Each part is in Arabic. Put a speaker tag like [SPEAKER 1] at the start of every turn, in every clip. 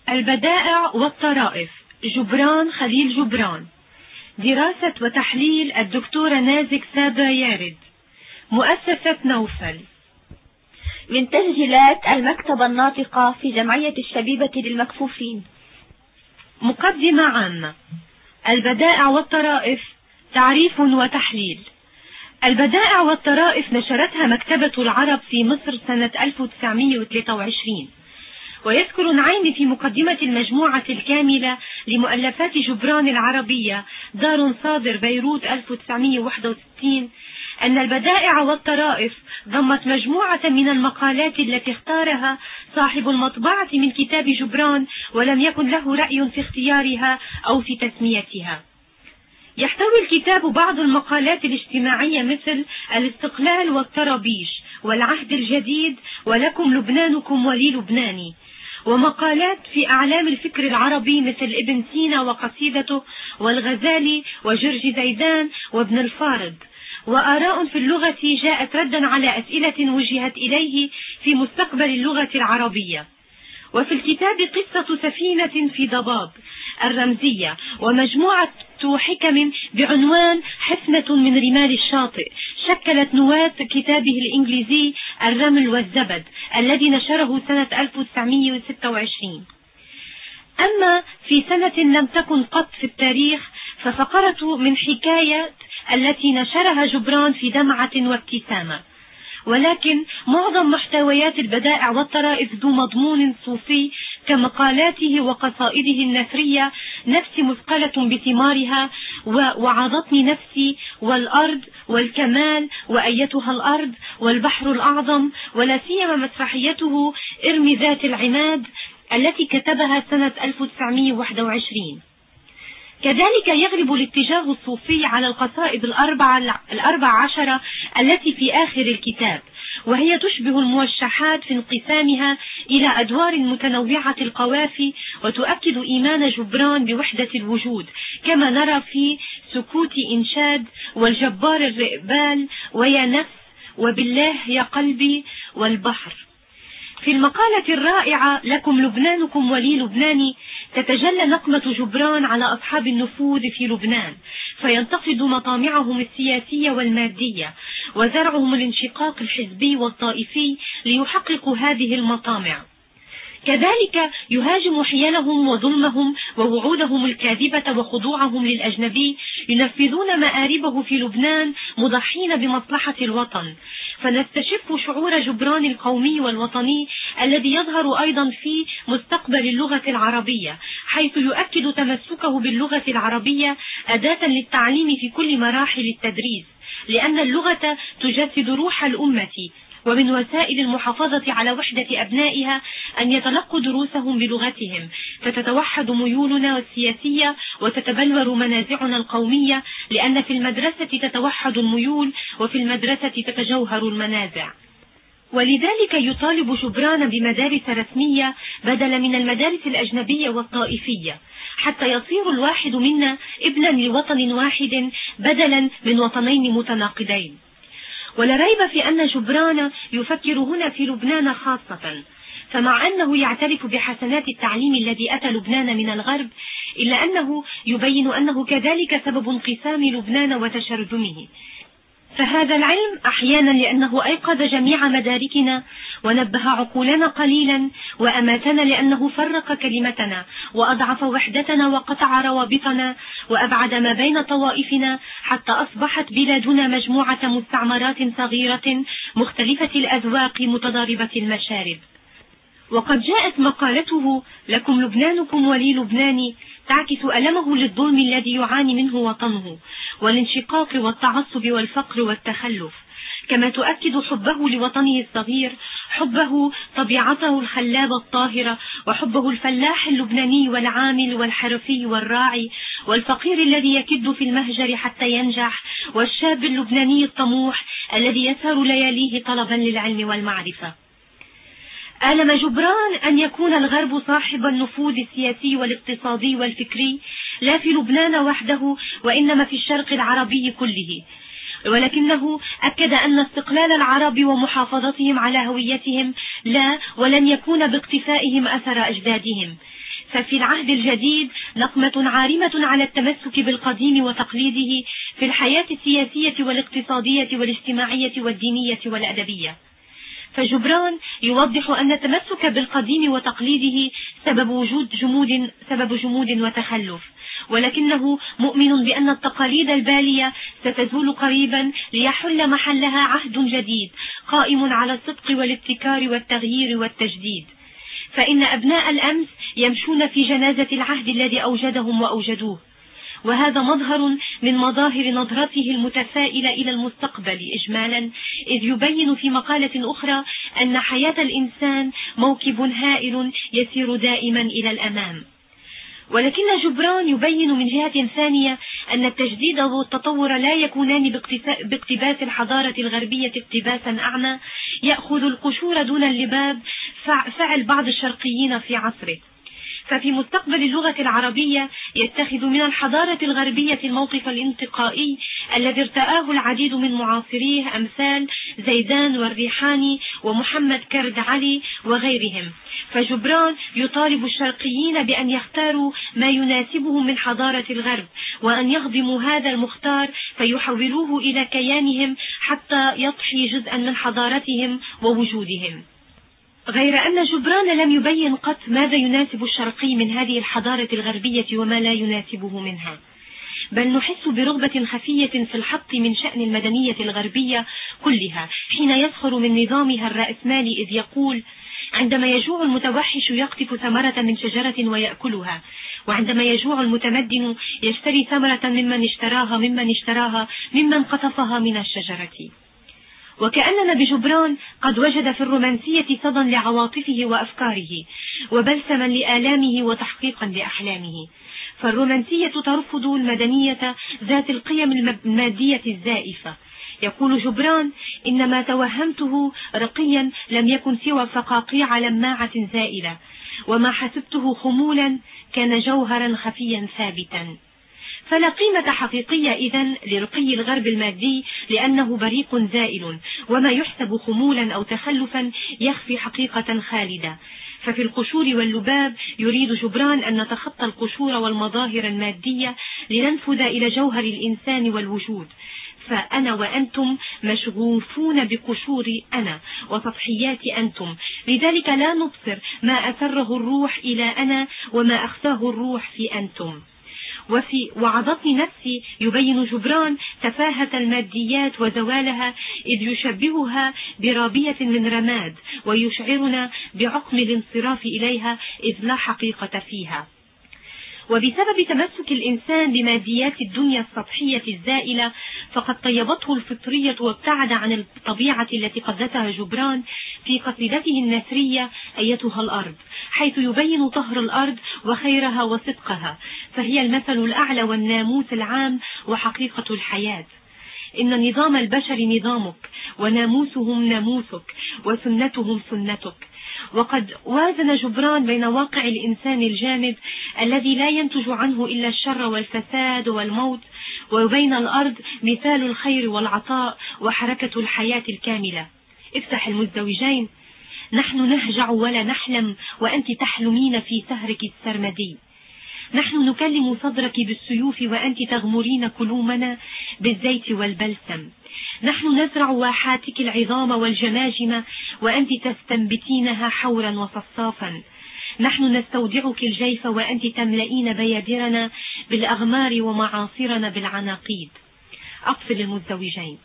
[SPEAKER 1] البدائع والطرائف، جبران خليل جبران. دراسة وتحليل الدكتورة نازك سابا يارد. مؤسسة نوفل.
[SPEAKER 2] من تسجيلات المكتبة الناطقة في جمعية الشبيبة للمكفوفين.
[SPEAKER 1] مقدمة عامة. البدائع والطرائف، تعريف وتحليل. البدائع والطرائف نشرتها مكتبة العرب في مصر سنة 1923. ويذكر نعيم في مقدمة المجموعة الكاملة لمؤلفات جبران العربية دار صادر بيروت 1961 أن البدائع والطرائف ضمت مجموعة من المقالات التي اختارها صاحب المطبعة من كتاب جبران ولم يكن له رأي في اختيارها أو في تسميتها. يحتوي الكتاب بعض المقالات الاجتماعية مثل الاستقلال والطرابيش والعهد الجديد ولكم لبنانكم ولي لبناني، ومقالات في أعلام الفكر العربي مثل ابن سينا وقصيدته والغزالي وجرج زيدان وابن الفارض، وآراء في اللغة جاءت ردا على أسئلة وجهت إليه في مستقبل اللغة العربية. وفي الكتاب قصة سفينة في ضباب الرمزية ومجموعة حكم بعنوان حفنة من رمال الشاطئ شكلت نواة كتابه الإنجليزي الرمل والزبد الذي نشره سنة 1926. أما في سنة لم تكن قط في التاريخ ففقرة من حكاية التي نشرها جبران في دمعة وابتسامة، ولكن معظم محتويات البدائع والطرائف ذو مضمون صوفي كمقالاته وقصائده النثرية نفسي مثقلة بثمارها ووعظتني نفسي والأرض والكمال وأيتها الأرض والبحر الأعظم، ولا سيما مسرحيته ارمي ذات العماد التي كتبها سنة 1921. كذلك يغلب الاتجاه الصوفي على القصائد الأربع عشرة التي في آخر الكتاب، وهي تشبه الموشحات في انقسامها إلى أدوار متنوعة القوافي، وتؤكد إيمان جبران بوحدة الوجود كما نرى في سكوت إنشاد والجبار الرئبال ويا نفس وبالله يا قلبي والبحر. في المقالة الرائعة لكم لبنانكم ولي لبناني تتجلى نقمة جبران على أصحاب النفوذ في لبنان، فينتقد مطامعهم السياسية والمادية وزرعهم الانشقاق الحزبي والطائفي ليحققوا هذه المطامع. كذلك يهاجم حيلهم وظلمهم ووعودهم الكاذبة وخضوعهم للأجنبي ينفذون مآربه في لبنان مضحين بمصلحة الوطن، فنستشف شعور جبران القومي والوطني الذي يظهر أيضا في مستقبل اللغة العربية، حيث يؤكد تمسكه باللغة العربية أداة للتعليم في كل مراحل التدريس، لأن اللغة تجسد روح الأمة، ومن وسائل المحافظة على وحدة أبنائها أن يتلقوا دروسهم بلغتهم، فتتوحد ميولنا السياسية وتتبلور منازعنا القومية، لأن في المدرسة تتوحد الميول وفي المدرسة تتجوهر المنازع. ولذلك يطالب جبران بمدارس رسمية بدلا من المدارس الأجنبية والطائفية، حتى يصير الواحد منا ابنا لوطن واحد بدلا من وطنين متناقضين. ولا ريب في أن جبران يفكر هنا في لبنان خاصة، فمع أنه يعترف بحسنات التعليم الذي أتى لبنان من الغرب، إلا أنه يبين أنه كذلك سبب انقسام لبنان وتشرذمه. فهذا العلم أحيانا لأنه أيقظ جميع مداركنا ونبه عقولنا قليلا، وأماتنا لأنه فرق كلمتنا وأضعف وحدتنا وقطع روابطنا وأبعد ما بين طوائفنا، حتى أصبحت بلادنا مجموعة مستعمرات صغيرة مختلفة الأذواق متضاربة المشارب. وقد جاءت مقالته لكم لبنانكم ولي لبناني تعكس ألمه للظلم الذي يعاني منه وطنه والانشقاق والتعصب والفقر والتخلف، كما تؤكد حبه لوطنه الصغير، حبه طبيعته الخلابة الطاهرة، وحبه الفلاح اللبناني والعامل والحرفي والراعي والفقير الذي يكد في المهجر حتى ينجح، والشاب اللبناني الطموح الذي يسهر لياليه طلبا للعلم والمعرفة. آلم جبران أن يكون الغرب صاحب النفوذ السياسي والاقتصادي والفكري لا في لبنان وحده وإنما في الشرق العربي كله، ولكنه أكد أن استقلال العرب ومحافظتهم على هويتهم لا ولن يكون باقتفائهم أثر أجدادهم، ففي العهد الجديد نقمة عارمة على التمسك بالقديم وتقليده في الحياة السياسية والاقتصادية والاجتماعية والدينية والأدبية. فجبران يوضح أن التمسك بالقديم وتقليده سبب جمود وتخلف، ولكنه مؤمن بأن التقاليد البالية ستزول قريبا ليحل محلها عهد جديد قائم على الصدق والابتكار والتغيير والتجديد. فإن أبناء الأمس يمشون في جنازة العهد الذي أوجدهم وأوجدوه، وهذا مظهر من مظاهر نظرته المتفائلة إلى المستقبل إجمالا، إذ يبين في مقالة أخرى أن حياة الإنسان موكب هائل يسير دائما إلى الأمام. ولكن جبران يبين من جهة ثانية أن التجديد والتطور لا يكونان باقتباس الحضارة الغربية اقتباسا أعمى يأخذ القشور دون اللباب فعل بعض الشرقيين في عصره. ففي مستقبل اللغة العربية يتخذ من الحضارة الغربية الموقف الانتقائي الذي ارتآه العديد من معاصريه أمثال زيدان والريحاني ومحمد كرد علي وغيرهم. فجبران يطالب الشرقيين بأن يختاروا ما يناسبهم من حضارة الغرب، وأن يهضموا هذا المختار فيحولوه إلى كيانهم حتى يضحي جزءا من حضارتهم ووجودهم. غير أن جبران لم يبين قط ماذا يناسب الشرقي من هذه الحضارة الغربية وما لا يناسبه منها، بل نحس برغبة خفية في الحط من شأن المدنية الغربية كلها حين يسخر من نظامها الرأسمالي، إذ يقول: عندما يجوع المتوحش يقطف ثمرة من شجرة ويأكلها، وعندما يجوع المتمدن يشتري ثمرة ممن اشتراها ممن قطفها من الشجرة. وكأننا بجبران قد وجد في الرومانسية صدى لعواطفه وأفكاره، وبلسما لآلامه وتحقيقا لأحلامه. فالرومانسية ترفض المدنية ذات القيم المادية الزائفة. يقول جبران: إن ما توهمته رقيا لم يكن سوى فقاقيع لماعة زائلة، وما حسبته خمولا كان جوهرا خفيا ثابتا. فلا قيمة حقيقية إذن لرقي الغرب المادي، لأنه بريق زائل، وما يحسب خمولا أو تخلفا يخفي حقيقة خالدة. ففي القشور واللباب يريد جبران أن نتخطى القشور والمظاهر المادية لننفذ إلى جوهر الإنسان والوجود. فأنا وأنتم مشغوفون بقشور أنا وتضحيات أنتم، لذلك لا نبصر ما أسره الروح إلى أنا وما أخفاه الروح في أنتم. وفي وعظتني نفسي يبين جبران تفاهة الماديات وزوالها، إذ يشبهها برابية من رماد، ويشعرنا بعقم الانصراف إليها إذ لا حقيقة فيها. وبسبب تمسك الإنسان بماديات الدنيا السطحية الزائلة فقد طيبته الفطرية وابتعد عن الطبيعة التي قدسها جبران في قصيدته النثرية أيتها الأرض، حيث يبين طهر الأرض وخيرها وصدقها، فهي المثل الأعلى والناموس العام وحقيقة الحياة. إن نظام البشر نظامك، وناموسهم ناموسك، وسنتهم سنتك. وقد وازن جبران بين واقع الإنسان الجامد الذي لا ينتج عنه إلا الشر والفساد والموت، وبين الأرض مثال الخير والعطاء وحركة الحياة الكاملة. افتح المزدوجين: نحن نهجع ولا نحلم وأنت تحلمين في سهرك السرمدي. نحن نكلم صدرك بالسيوف وأنت تغمرين كلومنا بالزيت والبلسم. نحن نزرع واحاتك العظام والجماجم وأنت تستنبتينها حورا وصفصافا. نحن نستودعك الجيف وأنت تملئين بيادرنا بالأغمار ومعاصرنا بالعناقيد. أقفل المزدوجين.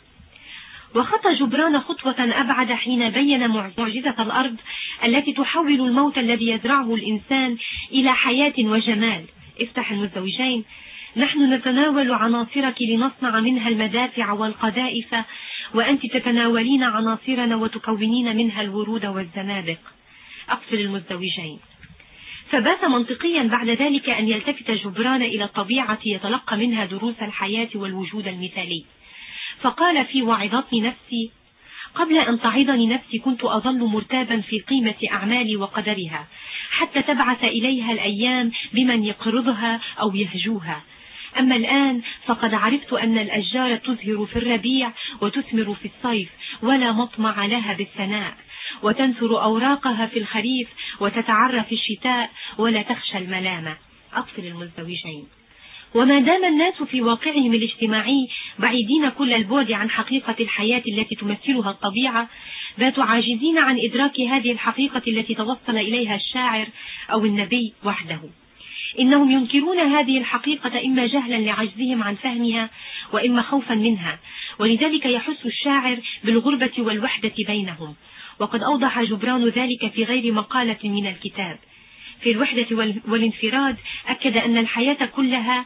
[SPEAKER 1] وخطى جبران خطوة أبعد حين بين معجزة الأرض التي تحول الموت الذي يزرعه الإنسان إلى حياة وجمال. افتح المزدوجين: نحن نتناول عناصرك لنصنع منها المدافع والقذائف، وأنت تتناولين عناصرنا وتكونين منها الورود والزنادق. أقفل المزدوجين. فبات منطقيا بعد ذلك أن يلتفت جبران إلى الطبيعة يتلقى منها دروس الحياة والوجود المثالي. فقال في وعظتني نفسي: قبل أن تعظني نفسي كنت أظل مرتابا في قيمة أعمالي وقدرها، حتى تبعث إليها الأيام بمن يقرضها أو يهجوها. أما الآن فقد عرفت أن الأشجار تزهر في الربيع وتثمر في الصيف، ولا مطمع لها بالثناء، وتنثر أوراقها في الخريف وتتعرى في الشتاء ولا تخشى الملامة. أطفل المزدوجين. وما دام الناس في واقعهم الاجتماعي بعيدين كل البعد عن حقيقة الحياة التي تمثلها الطبيعة، باتوا عاجزين عن إدراك هذه الحقيقة التي توصل إليها الشاعر أو النبي وحده. إنهم ينكرون هذه الحقيقة إما جهلا لعجزهم عن فهمها وإما خوفا منها، ولذلك يحس الشاعر بالغربة والوحدة بينهم. وقد أوضح جبران ذلك في غير مقالة من الكتاب. في الوحدة والانفراد أكد أن الحياة كلها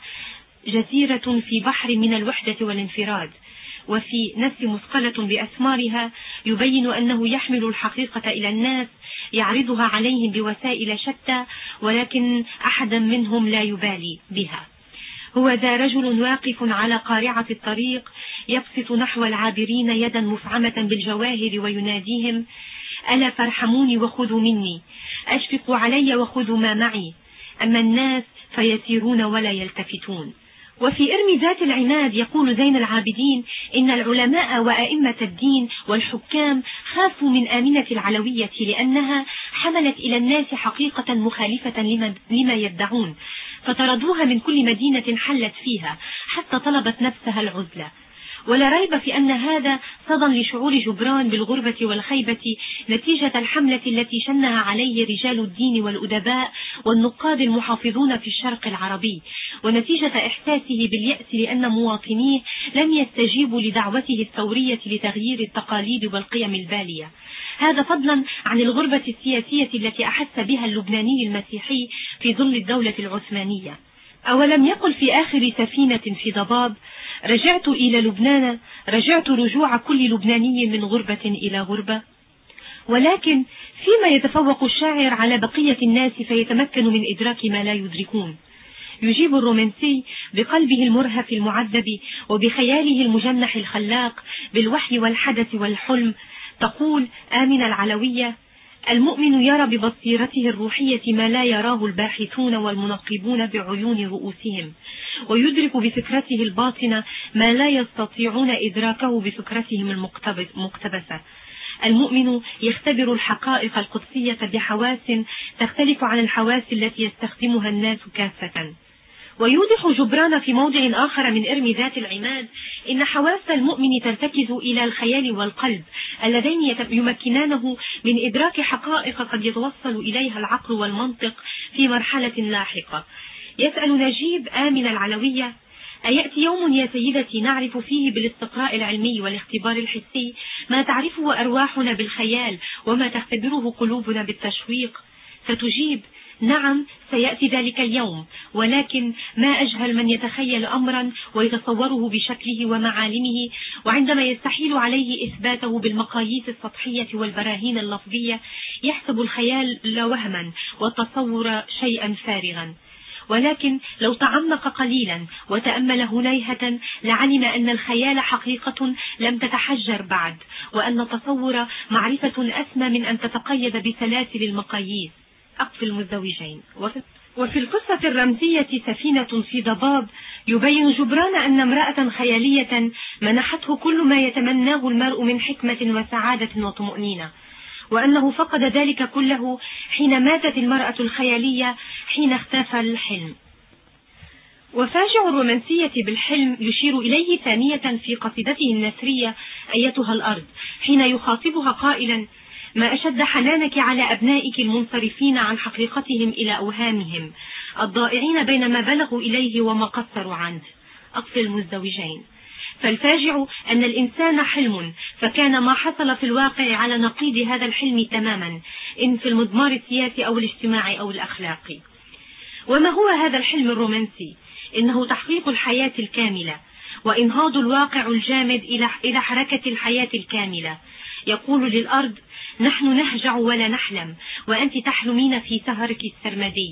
[SPEAKER 1] جزيرة في بحر من الوحدة والانفراد، وفي نفس مثقلة بأثمارها يبين أنه يحمل الحقيقة إلى الناس يعرضها عليهم بوسائل شتى، ولكن أحدا منهم لا يبالي بها. هو ذا رجل واقف على قارعة الطريق يبسط نحو العابرين يدا مفعمة بالجواهر ويناديهم: ألا فارحموني وخذوا مني، أشفقوا علي وخذوا ما معي، أما الناس فيسيرون ولا يلتفتون. وفي إرم ذات العناد يقول زين العابدين: إن العلماء وأئمة الدين والحكام خافوا من آمنة العلوية لأنها حملت إلى الناس حقيقة مخالفة لما يدعون، فطردوها من كل مدينة حلت فيها حتى طلبت نفسها العزلة. ولا ريب في أن هذا صدى لشعور جبران بالغربة والخيبة نتيجة الحملة التي شنها عليه رجال الدين والأدباء والنقاد المحافظون في الشرق العربي، ونتيجة إحساسه باليأس لأن مواطنيه لم يستجيبوا لدعوته الثورية لتغيير التقاليد والقيم البالية. هذا فضلا عن الغربة السياسية التي أحس بها اللبناني المسيحي في ظل الدولة العثمانية. أولم يقل في آخر سفينة في ضباب: رجعت إلى لبنان، رجعت رجوع كل لبناني من غربة إلى غربة. ولكن فيما يتفوق الشاعر على بقية الناس فيتمكن من إدراك ما لا يدركون. يجيب الرومانسي بقلبه المرهف المعذب وبخياله المجنح الخلاق بالوحي والحدث والحلم. تقول آمنة العلوية: المؤمن يرى ببصيرته الروحية ما لا يراه الباحثون والمنقبون بعيون رؤوسهم، ويدرك بفكرته الباطنة ما لا يستطيعون إدراكه بفكرتهم المقتبسة. المؤمن يختبر الحقائق القدسية بحواس تختلف عن الحواس التي يستخدمها الناس كافة. ويوضح جبران في موضع آخر من إرم ذات العماد إن حواس المؤمن ترتكز إلى الخيال والقلب اللذين يمكنانه من إدراك حقائق قد يتوصل إليها العقل والمنطق في مرحلة لاحقة. يسأل نجيب آمنة العلوية: أيأتي يوم يا سيدتي نعرف فيه بالاستقراء العلمي والاختبار الحسي ما تعرفه أرواحنا بالخيال وما تختبره قلوبنا بالتشويق؟ فتجيب: نعم، سيأتي ذلك اليوم، ولكن ما أجهل من يتخيل أمرا ويتصوره بشكله ومعالمه، وعندما يستحيل عليه إثباته بالمقاييس السطحية والبراهين اللفظية يحسب الخيال وهما والتصور شيئا فارغا. ولكن لو تعمق قليلا وتأمل هنيهة لعلم أن الخيال حقيقة لم تتحجر بعد، وأن التصور معرفة أسمى من أن تتقيد بسلاسل المقاييس. أقف المزدوجين. وفي القصة الرمزية سفينة في ضباب يبين جبران أن امرأة خيالية منحته كل ما يتمناه المرء من حكمة وسعادة وطمأنينة، وأنه فقد ذلك كله حين ماتت المرأة الخيالية حين اختفى الحلم. وفاجع الرومانسية بالحلم يشير إليه ثانية في قصيدته النثرية أيتها الأرض حين يخاطبها قائلا: ما أشد حنانك على أبنائك المنصرفين عن حقيقتهم إلى أوهامهم الضائعين بين ما بلغوا إليه وما قصروا عنه. أقف المزدوجين. فالفاجع أن الإنسان حلم، فكان ما حصل في الواقع على نقيض هذا الحلم تماما، إن في المضمار السياسي أو الاجتماعي أو الأخلاقي. وما هو هذا الحلم الرومانسي؟ إنه تحقيق الحياة الكاملة وإنهاض الواقع الجامد إلى حركة الحياة الكاملة. يقول للأرض: نحن نهجع ولا نحلم، وأنت تحلمين في سهرك السرمدي.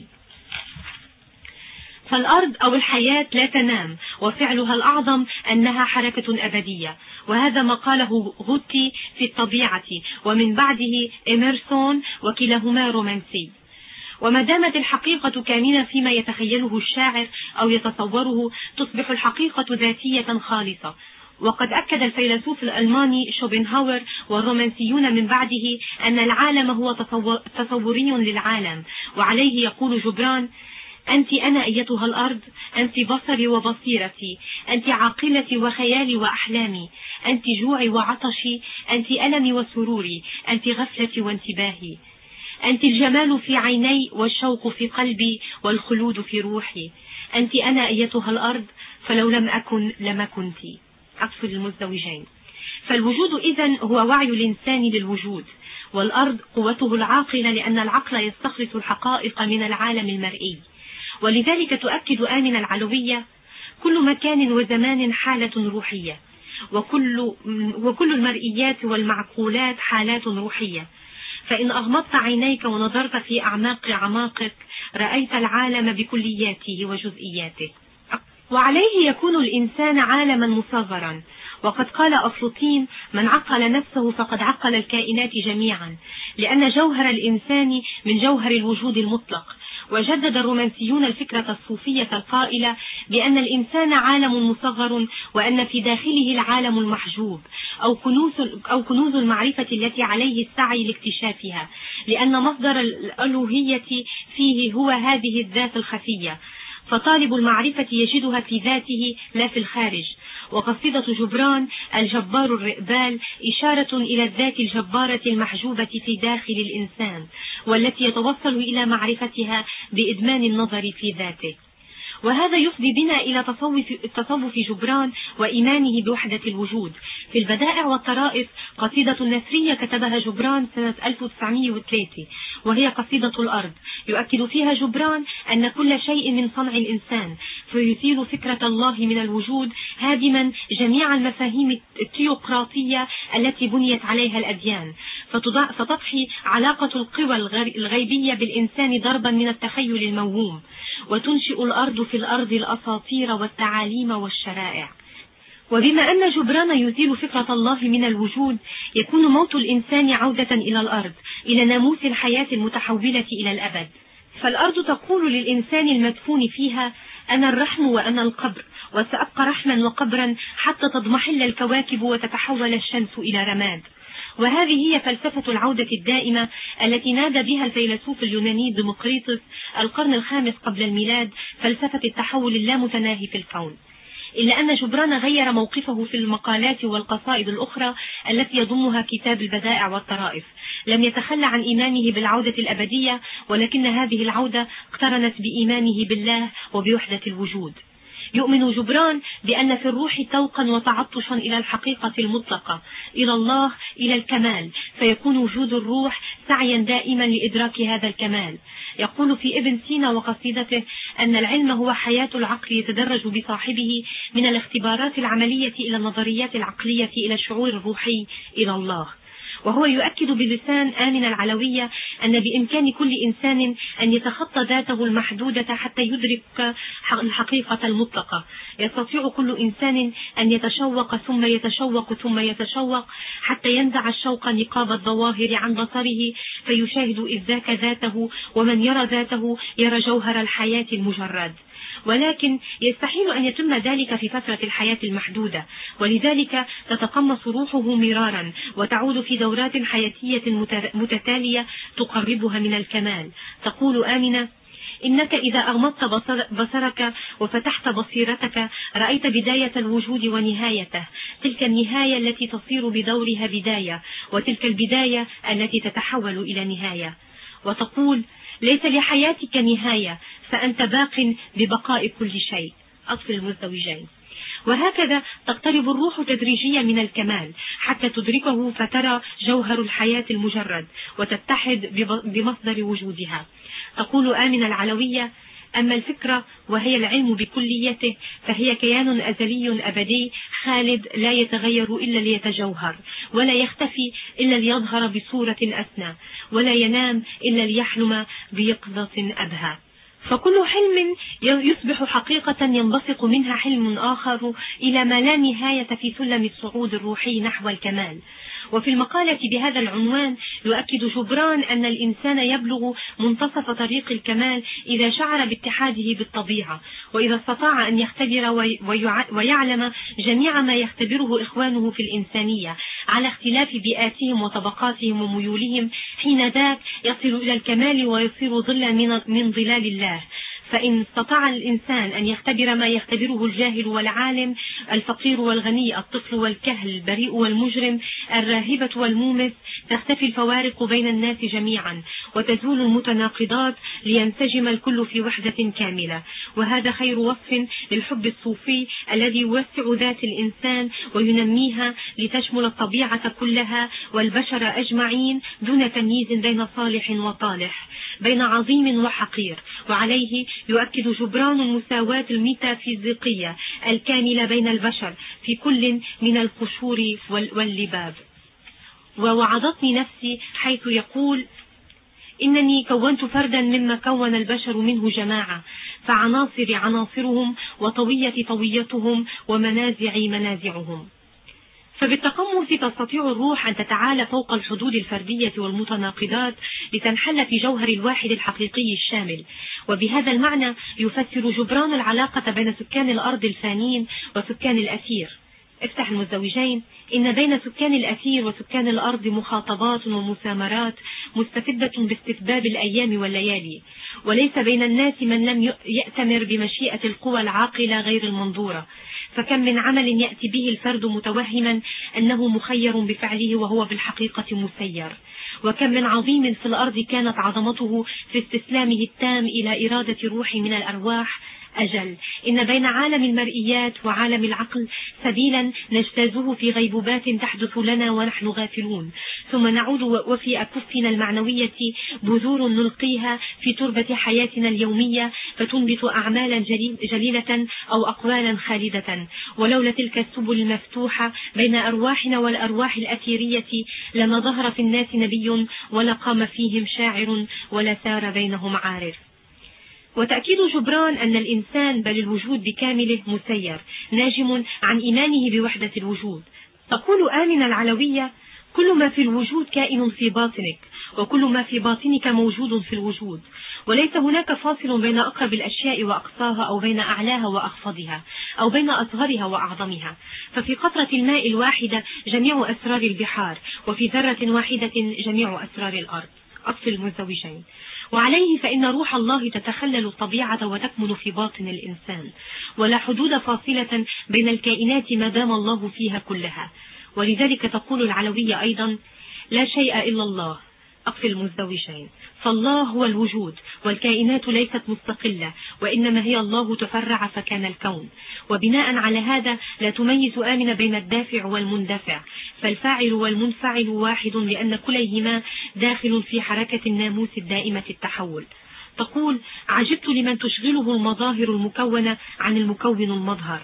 [SPEAKER 1] فالأرض أو الحياة لا تنام، وفعلها الأعظم أنها حركة أبدية، وهذا ما قاله غوتي في الطبيعة، ومن بعده إميرسون، وكلاهما رومانسي. وما دامت الحقيقة كامنة فيما يتخيله الشاعر أو يتصوره، تصبح الحقيقة ذاتية خالصة، وقد أكد الفيلسوف الألماني شوبنهاور والرومانسيون من بعده أن العالم هو تصوري للعالم. وعليه يقول جبران: أنت أنا أيتها الأرض، أنت بصري وبصيرتي، أنت عاقلتي وخيالي وأحلامي، أنت جوعي وعطشي، أنت ألمي وسروري، أنت غفلتي وانتباهي، أنت الجمال في عيني والشوق في قلبي والخلود في روحي، أنت أنا أيتها الأرض، فلو لم أكن لما كنت. عطف المزدوجين. فالوجود إذن هو وعي الإنسان للوجود، والأرض قوته العاقلة، لأن العقل يستخلص الحقائق من العالم المرئي. ولذلك تؤكد آمنة العلوية: كل مكان وزمان حالة روحية، وكل المرئيات والمعقولات حالات روحية. فإن أغمضت عينيك ونظرت في أعماق أعماقك رأيت العالم بكلياته وجزئياته. وعليه يكون الإنسان عالما مصغرا. وقد قال أفلاطين: من عقل نفسه فقد عقل الكائنات جميعا، لأن جوهر الإنسان من جوهر الوجود المطلق. وجدد الرومانسيون الفكرة الصوفية القائلة بأن الإنسان عالم مصغر، وأن في داخله العالم المحجوب أو كنوز المعرفة التي عليه السعي لاكتشافها، لأن مصدر الألوهية فيه هو هذه الذات الخفية، فطالب المعرفة يجدها في ذاته لا في الخارج. وقصيدة جبران الجبار الرئبال إشارة إلى الذات الجبارة المحجوبة في داخل الإنسان، والتي يتوصل إلى معرفتها بإدمان النظر في ذاته. وهذا يفضي بنا إلى تصوف جبران وإيمانه بوحدة الوجود. في البدائع والطرائف قصيدة نثرية كتبها جبران سنة 1903، وهي قصيدة الأرض، يؤكد فيها جبران أن كل شيء من صنع الإنسان، فيثير فكرة الله من الوجود، هادما جميع المفاهيم التيوقراطية التي بنيت عليها الأديان، فتضحي علاقة القوى الغيبية بالإنسان ضربا من التخيل الموهوم، وتنشئ الأرض في الأرض الأساطير والتعاليم والشرائع. وبما أن جبران يزيل فكرة الله من الوجود، يكون موت الإنسان عودة إلى الأرض، إلى ناموس الحياة المتحولة إلى الأبد. فالأرض تقول للإنسان المدفون فيها: أنا الرحم وأنا القبر، وسأبقى رحما وقبرا حتى تضمحل الكواكب وتتحول الشمس إلى رماد. وهذه هي فلسفة العودة الدائمة التي نادى بها الفيلسوف اليوناني ديمقريطس القرن الخامس قبل الميلاد فلسفة التحول اللامتناهي في الكون. إلا أن جبران غير موقفه في المقالات والقصائد الأخرى التي يضمها كتاب البدائع والطرائف. لم يتخلى عن إيمانه بالعودة الأبدية، ولكن هذه العودة اقترنت بإيمانه بالله وبوحدة الوجود. يؤمن جبران بأن في الروح توقا وتعطشا إلى الحقيقة المطلقة، إلى الله، إلى الكمال، فيكون وجود الروح سعيا دائما لإدراك هذا الكمال. يقول في ابن سينا وقصيدته أن العلم هو حياة العقل يتدرج بصاحبه من الاختبارات العملية إلى النظريات العقلية إلى الشعور الروحي إلى الله. وهو يؤكد بلسان آمنة العلوية أن بإمكان كل إنسان أن يتخطى ذاته المحدودة حتى يدرك الحقيقة المطلقة. يستطيع كل إنسان أن يتشوق ثم يتشوق ثم يتشوق حتى ينزع الشوق نقاب الظواهر عن بصره، فيشاهد إذ ذاك ذاته، ومن يرى ذاته يرى جوهر الحياة المجرد. ولكن يستحيل أن يتم ذلك في فترة الحياة المحدودة، ولذلك تتقمص روحه مرارا وتعود في دورات حياتية متتالية تقربها من الكمال. تقول آمنة: إنك إذا أغمضت بصرك وفتحت بصيرتك رأيت بداية الوجود ونهايته، تلك النهاية التي تصير بدورها بداية، وتلك البداية التي تتحول إلى نهاية. وتقول: ليس لحياتك نهاية، فأنت باق ببقاء كل شيء. أطفل المزدوجين. وهكذا تقترب الروح تدريجيا من الكمال حتى تدركه، فترى جوهر الحياة المجرد وتتحد بمصدر وجودها. تقول آمنة العلوية: أما الفكرة وهي العلم بكليته فهي كيان أزلي أبدي خالد لا يتغير إلا ليتجوهر، ولا يختفي إلا ليظهر بصورة أسنى، ولا ينام إلا ليحلم بيقظة أبهى. فكل حلم يصبح حقيقة ينبثق منها حلم آخر إلى ما لا نهاية في سلم الصعود الروحي نحو الكمال. وفي المقالة بهذا العنوان يؤكد جبران أن الإنسان يبلغ منتصف طريق الكمال إذا شعر باتحاده بالطبيعة، وإذا استطاع أن يختبر ويعلم جميع ما يختبره إخوانه في الإنسانية على اختلاف بيئاتهم وطبقاتهم وميولهم، حين ذاك يصل إلى الكمال ويصير ظلا من ظلال الله. فإن استطاع الإنسان أن يختبر ما يختبره الجاهل والعالم، الفقير والغني، الطفل والكهل، البريء والمجرم، الراهبة والمومس، تختفي الفوارق بين الناس جميعا وتزول المتناقضات لينسجم الكل في وحدة كاملة. وهذا خير وصف للحب الصوفي الذي يوسع ذات الإنسان وينميها لتشمل الطبيعة كلها والبشر أجمعين دون تمييز بين صالح وطالح، بين عظيم وحقير. وعليه يؤكد جبران المساواة الميتافيزيقية الكاملة بين البشر في كل من القشور واللباب. ووعظتني نفسي حيث يقول: إنني كونت فردا مما كون البشر منه جماعة، فعناصر عناصرهم وطوية طويتهم ومنازع منازعهم. فبالتقمص تستطيع الروح أن تتعالى فوق الحدود الفردية والمتناقضات لتنحل في جوهر الواحد الحقيقي الشامل. وبهذا المعنى يفسر جبران العلاقة بين سكان الأرض الفانين وسكان الأثير. افتح المزدوجين: إن بين سكان الأثير وسكان الأرض مخاطبات ومسامرات مستفدة باستتباب الأيام والليالي، وليس بين الناس من لم يأتمر بمشيئة القوى العاقلة غير المنظورة. فكم من عمل يأتي به الفرد متوهما أنه مخير بفعله وهو بالحقيقة مسير. وكم من عظيم في الأرض كانت عظمته في استسلامه التام إلى إرادة روح من الأرواح. أجل، إن بين عالم المرئيات وعالم العقل سبيلا نجتازه في غيبوبات تحدث لنا ونحن غافلون، ثم نعود وفي أكفنا المعنوية بذور نلقيها في تربة حياتنا اليومية فتنبت أعمالا جليلة أو أقوالا خالدة. ولولا تلك السبل المفتوحة بين أرواحنا والأرواح الأثيرية لما ظهر في الناس نبي ولا قام فيهم شاعر ولا سار بينهم عارف. وتأكيد جبران أن الإنسان بل الوجود بكامله مسير ناجم عن إيمانه بوحدة الوجود. تقول آمنة العلوية: كل ما في الوجود كائن في باطنك، وكل ما في باطنك موجود في الوجود، وليس هناك فاصل بين أقرب الأشياء وأقصاها، أو بين أعلاها وأخفضها، أو بين أصغرها وأعظمها. ففي قطرة الماء الواحدة جميع أسرار البحار، وفي ذرة واحدة جميع أسرار الأرض. أطفال المزدوجين. وعليه فإن روح الله تتخلل الطبيعة وتكمن في باطن الإنسان، ولا حدود فاصلة بين الكائنات ما دام الله فيها كلها. ولذلك تقول العلوية أيضا: لا شيء إلا الله. أطفال المزدوجين. فالله هو الوجود، والكائنات ليست مستقلة، وإنما هي الله تفرع فكان الكون. وبناء على هذا لا تميز آمنة بين الدافع والمندفع، فالفاعل والمنفعل واحد، لأن كليهما داخل في حركة الناموس الدائمة التحول. تقول: عجبت لمن تشغله المظاهر المكونة عن المكون المظهر.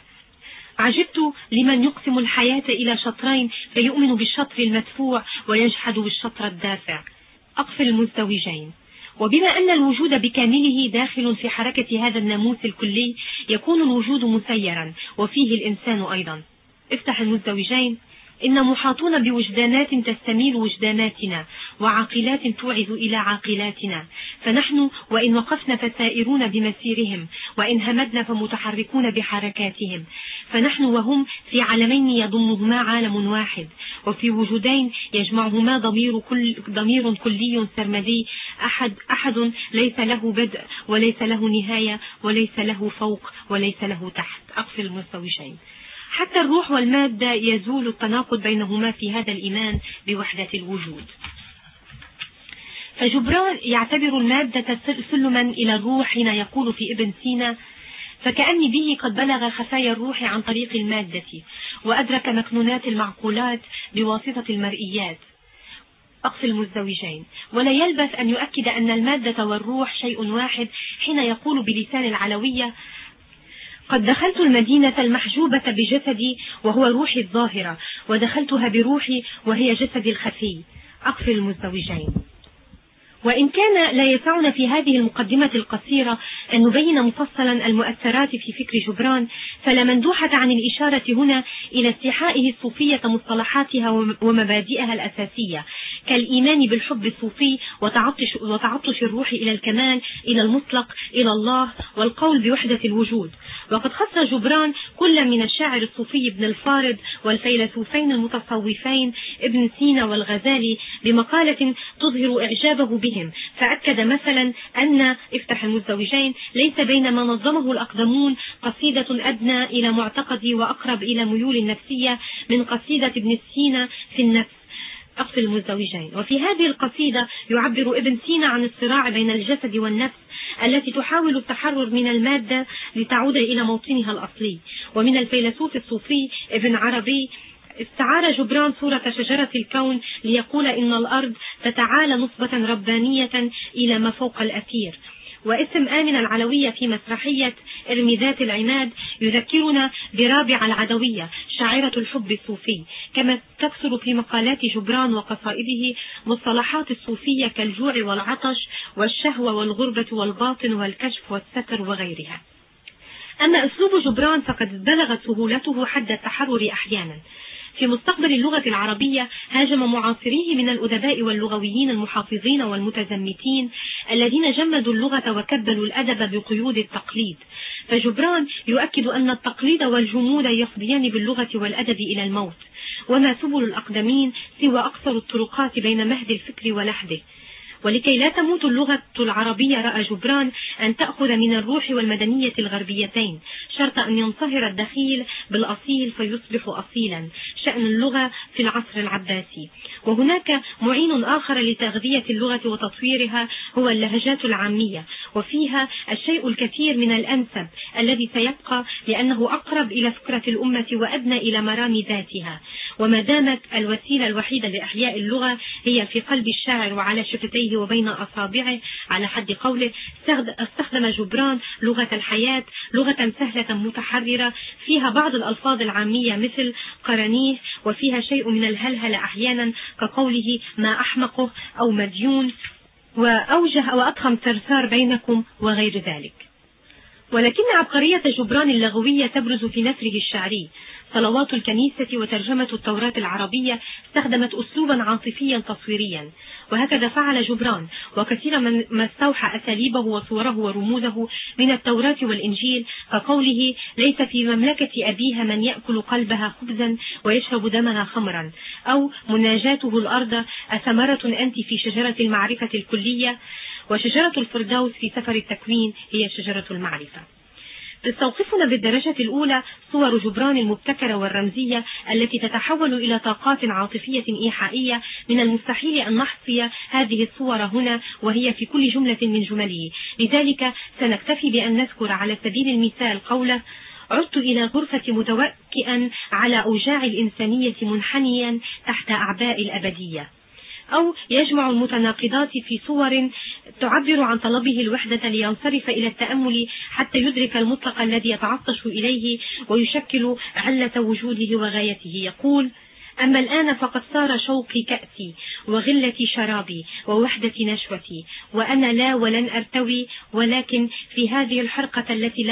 [SPEAKER 1] عجبت لمن يقسم الحياة إلى شطرين فيؤمن بالشطر المدفوع ويجحد بالشطر الدافع. أطفال المزدوجين. وبما أن الوجود بكامله داخل في حركة هذا الناموس الكلي، يكون الوجود مسيرا وفيه الإنسان أيضا. افتح المزدوجين: إن محاطون بوجدانات تستميل وجداناتنا، وعاقلات توعز إلى عاقلاتنا، فنحن وإن وقفنا فسائرون بمسيرهم، وإن همدنا فمتحركون بحركاتهم. فنحن وهم في عالمين يضمهما عالم واحد، وفي وجودين يجمعهما ضمير كلي سرمدي، أحد ليس له بدء وليس له نهاية وليس له فوق وليس له تحت. أطفال المزدوجين. حتى الروح والمادة يزول التناقض بينهما في هذا الإيمان بوحدة الوجود. فجبران يعتبر المادة سلما إلى الروح حين يقول في ابن سينا: فكأني به قد بلغ خفايا الروح عن طريق المادة، وأدرك مكنونات المعقولات بواسطة المرئيات. أطفال المزدوجين. ولا يلبث أن يؤكد أن المادة والروح شيء واحد حين يقول بلسان العلوية: قد دخلت المدينة المحجوبة بجسدي وهو روحي الظاهرة، ودخلتها بروحي وهي جسدي الخفي. أطفال المزدوجين. وإن كان لا يسعنا في هذه المقدمة القصيرة أن نبين مفصلا المؤثرات في فكر جبران، فلا مندوحة عن الإشارة هنا إلى استيحائه الصوفية مصطلحاتها ومبادئها الأساسية، كالإيمان بالحب الصوفي وتعطش الروح إلى الكمال، إلى المطلق، إلى الله، والقول بوحدة الوجود. وقد خص جبران كل من الشاعر الصوفي ابن الفارض والفيلسوفين المتصوفين ابن سينا والغزالي بمقالة تظهر إعجابه بهم، فأكد مثلا أن افتح المزدوجين ليس بين ما نظمه الأقدمون قصيدة أدنى إلى معتقدي وأقرب إلى ميول النفسية من قصيدة ابن سينا في النفس أقصد المزدوجين. وفي هذه القصيدة يعبر ابن سينا عن الصراع بين الجسد والنفس التي تحاول التحرر من المادة لتعود إلى موطنها الأصلي. ومن الفيلسوف الصوفي ابن عربي استعار جبران صورة شجرة الكون ليقول إن الأرض تتعالى نصبة ربانية إلى ما فوق الأثير. واسم آمنة العلوية في مسرحية ارمي ذات العناد يذكرنا برابعة العدوية شاعرة الحب الصوفي، كما تكثر في مقالات جبران وقصائده مصطلحات الصوفية كالجوع والعطش والشهوة والغربة والباطن والكشف والستر وغيرها. أما أسلوب جبران فقد بلغت سهولته حد التحرر أحيانا. في مستقبل اللغة العربية هاجم معاصريه من الأدباء واللغويين المحافظين والمتزمتين الذين جمدوا اللغة وكبلوا الأدب بقيود التقليد، فجبران يؤكد أن التقليد والجمود يفضيان باللغة والأدب إلى الموت، وما سبل الأقدمين سوى أقصر الطرقات بين مهد الفكر ولحده. ولكي لا تموت اللغة العربية رأى جبران أن تأخذ من الروح والمدنية الغربيتين، شرط أن ينصهر الدخيل بالأصيل فيصبح أصيلا، شأن اللغة في العصر العباسي. وهناك معين آخر لتغذية اللغة وتطويرها هو اللهجات العامية، وفيها الشيء الكثير من الأنسب الذي سيبقى لأنه أقرب إلى فكرة الأمة وأدنى إلى مرام ذاتها. وما دامت الوسيلة الوحيدة لإحياء اللغة هي في قلب الشاعر وعلى شفتيه وبين أصابعه على حد قوله، استخدم جبران لغة الحياة، لغة سهلة متحررة فيها بعض الألفاظ العامية مثل قرنيه، وفيها شيء من الهلهلة أحيانا كقوله ما أحمقه أو مديون وأوجه وأضخم ثرثار بينكم وغير ذلك. ولكن عبقرية جبران اللغوية تبرز في نثره الشعري. صلوات الكنيسة وترجمة التوراة العربية استخدمت أسلوبا عاطفيا تصويريا، وهكذا فعل جبران، وكثيرا ما استوحى أساليبه وصوره ورموزه من التوراة والإنجيل، كقوله ليس في مملكة أبيها من يأكل قلبها خبزا ويشرب دمها خمرا، أو مناجاته الأرض أثمرة أنت في شجرة المعرفة الكلية، وشجرة الفردوس في سفر التكوين هي شجرة المعرفة. تستوقفنا بالدرجة الأولى صور جبران المبتكرة والرمزية التي تتحول إلى طاقات عاطفية إيحائية من المستحيل أن نحصي هذه الصور هنا وهي في كل جملة من جمله، لذلك سنكتفي بأن نذكر على سبيل المثال قوله عدت إلى غرفتي متوكئا على أوجاع الإنسانية منحنيا تحت أعباء الأبدية، أو يجمع المتناقضات في صور تعبر عن طلبه الوحدة لينصرف إلى التأمل حتى يدرك المطلق الذي يتعطش إليه ويشكل علة وجوده وغايته. يقول أما الآن فقد صار شوقي كأسي وغلتي شرابي ووحدتي نشوتي، وأنا لا ولن أرتوي، ولكن في هذه الحرقة التي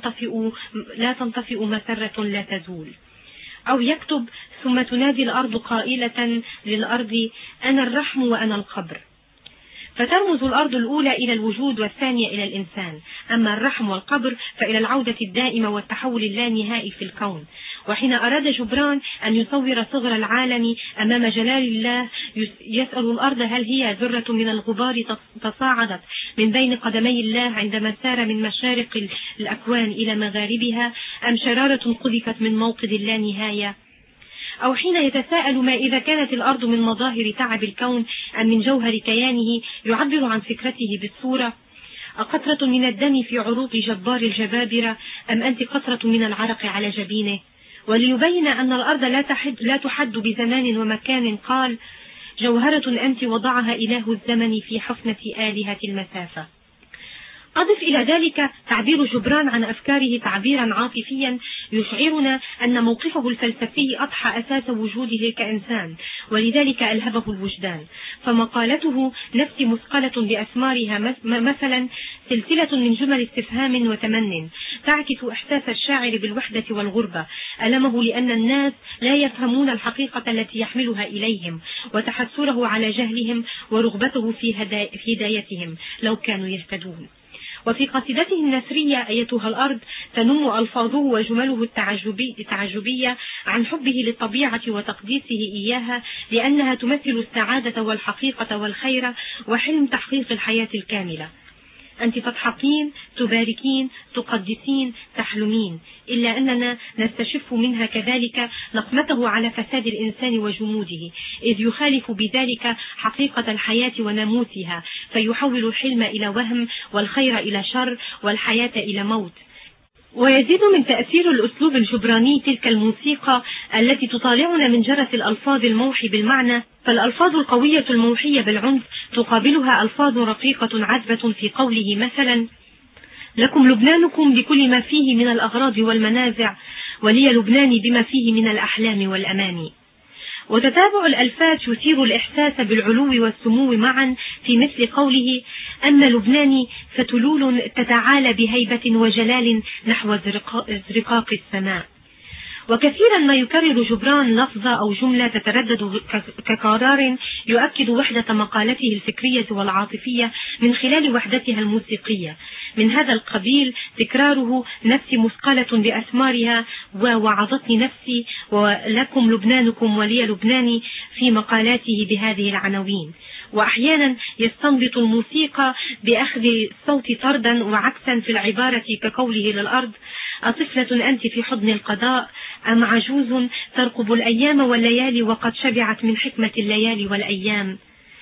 [SPEAKER 1] لا تنطفئ مسرة لا تزول. أو يكتب ثم تنادي الأرض قائلة للأرض أنا الرحم وأنا القبر، فترمز الأرض الأولى إلى الوجود والثانية إلى الإنسان، أما الرحم والقبر فإلى العودة الدائمة والتحول اللانهائي في الكون. وحين أراد جبران أن يصور صغر العالم أمام جلال الله يسأل الأرض هل هي ذرة من الغبار تصاعدت من بين قدمي الله عندما سار من مشارق الأكوان إلى مغاربها، أم شرارة قذفت من موقد اللانهاية؟ أو حين يتساءل ما إذا كانت الأرض من مظاهر تعب الكون أم من جوهر كيانه، يعبر عن فكرته بالصورة أقطرة من الدم في عروق جبار الجبابرة أم أنت قطرة من العرق على جبينه؟ وليبين أن الأرض لا تحد بزمان ومكان قال جوهرة أنت وضعها إله الزمن في حفنة آلهة المسافة. أضف إلى ذلك تعبير جبران عن أفكاره تعبيرا عاطفيا يشعرنا أن موقفه الفلسفي أضحى أساس وجوده كإنسان، ولذلك ألهبه الوجدان. فمقالته نفسي مثقلة بأثمارها مثلا سلسلة من جمل استفهام وتمن تعكس إحساس الشاعر بالوحدة والغربة، ألمه لأن الناس لا يفهمون الحقيقة التي يحملها إليهم، وتحسره على جهلهم، ورغبته في هدايتهم لو كانوا يهتدون. وفي قصيدته النثرية أيتها الأرض تنم ألفاظه وجمله التعجبية عن حبه للطبيعة وتقديسه إياها، لأنها تمثل السعادة والحقيقة والخير وحلم تحقيق الحياة الكاملة. أنت تضحكين، تباركين، تقدسين، تحلمين، إلا أننا نستشف منها كذلك نقمته على فساد الإنسان وجموده، إذ يخالف بذلك حقيقة الحياة وناموسها، فيحول الحلم إلى وهم، والخير إلى شر، والحياة إلى موت. ويزيد من تأثير الأسلوب الجبراني تلك الموسيقى التي تطالعنا من جرس الألفاظ الموحي بالمعنى، فالألفاظ القوية الموحية بالعنف تقابلها ألفاظ رقيقة عذبة في قوله مثلا: لكم لبنانكم بكل ما فيه من الأغراض والمنازع، ولي لبنان بما فيه من الأحلام والأماني. وتتابع الألفاظ يثير الإحساس بالعلو والسمو معا، في مثل قوله: أن لبناني فتلول تتعالى بهيبة وجلال نحو زرقاق السماء. وكثيرا ما يكرر جبران لفظة أو جملة تتردد كقرار يؤكد وحدة مقالته الفكرية والعاطفية من خلال وحدتها الموسيقية. من هذا القبيل تكراره نفسي مثقلة بأثمارها، ووعظتني نفسي، ولكم لبنانكم ولي لبناني، في مقالاته بهذه العناوين. وأحيانا يستنبط الموسيقى بأخذ الصوت طردا وعكسا في العبارة، كقوله للأرض: أطفلة أنت في حضن القضاء، أم عجوز ترقب الأيام والليالي وقد شبعت من حكمة الليالي والأيام.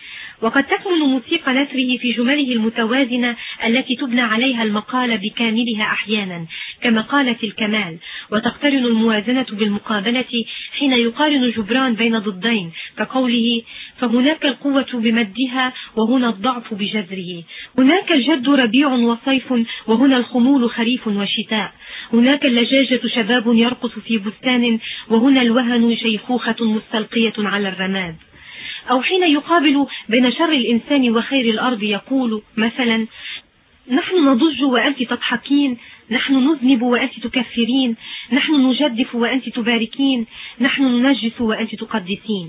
[SPEAKER 1] وقد تكمن موسيقى نثره في جمله المتوازنة التي تبنى عليها المقالة بكاملها أحيانا كمقالة الكمال، وتقترن الموازنة بالمقابلة حين يقارن جبران بين ضدين، كقوله: فهناك القوة بمدها وهنا الضعف بجذره، هناك الجد ربيع وصيف وهنا الخمول خريف وشتاء، هناك اللجاجة شباب يرقص في بستان وهنا الوهن شيخوخة مستلقية على الرماد. أو حين يقابل بين شر الإنسان وخير الأرض يقول مثلا: نحن نضج وأنت تضحكين، نحن نذنب وأنت تكفرين، نحن نجدف وأنت تباركين، نحن ننجس وأنت تقدسين.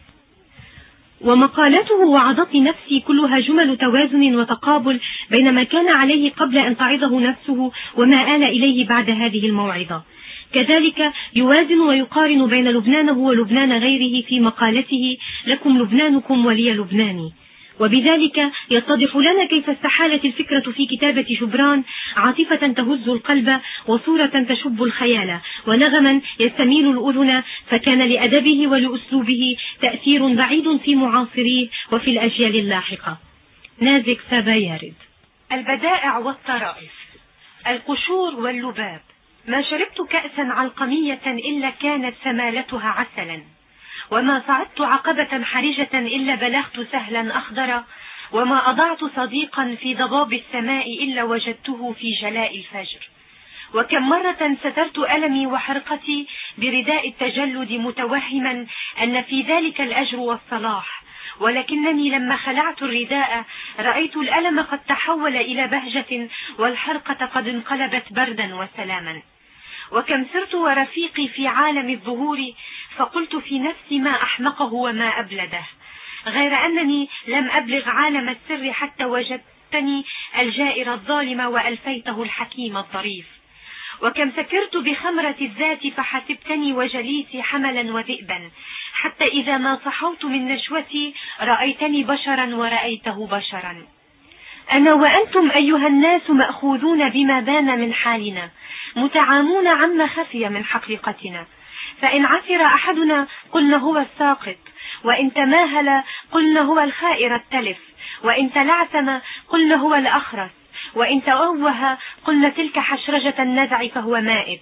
[SPEAKER 1] ومقالته وعظتني نفسي كلها جمل توازن وتقابل بين ما كان عليه قبل أن تعظه نفسه وما آل إليه بعد هذه الموعظة. كذلك يوازن ويقارن بين لبنانه ولبنان غيره في مقالته: لكم لبنانكم ولي لبناني. وبذلك يتضح لنا كيف استحالت الفكرة في كتابة جبران عاطفة تهز القلب، وصورة تشب الخيال، ونغما يستميل الأذن، فكان لأدبه ولأسلوبه تأثير بعيد في معاصريه وفي الأجيال اللاحقة. نازك سابايارد. البدائع والطرائف. القشور واللباب. ما شربت كأسا علقمية إلا كانت سمالتها عسلا، وما صعدت عقبة حرجة إلا بلغت سهلا أخضر، وما أضعت صديقا في ضباب السماء إلا وجدته في جلاء الفجر. وكم مرة سترت ألمي وحرقتي برداء التجلد متوهما أن في ذلك الأجر والصلاح، ولكنني لما خلعت الرداء رأيت الألم قد تحول إلى بهجة، والحرقة قد انقلبت بردا وسلاما. وكم سرت ورفيقي في عالم الظهور، فقلت في نفسي ما أحمقه وما أبلده، غير أنني لم أبلغ عالم السر حتى وجدتني الجائر الظالم وألفيته الحكيم الظريف. وكم سكرت بخمرة الذات فحسبتني وجليسي حملا وذئبا، حتى إذا ما صحوت من نشوتي رأيتني بشرا ورأيته بشرا. أنا وأنتم أيها الناس مأخوذون بما بان من حالنا، متعامون عما خفي من حقيقتنا، فإن عثر أحدنا قلنا هو الساقط، وإن تماهل قلنا هو الخائر التلف، وإن تلعثم قلنا هو الأخرس، وإن تأوه قلنا تلك حشرجة النزع فهو مائب.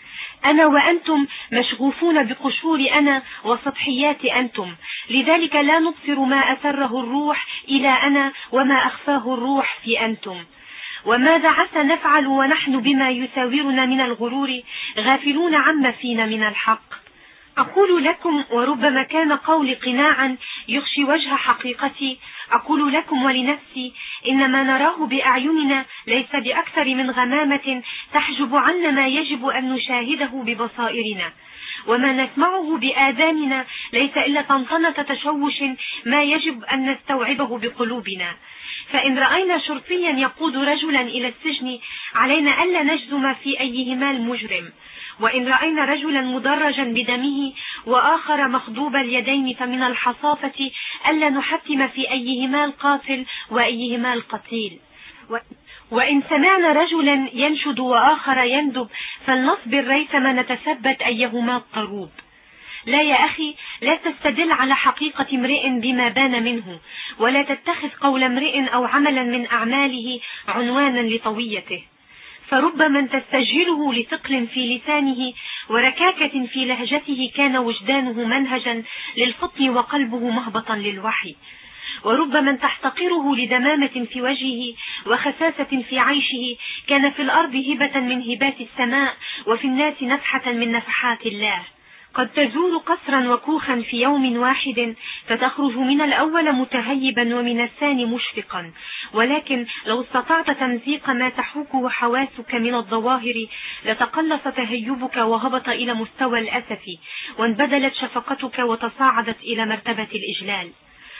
[SPEAKER 1] أنا وأنتم مشغوفون بقشور أنا وسطحيات أنتم، لذلك لا نبصر ما أسره الروح إلى أنا وما أخفاه الروح في أنتم. وماذا عسى نفعل ونحن بما يساورنا من الغرور غافلون عما فينا من الحق؟ أقول لكم، وربما كان قولي قناعا يخشي وجه حقيقتي، أقول لكم ولنفسي إن ما نراه بأعيننا ليس بأكثر من غمامة تحجب عنا ما يجب أن نشاهده ببصائرنا، وما نسمعه بآذاننا ليس إلا طنطنة تشوش ما يجب أن نستوعبه بقلوبنا. فإن رأينا شرطيا يقود رجلا إلى السجن علينا ألا نجزم في أيهما المجرم، وإن رأينا رجلا مدرجا بدمه وآخر مخضوب اليدين فمن الحصافة ألا نحكم في أيهما القاتل وأيهما القتيل، وإن سمعنا رجلا ينشد وآخر يندب فلنصبر ريثما نتثبت أيهما الطروب. لا يا أخي، لا تستدل على حقيقة امرئ بما بان منه، ولا تتخذ قول امرئ أو عملا من أعماله عنوانا لطويته، فربما تستجهله لثقل في لسانه وركاكة في لهجته كان وجدانه منهجا للفطن وقلبه مهبطا للوحي، وربما تحتقره لدمامة في وجهه وخساسة في عيشه كان في الأرض هبة من هبات السماء وفي الناس نفحة من نفحات الله. قد تزور قصرا وكوخا في يوم واحد فتخرج من الأول متهيبا ومن الثاني مشفقا، ولكن لو استطعت تمزيق ما تحوكه حواسك من الظواهر لتقلص تهيبك وهبط إلى مستوى الأسف، وانبدلت شفقتك وتصاعدت إلى مرتبة الإجلال.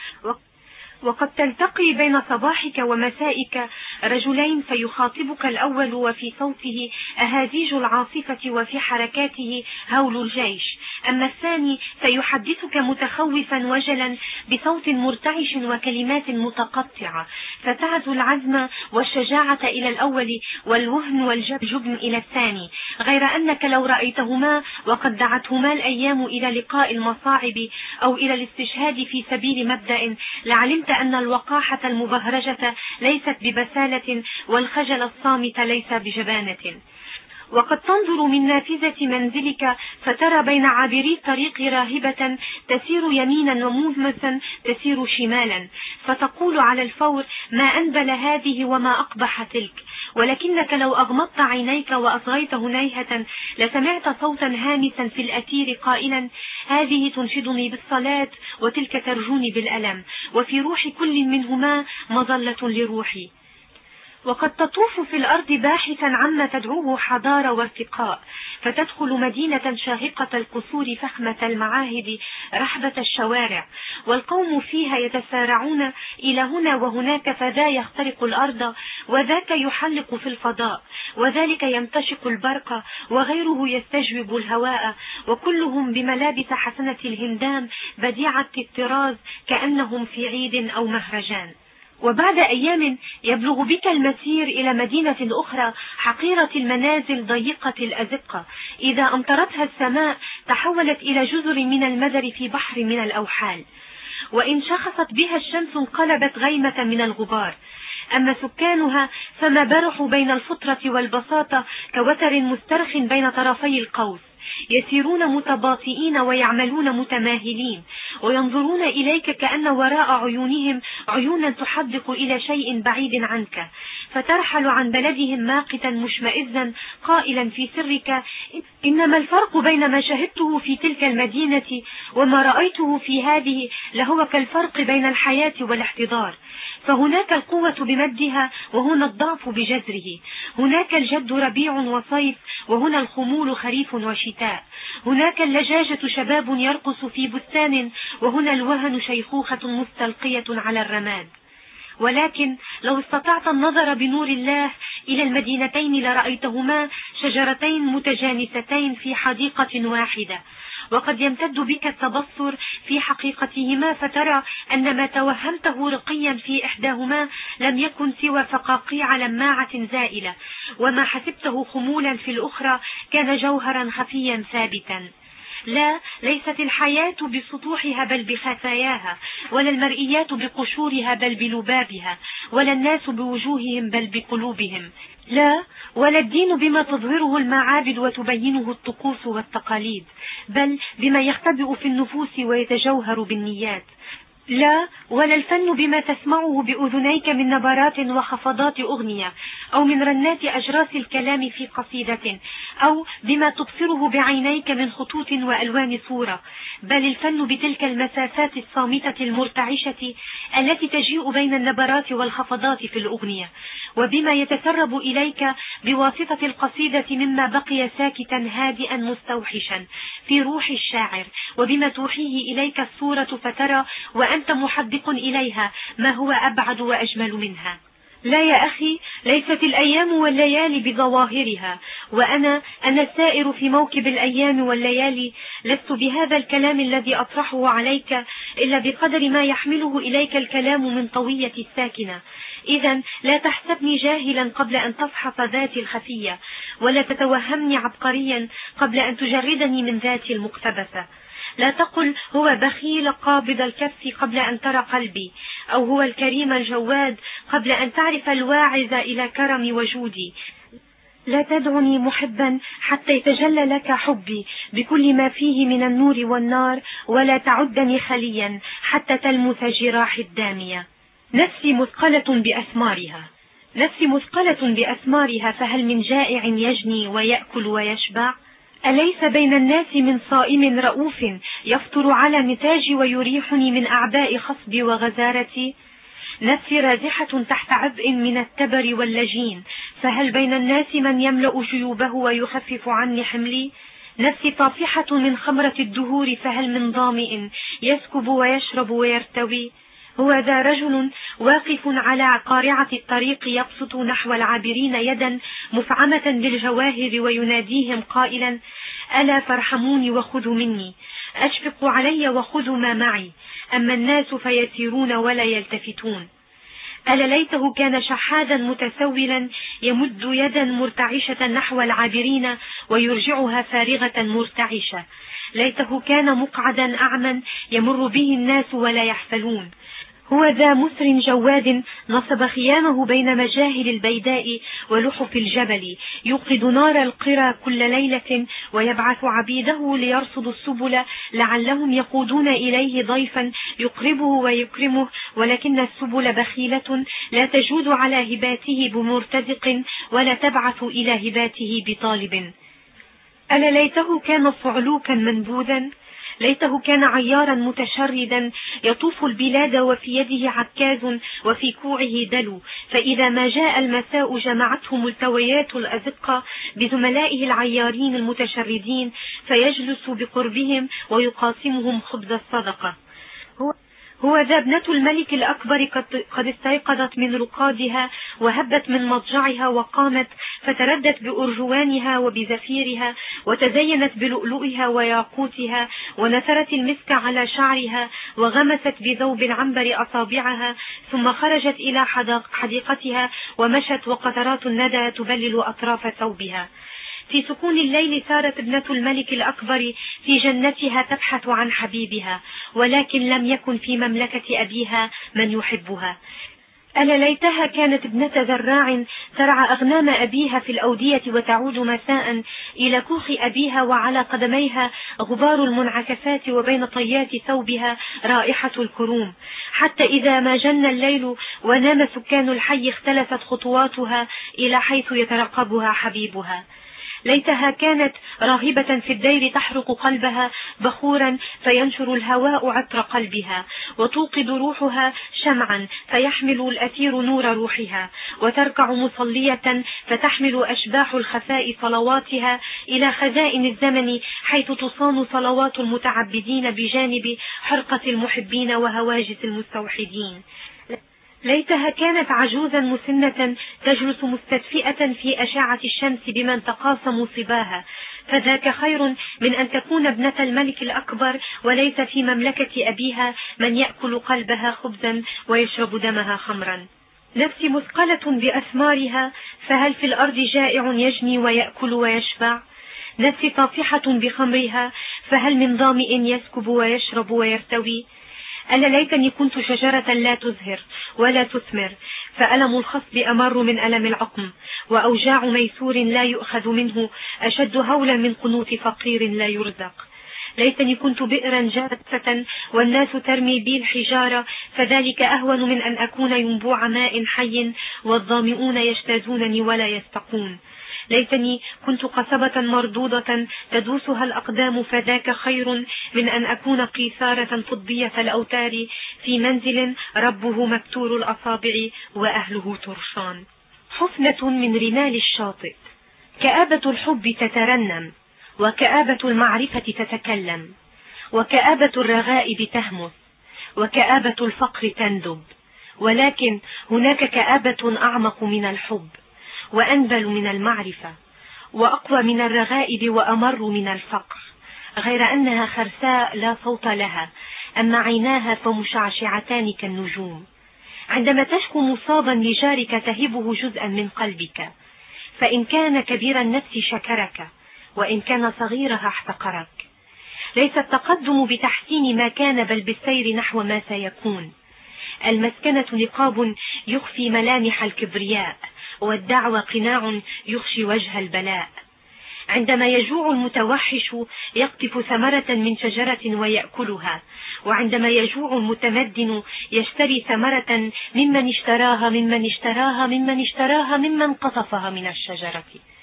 [SPEAKER 1] وقد تلتقي بين صباحك ومسائك رجلين فيخاطبك الأول وفي صوته أهازيج العاصفة وفي حركاته هول الجيش، أما الثاني فيحدثك متخوفا وجلا بصوت مرتعش وكلمات متقطعة، فتعزو العزم والشجاعة إلى الأول والوهن والجبن إلى الثاني، غير أنك لو رأيتهما وقد دعتهما الأيام إلى لقاء المصاعب أو إلى الاستشهاد في سبيل مبدأ لعلمت أن الوقاحة المبهرجة ليست ببسالة والخجل الصامت ليس بجبانة. وقد تنظر من نافذة منزلك فترى بين عابري الطريق راهبة تسير يمينا ومهمسا تسير شمالا، فتقول على الفور ما أنبل هذه وما أقبح تلك، ولكنك لو أغمضت عينيك وأصغيت هنيهة لسمعت صوتا هامسا في الأثير قائلا هذه تنشدني بالصلاة وتلك ترجوني بالألم، وفي روح كل منهما مظلة لروحي. وقد تطوف في الأرض باحثا عما تدعوه حضارة وارتقاء، فتدخل مدينة شاهقة القصور فخمة المعاهد رحبة الشوارع، والقوم فيها يتسارعون إلى هنا وهناك، فذا يخترق الأرض وذاك يحلق في الفضاء، وذلك يمتشق البرق وغيره يستجوب الهواء، وكلهم بملابس حسنة الهندام بديعة الطراز كأنهم في عيد أو مهرجان. وبعد أيام يبلغ بك المسير إلى مدينة أخرى حقيرة المنازل ضيقة الأزقة، إذا أمطرتها السماء تحولت إلى جزر من المدر في بحر من الأوحال، وإن شخصت بها الشمس انقلبت غيمة من الغبار. أما سكانها فما برحوا بين الفطرة والبساطة كوتر مسترخ بين طرفي القوس، يسيرون متباطئين ويعملون متماهلين، وينظرون إليك كأن وراء عيونهم عيونا تحدق إلى شيء بعيد عنك، فترحل عن بلدهم ماقتا مشمئزا قائلا في سرك إنما الفرق بين ما شهدته في تلك المدينة وما رأيته في هذه لهو كالفرق بين الحياة والاحتضار، فهناك القوة بمدها وهنا الضعف بجذره، هناك الجد ربيع وصيف وهنا الخمول خريف وشتاء، هناك اللجاجة شباب يرقص في بستان وهنا الوهن شيخوخة مستلقية على الرماد. ولكن لو استطعت النظر بنور الله إلى المدينتين لرأيتهما شجرتين متجانستين في حديقة واحدة، وقد يمتد بك التبصر في حقيقتهما فترى أن ما توهمته رقيا في إحداهما لم يكن سوى فقاقيع لماعة زائلة، وما حسبته خمولا في الأخرى كان جوهرا خفيا ثابتا. لا، ليست الحياة بسطوحها بل بخفاياها، ولا المرئيات بقشورها بل بلبابها، ولا الناس بوجوههم بل بقلوبهم، لا، ولا الدين بما تظهره المعابد وتبينه الطقوس والتقاليد، بل بما يختبئ في النفوس ويتجوهر بالنيات. لا، ولا الفن بما تسمعه بأذنيك من نبرات وخفضات أغنية، أو من رنات أجراس الكلام في قصيدة، أو بما تبصره بعينيك من خطوط وألوان صورة، بل الفن بتلك المسافات الصامتة المرتعشة التي تجيء بين النبرات والخفضات في الأغنية، وبما يتسرب إليك بواسطة القصيدة مما بقي ساكتا هادئا مستوحشا في روح الشاعر، وبما توحيه إليك الصورة فترى وأنت محدق إليها ما هو أبعد وأجمل منها. لا يا أخي، ليست الأيام والليالي بظواهرها، وأنا السائر في موكب الأيام والليالي لست بهذا الكلام الذي أطرحه عليك إلا بقدر ما يحمله إليك الكلام من طوية الساكنة. إذا لا تحسبني جاهلا قبل أن تفحص ذاتي الخفية، ولا تتوهمني عبقريا قبل أن تجردني من ذاتي المقتبسة. لا تقل هو بخيل قابض الكف قبل أن ترى قلبي، أو هو الكريم الجواد قبل أن تعرف الواعز إلى كرم وجودي. لا تدعني محبا حتى يتجلى لك حبي بكل ما فيه من النور والنار، ولا تعدني خليا حتى تلمس جراحي الدامية. نفسي مثقلة بأثمارها، نفسي مثقلة بأثمارها، فهل من جائع يجني ويأكل ويشبع؟ أليس بين الناس من صائم رؤوف يفطر على نتاجي ويريحني من أعباء خصبي وغزارتي؟ نفسي رازحة تحت عبء من التبر واللجين، فهل بين الناس من يملأ جيوبه ويخفف عني حملي؟ نفسي طافحة من خمرة الدهور، فهل من ظامئ يسكب ويشرب ويرتوي؟ هو ذا رجل واقف على قارعة الطريق يبسط نحو العابرين يدا مفعمة بالجواهر ويناديهم قائلا: ألا فارحموني وخذوا مني، أشفقوا علي وخذوا ما معي، أما الناس فيسيرون ولا يلتفتون. ألا ليته كان شحاذا متسولا يمد يدا مرتعشة نحو العابرين ويرجعها فارغة مرتعشة. ليته كان مقعدا أعمى يمر به الناس ولا يحفلون. هو ذا مسر جواد نصب خيامه بين مجاهل البيداء ولحف الجبل، يوقد نار القرى كل ليلة ويبعث عبيده ليرصدوا السبل لعلهم يقودون إليه ضيفا يقربه ويكرمه، ولكن السبل بخيلة لا تجود على هباته بمرتزق ولا تبعث إلى هباته بطالب. ألا ليته كان صعلوكا منبوذا، ليته كان عيارا متشردا يطوف البلاد وفي يده عكاز وفي كوعه دلو، فإذا ما جاء المساء جمعته ملتويات الأزقة بزملائه العيارين المتشردين، فيجلس بقربهم ويقاسمهم خبز الصدقة. هو ذا ابنة الملك الأكبر قد استيقظت من رقادها وهبت من مضجعها وقامت فتردت بأرجوانها وبزفيرها وتزينت بلؤلؤها وياقوتها ونثرت المسك على شعرها وغمست بذوب العنبر أصابعها، ثم خرجت إلى حديقتها ومشت وقطرات الندى تبلل أطراف ثوبها. في سكون الليل سارت ابنة الملك الأكبر في جنتها تبحث عن حبيبها، ولكن لم يكن في مملكة أبيها من يحبها. ألا ليتها كانت ابنة زراع ترعى أغنام أبيها في الأودية وتعود مساء إلى كوخ أبيها وعلى قدميها غبار المنعكسات وبين طيات ثوبها رائحة الكروم، حتى إذا ما جن الليل ونام سكان الحي اختلفت خطواتها إلى حيث يترقبها حبيبها. ليتها كانت راهبة في الدير تحرق قلبها بخورا فينشر الهواء عطر قلبها، وتوقد روحها شمعا فيحمل الأثير نور روحها، وتركع مصلية فتحمل أشباح الخفاء صلواتها إلى خزائن الزمن حيث تصان صلوات المتعبدين بجانب حرقة المحبين وهواجس المستوحدين. ليتها كانت عجوزا مسنة تجلس مستدفئة في أشعة الشمس بمن تقاسموا صباها، فذاك خير من أن تكون ابنة الملك الأكبر وليس في مملكة أبيها من يأكل قلبها خبزا ويشرب دمها خمرا. نفسي مثقلة بأثمارها، فهل في الأرض جائع يجني ويأكل ويشبع؟ نفسي طافحة بخمرها، فهل من ظامئ يسكب ويشرب ويرتوي؟ ألا ليتني كنت شجرة لا تزهر ولا تثمر، فألم الخصب أمر من ألم العقم، وأوجاع ميسور لا يؤخذ منه أشد هولا من قنوت فقير لا يرزق. ليتني كنت بئرا جافة والناس ترمي بي الحجارة، فذلك أهون من أن أكون ينبوع ماء حي والظامئون يجتازونني ولا يستقون. ليتني كنت قصبة مردودة تدوسها الأقدام، فذاك خير من أن أكون قيثارة فضية الأوتار في منزل ربه مكتور الأصابع وأهله ترشان. حفنة من رمال الشاطئ. كآبة الحب تترنم، وكآبة المعرفة تتكلم، وكآبة الرغائب تهمس، وكآبة الفقر تندب، ولكن هناك كآبة أعمق من الحب، وأنبل من المعرفة، وأقوى من الرغائب، وأمر من الفقر، غير أنها خرساء لا صوت لها، أما عيناها فمشعشعتان كالنجوم. عندما تشكو مصابا لجارك تهبه جزءا من قلبك، فإن كان كبير النفس شكرك، وإن كان صغيرها احتقرك. ليس التقدم بتحسين ما كان، بل بالسير نحو ما سيكون. المسكنة نقاب يخفي ملامح الكبرياء، والدعوة قناع يخشي وجه البلاء. عندما يجوع المتوحش يقطف ثمرة من شجرة ويأكلها، وعندما يجوع المتمدن يشتري ثمرة ممن اشتراها ممن قطفها من الشجرة.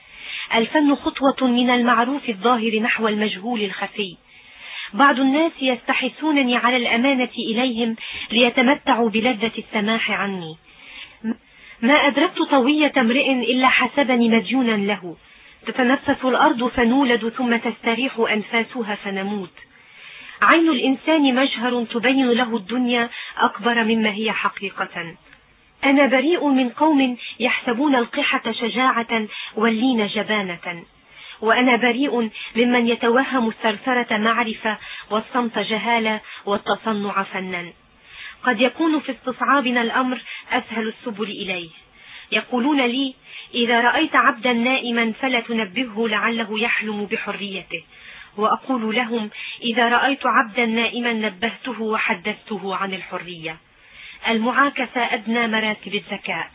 [SPEAKER 1] الفن خطوة من المعروف الظاهر نحو المجهول الخفي. بعض الناس يستحثونني على الأمانة إليهم ليتمتعوا بلذة السماح عني. ما أدركت طوية امرئ إلا حسبني مديونا له. تتنفس الأرض فنولد، ثم تستريح أنفاسها فنموت. عين الإنسان مجهر تبين له الدنيا أكبر مما هي حقيقة. أنا بريء من قوم يحسبون القحة شجاعة واللين جبانة، وأنا بريء ممن يتوهم الثرثرة معرفة والصمت جهالة والتصنع فنا. قد يكون في استصعابنا الأمر أسهل السبل إليه. يقولون لي: إذا رأيت عبدا نائما فلا تنبهه لعله يحلم بحريته. وأقول لهم: إذا رأيت عبدا نائما نبهته وحدثته عن الحرية. المعاكسة أدنى مراتب الذكاء.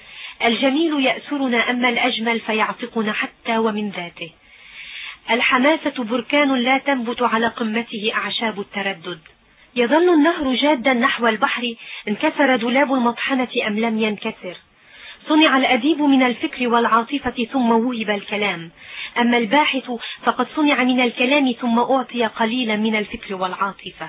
[SPEAKER 1] الجميل يأسرنا، أما الأجمل فيعتقنا حتى ومن ذاته. الحماسة بركان لا تنبت على قمته أعشاب التردد. يظل النهر جادا نحو البحر، انكسر دولاب المطحنة أم لم ينكسر. صنع الأديب من الفكر والعاطفة ثم وهب الكلام، أما الباحث فقد صنع من الكلام ثم أعطي قليلا من الفكر والعاطفة.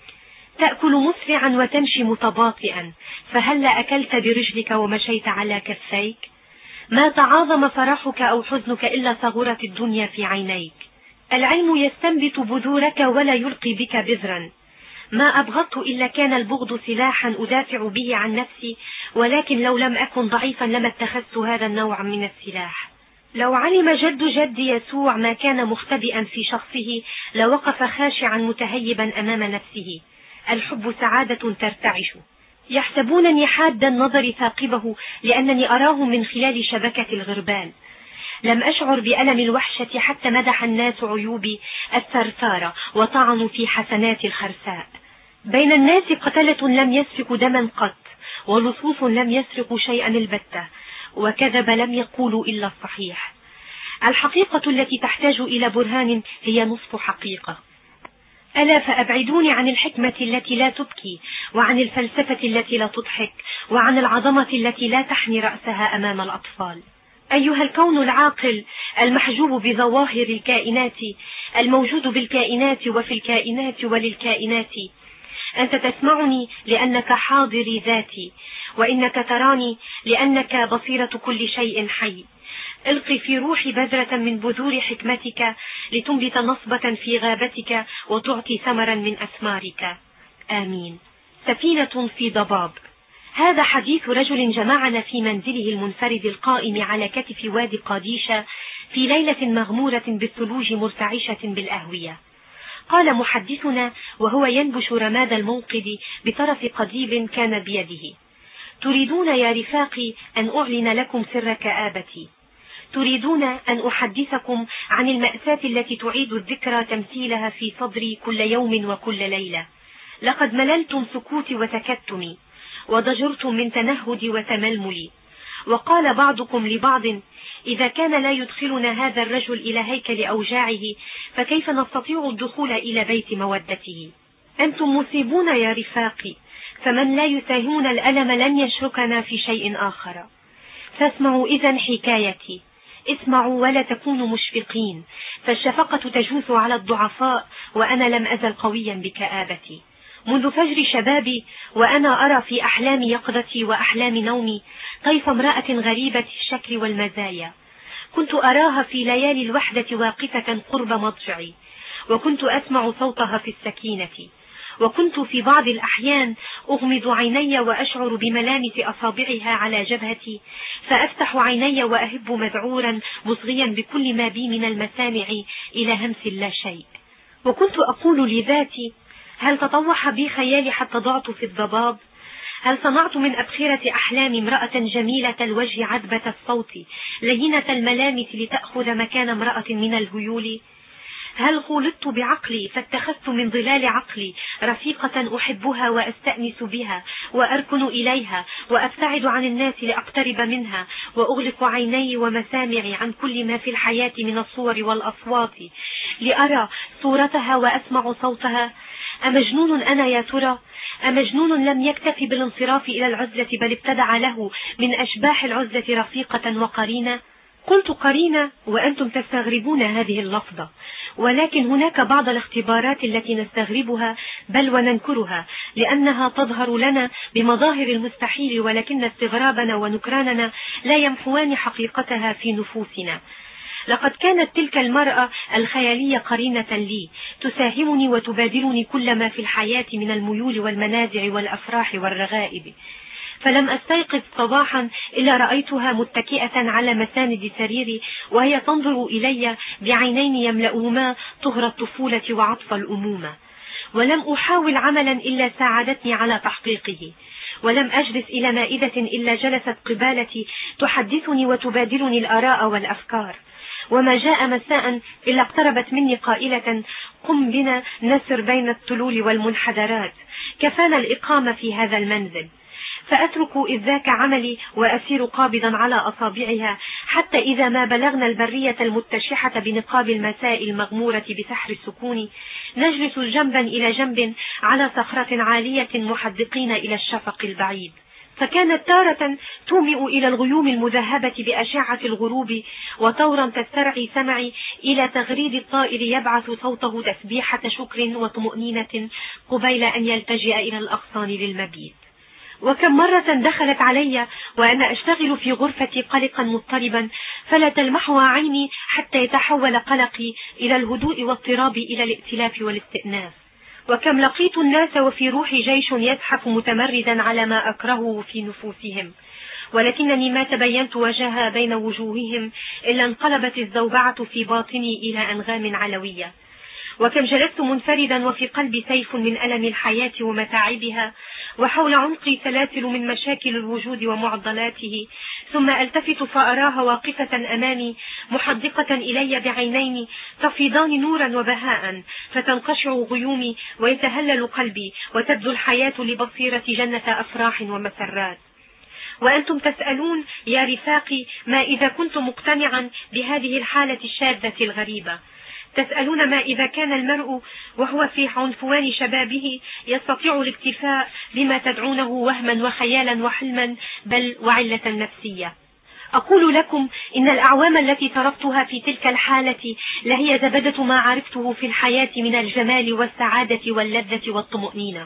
[SPEAKER 1] تأكل مسرعا وتمشي متباطئا، فهلا أكلت برجلك ومشيت على كفيك؟ ما تعاظم فرحك أو حزنك إلا صغرت الدنيا في عينيك. العلم يستنبت بذورك ولا يلقي بك بذرا. ما أبغضت إلا كان البغض سلاحا أدافع به عن نفسي، ولكن لو لم أكن ضعيفا لما اتخذت هذا النوع من السلاح. لو علم جد يسوع ما كان مختبئا في شخصه لوقف خاشعا متهيبا أمام نفسه. الحب سعادة ترتعش. يحسبونني حاد النظر ثاقبه لأنني أراه من خلال شبكة الغربال. لم أشعر بألم الوحشة حتى مدح الناس عيوبي الثرثارة وطعنوا في حسنات الخرساء. بين الناس قتلة لم يسفكوا دما قط، ولصوص لم يسرقوا شيئا البتة، وكذب لم يقولوا إلا الصحيح. الحقيقة التي تحتاج إلى برهان هي نصف حقيقة. ألا فأبعدوني عن الحكمة التي لا تبكي، وعن الفلسفة التي لا تضحك، وعن العظمة التي لا تحني رأسها أمام الأطفال. أيها الكون العاقل المحجوب بظواهر الكائنات، الموجود بالكائنات وفي الكائنات وللكائنات، أنت تسمعني لأنك حاضري ذاتي، وإنك تراني لأنك بصيرة كل شيء حي. القي في روحي بذرة من بذور حكمتك لتنبت نصبة في غابتك وتعطي ثمرا من أثمارك. آمين. سفينة في ضباب. هذا حديث رجل جمعنا في منزله المنفرد القائم على كتف وادي قاديشة في ليلة مغمورة بالثلوج مرتعشة بالأهوية. قال محدثنا وهو ينبش رماد الموقد بطرف قضيب كان بيده: تريدون يا رفاقي أن أعلن لكم سر كآبتي، تريدون أن أحدثكم عن المأساة التي تعيد الذكرى تمثيلها في صدري كل يوم وكل ليلة. لقد مللتم سكوتي وتكتمي، وضجرتم من تنهدي وتململي. وقال بعضكم لبعض: إذا كان لا يدخلنا هذا الرجل إلى هيكل أوجاعه، فكيف نستطيع الدخول إلى بيت مودته؟ أنتم مصيبون يا رفاقي، فمن لا يساهمنا الألم لن يشركنا في شيء آخر. فاسمعوا إذن حكايتي، اسمعوا ولا تكونوا مشفقين، فالشفقة تجوز على الضعفاء، وأنا لم أزل قويا بكآبتي. منذ فجر شبابي وأنا أرى في أحلام يقظتي وأحلام نومي طيف امرأة غريبة الشكل والمزايا، كنت أراها في ليالي الوحدة واقفة قرب مضجعي، وكنت أسمع صوتها في السكينة، وكنت في بعض الأحيان أغمض عيني وأشعر بملامس أصابعها على جبهتي، فأفتح عيني وأهب مذعورا مصغيا بكل ما بي من المسامع إلى همس لا شيء. وكنت أقول لذاتي: هل تطوح بي خيالي حتى ضعت في الضباب؟ هل صنعت من أبخرة أحلامي امرأة جميلة الوجه عذبة الصوت لينة الملامس لتأخذ مكان امرأة من الهيول؟ هل خلطت بعقلي فاتخذت من ظلال عقلي رفيقة أحبها وأستأنس بها وأركن إليها وأبتعد عن الناس لأقترب منها، وأغلق عيني ومسامعي عن كل ما في الحياة من الصور والأصوات لأرى صورتها وأسمع صوتها؟ أمجنون أنا يا ترى؟ أمجنون لم يكتف بالانصراف إلى العزلة، بل ابتدع له من أشباح العزلة رفيقة وقرينة؟ قلت قرينة وأنتم تستغربون هذه اللفظة، ولكن هناك بعض الاختبارات التي نستغربها بل وننكرها لأنها تظهر لنا بمظاهر المستحيل، ولكن استغرابنا ونكراننا لا يمحوان حقيقتها في نفوسنا. لقد كانت تلك المرأة الخيالية قرينة لي، تساهمني وتبادلني كل ما في الحياة من الميول والمنازع والأفراح والرغائب. فلم أستيقظ صباحا إلا رأيتها متكئة على مساند سريري، وهي تنظر إلي بعينين يملأهما طهر الطفولة وعطف الأمومة. ولم أحاول عملا إلا ساعدتني على تحقيقه، ولم أجلس إلى مائدة إلا جلست قبالتي تحدثني وتبادلني الآراء والأفكار. وما جاء مساء إلا اقتربت مني قائلة: قم بنا نسر بين التلول والمنحدرات، كفانا الإقامة في هذا المنزل. فأترك إذ ذاك عملي وأسير قابضا على أصابعها، حتى إذا ما بلغنا البرية المتشحة بنقاب المساء المغمورة بسحر السكون، نجلس جنبا إلى جنب على صخرة عالية محدقين إلى الشفق البعيد. فكانت تارة تومئ إلى الغيوم المذهبة بأشعة الغروب، وطورا تسترعي سمعي إلى تغريد الطائر يبعث صوته تسبيحة شكر وطمأنينة قبيل أن يلتجئ إلى الأغصان للمبيت. وكم مرة دخلت علي وأنا أشتغل في غرفتي قلقا مضطربا، فلا تلمحها عيني حتى يتحول قلقي إلى الهدوء واضطرابي إلى الائتلاف والاستئناس. وكم لقيت الناس وفي روحي جيش يزحف متمردا على ما أكرهه في نفوسهم، ولكنني ما تبينت وجهها بين وجوههم إلا انقلبت الزوبعة في باطني إلى أنغام علوية. وكم جلست منفردا وفي قلبي سيف من ألم الحياة ومتاعبها، وحول عنقي سلاسل من مشاكل الوجود ومعضلاته، ثم ألتفت فأراها واقفة أمامي محدقة إلي بعينين تفيضان نورا وبهاء، فتنقشع غيومي ويتهلل قلبي وتبدو الحياة لبصيرة جنة أفراح ومسرات. وأنتم تسألون يا رفاقي: ما إذا كنت مقتنعا بهذه الحالة الشاذة الغريبة؟ تسألون ما إذا كان المرء وهو في عنفوان شبابه يستطيع الاكتفاء بما تدعونه وهما وخيالا وحلما بل وعلة نفسية؟ أقول لكم إن الأعوام التي تركتها في تلك الحالة لهي زبدة ما عرفته في الحياة من الجمال والسعادة واللذة والطمأنينة.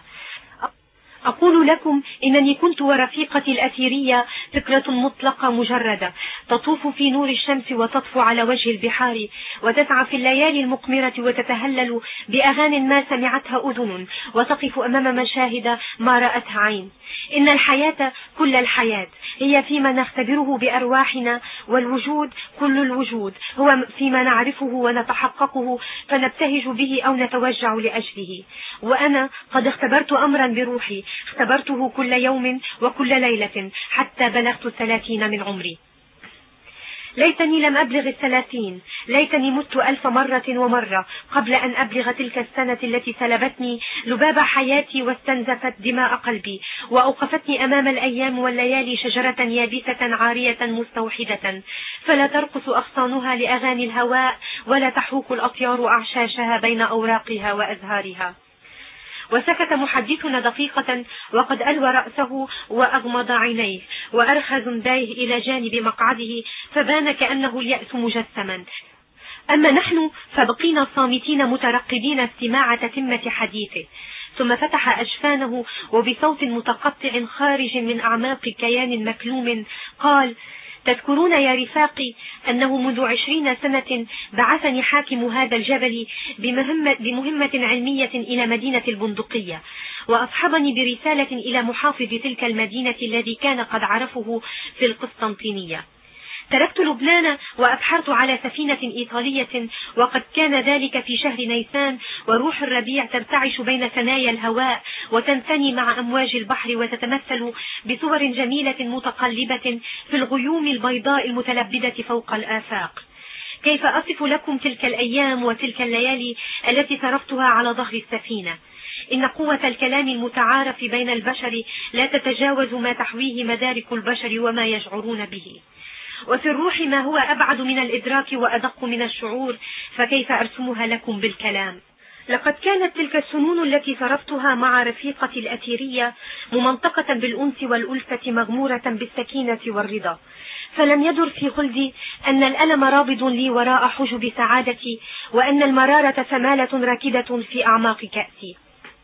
[SPEAKER 1] أقول لكم إنني كنت ورفيقتي الأثيرية فكرة مطلقة مجردة تطوف في نور الشمس وتطفو على وجه البحار، وتسعى في الليالي المقمرة وتتهلل بأغاني ما سمعتها أذن، وتقف أمام مشاهد ما رأتها عين. إن الحياة كل الحياة هي فيما نختبره بأرواحنا، والوجود كل الوجود هو فيما نعرفه ونتحققه فنبتهج به أو نتوجع لأجله. وأنا قد اختبرت أمرا بروحي، اختبرته كل يوم وكل ليلة حتى بلغت 30 من عمري. ليتني لم أبلغ 30، ليتني مت 1000 مرة ومرة قبل أن أبلغ تلك السنة التي سلبتني لباب حياتي واستنزفت دماء قلبي، وأوقفتني أمام الأيام والليالي شجرة يابسة عارية مستوحدة، فلا ترقص أغصانها لأغاني الهواء، ولا تحوك الأطيار أعشاشها بين أوراقها وأزهارها. وسكت محدثنا دقيقة وقد ألوى رأسه وأغمض عينيه وأرخى زنديه إلى جانب مقعده، فبان كأنه اليأس مجسما. أما نحن فبقينا صامتين مترقبين استماع تتمة حديثه. ثم فتح أجفانه وبصوت متقطع خارج من أعماق كيان مكلوم قال: تذكرون يا رفاقي أنه منذ 20 سنة بعثني حاكم هذا الجبل بمهمة علمية إلى مدينة البندقية، وأصحبني برسالة إلى محافظ تلك المدينة الذي كان قد عرفه في القسطنطينية. تركت لبنان وأبحرت على سفينة إيطالية، وقد كان ذلك في شهر نيسان، وروح الربيع ترتعش بين ثنايا الهواء وتنثني مع أمواج البحر، وتتمثل بصور جميلة متقلبة في الغيوم البيضاء المتلبدة فوق الآفاق. كيف أصف لكم تلك الأيام وتلك الليالي التي صرفتها على ظهر السفينة؟ إن قوة الكلام المتعارف بين البشر لا تتجاوز ما تحويه مدارك البشر وما يشعرون به، وفي الروح ما هو أبعد من الإدراك وأدق من الشعور، فكيف أرسمها لكم بالكلام؟ لقد كانت تلك السنون التي صرفتها مع رفيقتي الأثيرية ممنطقة بالأنس والألفة، مغمورة بالسكينة والرضا، فلم يدر في خلدي أن الألم رابض لي وراء حجب سعادتي، وأن المرارة سمالة راكدة في أعماق كأسي.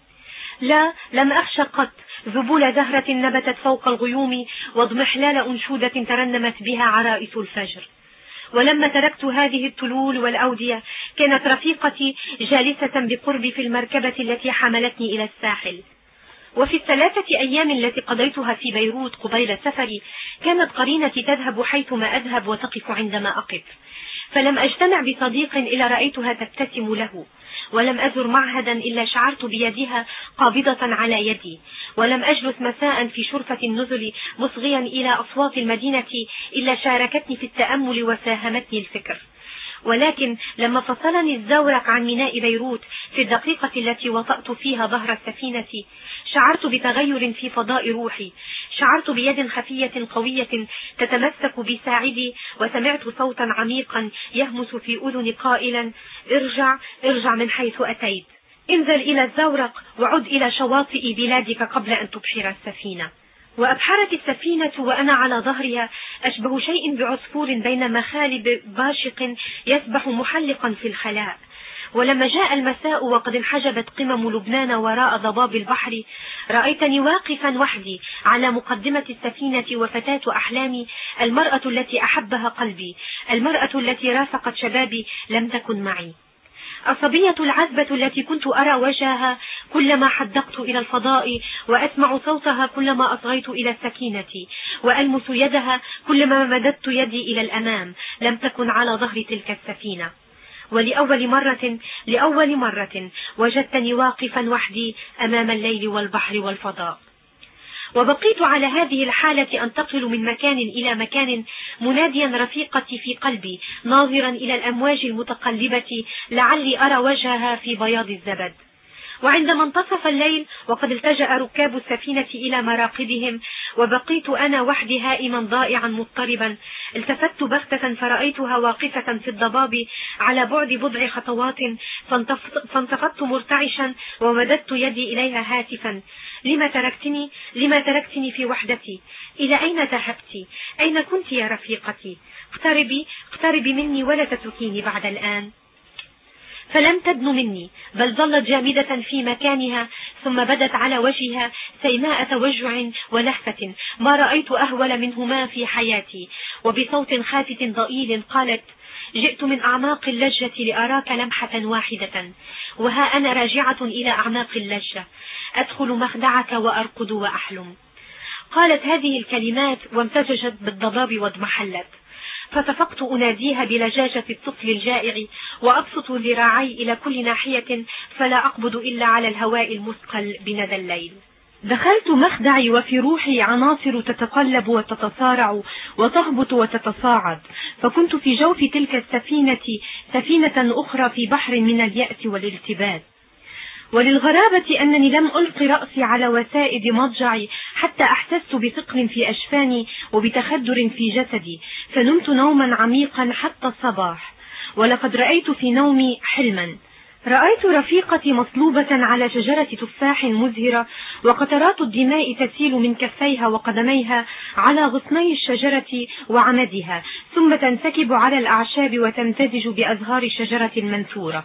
[SPEAKER 1] لا، لم أخش قط ذبول زهرة نبتت فوق الغيوم واضمحلال أنشودة ترنمت بها عرائس الفجر. ولما تركت هذه التلول والأودية كانت رفيقتي جالسة بقربي في المركبة التي حملتني إلى الساحل. وفي ال3 أيام التي قضيتها في بيروت قبيل سفري كانت قرينتي تذهب حيثما أذهب وتقف عندما أقف، فلم أجتمع بصديق إلا رأيتها تبتسم له، ولم أزر معهدا إلا شعرت بيدها قابضة على يدي، ولم أجلس مساء في شرفة النزل مصغيا إلى أصوات المدينة إلا شاركتني في التأمل وساهمتني الفكر. ولكن لما فصلني الزورق عن ميناء بيروت في الدقيقة التي وطأت فيها ظهر السفينة شعرت بتغير في فضاء روحي، شعرت بيد خفية قوية تتمسك بساعدي، وسمعت صوتا عميقا يهمس في أذني قائلا: ارجع ارجع من حيث أتيت، انزل إلى الزورق وعد إلى شواطئ بلادك قبل أن تبحر السفينة. وأبحرت السفينة وأنا على ظهرها أشبه شيء بعصفور بين مخالب باشق يسبح محلقا في الخلاء. ولما جاء المساء وقد انحجبت قمم لبنان وراء ضباب البحر، رأيتني واقفا وحدي على مقدمة السفينة، وفتاة أحلامي، المرأة التي أحبها قلبي، المرأة التي رافقت شبابي، لم تكن معي. الصبية العذبة التي كنت أرى وجهها كلما حدقت إلى الفضاء، وأسمع صوتها كلما أصغيت إلى السكينة، وألمس يدها كلما مددت يدي إلى الأمام، لم تكن على ظهر تلك السفينة. لأول مرة وجدتني واقفا وحدي أمام الليل والبحر والفضاء. وبقيت على هذه الحالة أنتقل من مكان إلى مكان، مناديا رفيقتي في قلبي، ناظرا إلى الأمواج المتقلبة لعلي أرى وجهها في بياض الزبد. وعندما انتصف الليل وقد التجأ ركاب السفينة إلى مراقدهم، وبقيت أنا وحدي هائما ضائعا مضطربا، التفت بغتة فرأيتها واقفة في الضباب على بعد بضع خطوات، فانتفضت مرتعشا ومددت يدي إليها هاتفا: لما تركتني في وحدتي؟ إلى أين ذهبت؟ أين كنت يا رفيقتي؟ اقتربي مني ولا تتركيني بعد الآن. فلم تدن مني، بل ظلت جامدة في مكانها، ثم بدت على وجهها سيماء توجع ولهفة ما رأيت أهول منهما في حياتي، وبصوت خافت ضئيل قالت: جئت من أعماق اللجة لأراك لمحة واحدة، وها أنا راجعة إلى أعماق اللجة، أدخل مخدعك وأرقد وأحلم. قالت هذه الكلمات وامتزجت بالضباب واضمحلت، فصفقت أناديها بلجاجة الطفل الجائع، وأبسط ذراعي إلى كل ناحية، فلا أقبض إلا على الهواء المثقل بندى الليل. دخلت مخدعي وفي روحي عناصر تتقلب وتتصارع وتهبط وتتصاعد، فكنت في جوف تلك السفينة سفينة أخرى في بحر من اليأس والالتباس. وللغرابة أنني لم ألق رأسي على وسائد مضجعي حتى أحسست بثقل في أشفاني وبتخدر في جسدي، فنمت نوما عميقا حتى الصباح. ولقد رأيت في نومي حلما، رأيت رفيقتي مصلوبة على شجرة تفاح مزهرة، وقطرات الدماء تسيل من كفيها وقدميها على غصني الشجرة وعمدها، ثم تنسكب على الأعشاب وتمتزج بأزهار الشجرة المنثورة.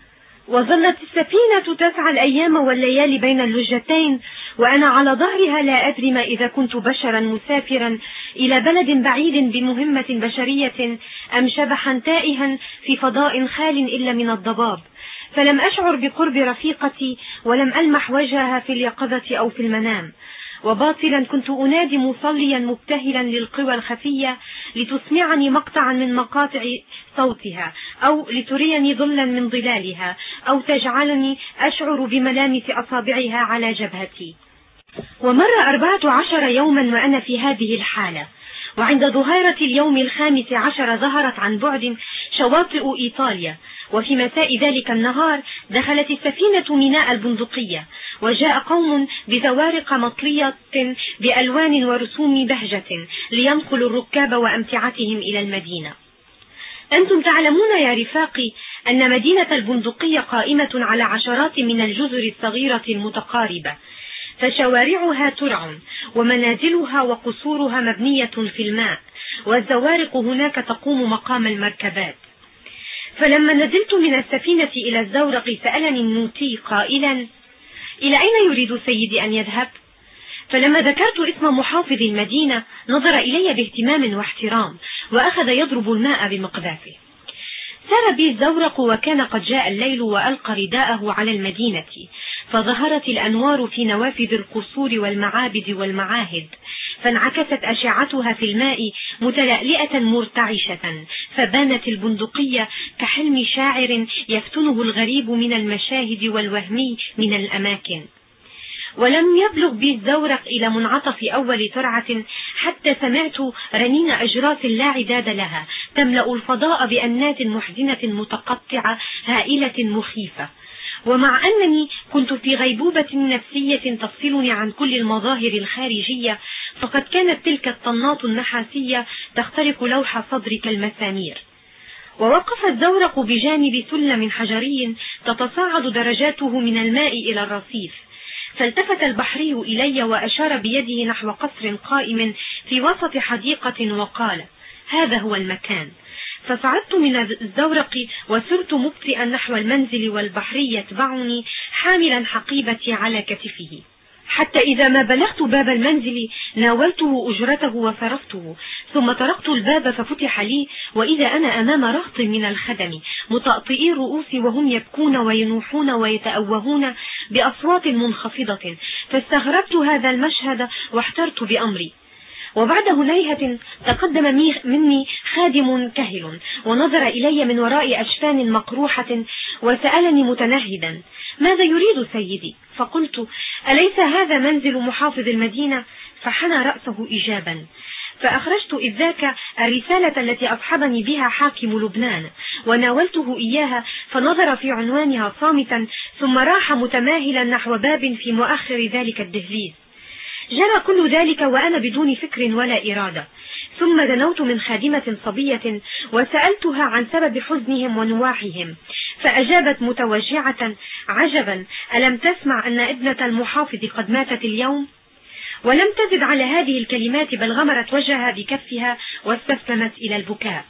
[SPEAKER 1] وظلت السفينة تسعى الأيام والليالي بين اللجتين، وأنا على ظهرها لا أدري ما إذا كنت بشرا مسافرا إلى بلد بعيد بمهمة بشرية أم شبحا تائها في فضاء خال إلا من الضباب. فلم أشعر بقرب رفيقتي ولم ألمح وجهها في اليقظة أو في المنام، وباطلا كنت أنادي مصليا مبتهلا للقوى الخفية لتسمعني مقطعا من مقاطع صوتها، أو لتريني ظلا من ظلالها، أو تجعلني أشعر بملامس أصابعها على جبهتي. ومر 14 يوما وأنا في هذه الحالة، وعند ظهيرة اليوم 15 ظهرت عن بعد شواطئ إيطاليا. وفي مساء ذلك النهار دخلت السفينة ميناء البندقية، وجاء قوم بزوارق مطلية بألوان ورسوم بهجة لينقلوا الركاب وأمتعتهم إلى المدينة. أنتم تعلمون يا رفاقي أن مدينة البندقية قائمة على عشرات من الجزر الصغيرة المتقاربة، فشوارعها ترع، ومنازلها وقصورها مبنية في الماء، والزوارق هناك تقوم مقام المركبات. فلما نزلت من السفينة إلى الزورق سألني النوتي قائلا: إلى أين يريد سيدي أن يذهب؟ فلما ذكرت اسم محافظ المدينة نظر إلي باهتمام واحترام، وأخذ يضرب الماء بمقذافه. سار بي الزورق، وكان قد جاء الليل وألقى رداءه على المدينة، فظهرت الأنوار في نوافذ القصور والمعابد والمعاهد، فانعكست أشعتها في الماء متلألئة مرتعشة، فبانت البندقية كحلم شاعر يفتنه الغريب من المشاهد والوهمي من الأماكن. ولم يبلغ بي الزورق إلى منعطف أول ترعة حتى سمعت رنين أجراس لا عداد لها تملأ الفضاء بأنات محزنة متقطعة هائلة مخيفة. ومع أنني كنت في غيبوبة نفسية تفصلني عن كل المظاهر الخارجية، فقد كانت تلك الطنات النحاسية تخترق لوح صدري كالمسامير. ووقف الزورق بجانب سلم حجري تتصاعد درجاته من الماء إلى الرصيف، فالتفت البحري إلي وأشار بيده نحو قصر قائم في وسط حديقة وقال: هذا هو المكان. فصعدت من الزورق وسرت مبطئا نحو المنزل، والبحري يتبعني حاملا حقيبتي على كتفه، حتى إذا ما بلغت باب المنزل ناولته أجرته وصرفته، ثم طرقت الباب ففتح لي، وإذا أنا أمام رهط من الخدم مطأطئي الرؤوس وهم يبكون وينوحون ويتأوهون بأصوات منخفضة، فاستغربت هذا المشهد واحترت بأمري. وبعد هنيهة تقدم مني خادم كهل، ونظر إلي من وراء أشفان مقروحة، وسألني متنهدا: ماذا يريد سيدي؟ فقلت: أليس هذا منزل محافظ المدينة؟ فحنى رأسه إجابا. فأخرجت إذ ذاك الرسالة التي أصحبني بها حاكم لبنان، وناولته إياها، فنظر في عنوانها صامتا، ثم راح متماهلا نحو باب في مؤخر ذلك الدهليز. جرى كل ذلك وأنا بدون فكر ولا إرادة. ثم دنوت من خادمة صبية وسألتها عن سبب حزنهم ونواحهم، فأجابت متوجعة: عجبا، ألم تسمع أن ابنة المحافظ قد ماتت اليوم؟ ولم تزد على هذه الكلمات، بل غمرت وجهها بكفها واستسلمت إلى البكاء.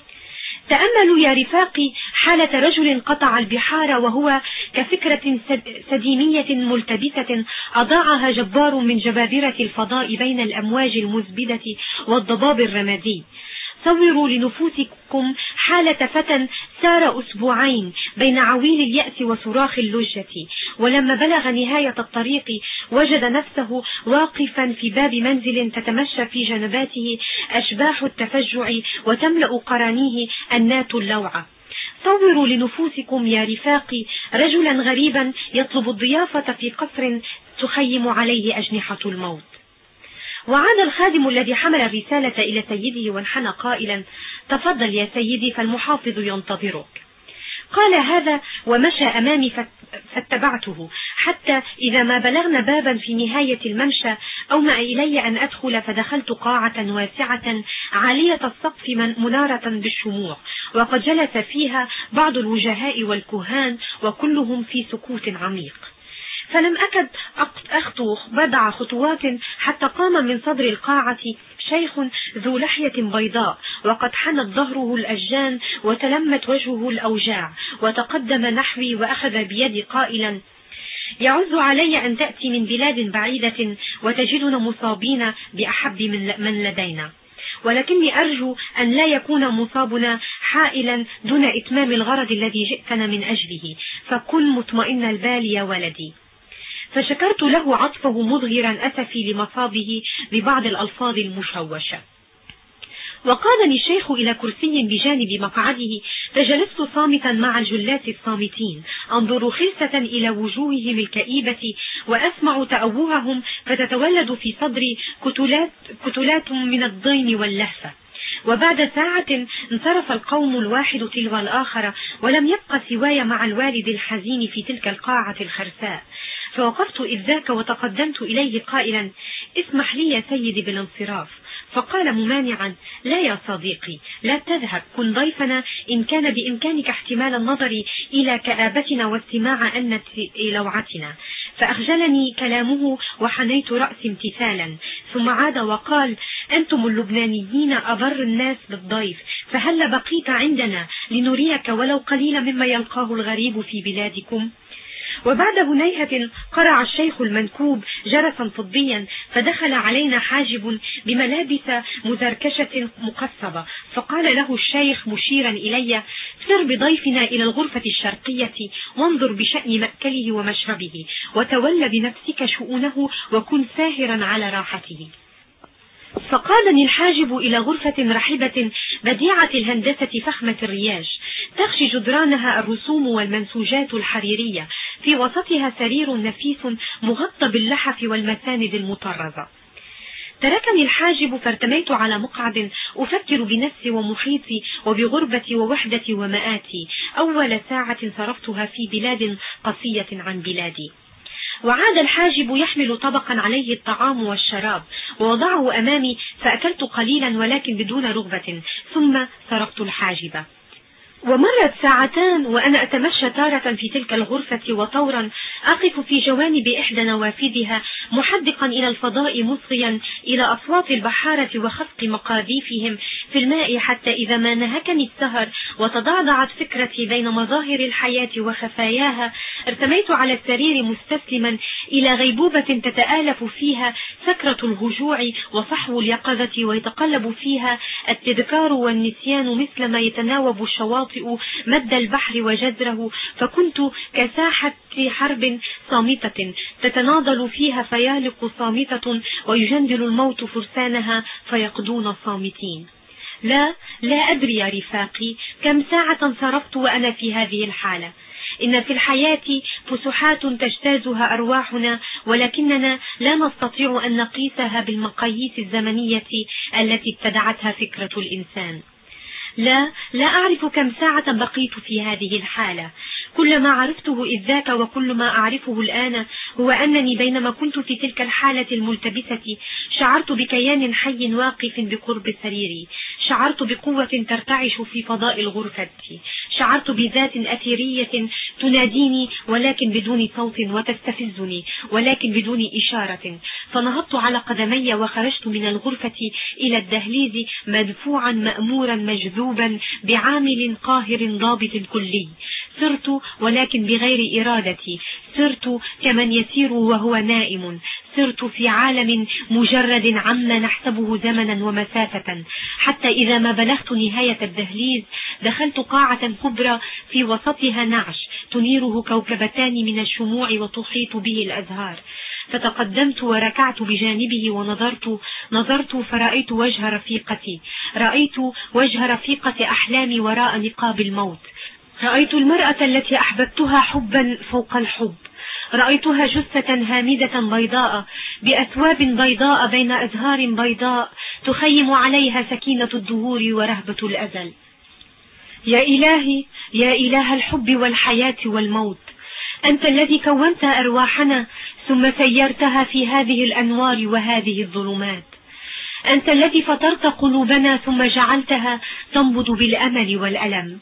[SPEAKER 1] تأملوا يا رفاقي حالة رجل قطع البحار وهو كفكرة سديمية ملتبسة أضاعها جبار من جبابرة الفضاء بين الأمواج المزبدة والضباب الرمادي. صوروا لنفوسكم حالة فتى سار أسبوعين بين عويل اليأس وصراخ اللجة، ولما بلغ نهاية الطريق وجد نفسه واقفا في باب منزل تتمشى في جنباته أشباح التفجع وتملأ قرانيه أنات اللوعة. صوروا لنفوسكم يا رفاقي رجلا غريبا يطلب الضيافة في قصر تخيم عليه أجنحة الموت. وعاد الخادم الذي حمل الرسالة إلى سيده وانحنى قائلا: تفضل يا سيدي فالمحافظ ينتظرك. قال هذا ومشى أمامي فاتبعته، حتى إذا ما بلغنا بابا في نهاية الممشى أومأ إلي أن أدخل، فدخلت قاعة واسعة عالية السقف منارة بالشموع، وقد جلس فيها بعض الوجهاء والكهان وكلهم في سكوت عميق. فلم أكد أخطو بضع خطوات حتى قام من صدر القاعة شيخ ذو لحية بيضاء وقد حنت ظهره الأجان وتلمت وجهه الأوجاع، وتقدم نحوي وأخذ بيدي قائلا: يعز علي أن تأتي من بلاد بعيدة وتجدنا مصابين بأحب من لدينا، ولكني أرجو أن لا يكون مصابنا حائلا دون إتمام الغرض الذي جئتنا من أجله، فكن مطمئن البال يا ولدي. فشكرت له عطفه مظهرا أسفي لمصابه ببعض الألفاظ المشوشة. وقادني الشيخ إلى كرسي بجانب مقعده، فجلست صامتا مع الجلات الصامتين أنظر خلسة إلى وجوههم الكئيبة وأسمع تأوههم، فتتولد في صدري كتلات من الضيم واللهفة. وبعد ساعة انصرف القوم الواحد تلو الآخر، ولم يبق سواي مع الوالد الحزين في تلك القاعة الخرساء. فوقفت إذ ذاك وتقدمت إليه قائلا: اسمح لي يا سيدي بالانصراف. فقال ممانعا: لا يا صديقي، لا تذهب، كن ضيفنا إن كان بإمكانك احتمال النظر إلى كآبتنا واستماع أنة لوعتنا. فأخجلني كلامه وحنيت رأسي امتثالا، ثم عاد وقال: أنتم اللبنانيين أبر الناس بالضيف، فهل بقيت عندنا لنريك ولو قليلا مما يلقاه الغريب في بلادكم؟ وبعد هنيهة قرع الشيخ المنكوب جرسا فضيا، فدخل علينا حاجب بملابس مزركشة مقصبة، فقال له الشيخ مشيرا إلي: سر بضيفنا إلى الغرفة الشرقية وانظر بشأن مأكله ومشربه، وتول بنفسك شؤونه وكن ساهرا على راحته. فقادني الحاجب إلى غرفة رحبة بديعة الهندسة فخمة الرياج، تغشي جدرانها الرسوم والمنسوجات الحريرية، في وسطها سرير نفيس مغطى باللحف والمساند المطرزة. تركني الحاجب فارتميت على مقعد أفكر بنفسي ومحيطي وبغربتي ووحدتي ومآتي، أول ساعة صرفتها في بلاد قصية عن بلادي. وعاد الحاجب يحمل طبقا عليه الطعام والشراب ووضعه أمامي، فأكلت قليلا ولكن بدون رغبة، ثم سرقت الحاجب. ومرت ساعتان وأنا أتمشى تارة في تلك الغرفة، وطورا أقف في جوانب إحدى نوافذها محدقا إلى الفضاء مصغيا إلى أصوات البحارة وخفق مقاذيفهم في الماء، حتى إذا ما نهكني السهر وتضعضعت فكرتي بين مظاهر الحياة وخفاياها، ارتميت على السرير مستسلما إلى غيبوبة تتآلف فيها سكرة الهجوع وصحو اليقظة، ويتقلب فيها التذكار والنسيان مثلما يتناوب الشواطئ مد البحر وجزره. فكنت كساحة حرب صامتة تتناضل فيها فيالق صامتة، ويجندل الموت فرسانها فيقضون صامتين. لا أدري يا رفاقي كم ساعة صرفت وأنا في هذه الحالة. إن في الحياة فسحات تجتازها أرواحنا، ولكننا لا نستطيع أن نقيسها بالمقاييس الزمنية التي ابتدعتها فكرة الإنسان. لا أعرف كم ساعة بقيت في هذه الحالة. كل ما عرفته إذ ذاك وكل ما أعرفه الآن هو أنني بينما كنت في تلك الحالة الملتبسة شعرت بكيان حي واقف بقرب سريري، شعرت بقوة ترتعش في فضاء الغرفة، شعرت بذات أثيرية تناديني ولكن بدون صوت، وتستفزني ولكن بدون إشارة. فنهضت على قدمي وخرجت من الغرفة إلى الدهليز مدفوعا مأمورا مجذوبا بعامل قاهر ضابط كلي. سرت ولكن بغير إرادتي، سرت كمن يسير وهو نائم، سرت في عالم مجرد عما نحسبه زمنا ومسافة، حتى إذا ما بلغت نهاية الدهليز دخلت قاعة كبرى في وسطها نعش تنيره كوكبتان من الشموع وتحيط به الأزهار. فتقدمت وركعت بجانبه ونظرت فرأيت وجه رفيقتي، رأيت وجه رفيقة أحلامي وراء نقاب الموت. رأيت المرأة التي أحببتها حبا فوق الحب. رأيتها جثة هامدة بيضاء بأثواب بيضاء بين أزهار بيضاء تخيم عليها سكينة الدهور ورهبة الأزل. يا إلهي، يا إله الحب والحياة والموت، أنت الذي كونت أرواحنا ثم سيرتها في هذه الأنوار وهذه الظلمات. أنت الذي فطرت قلوبنا ثم جعلتها تنبض بالأمل والألم.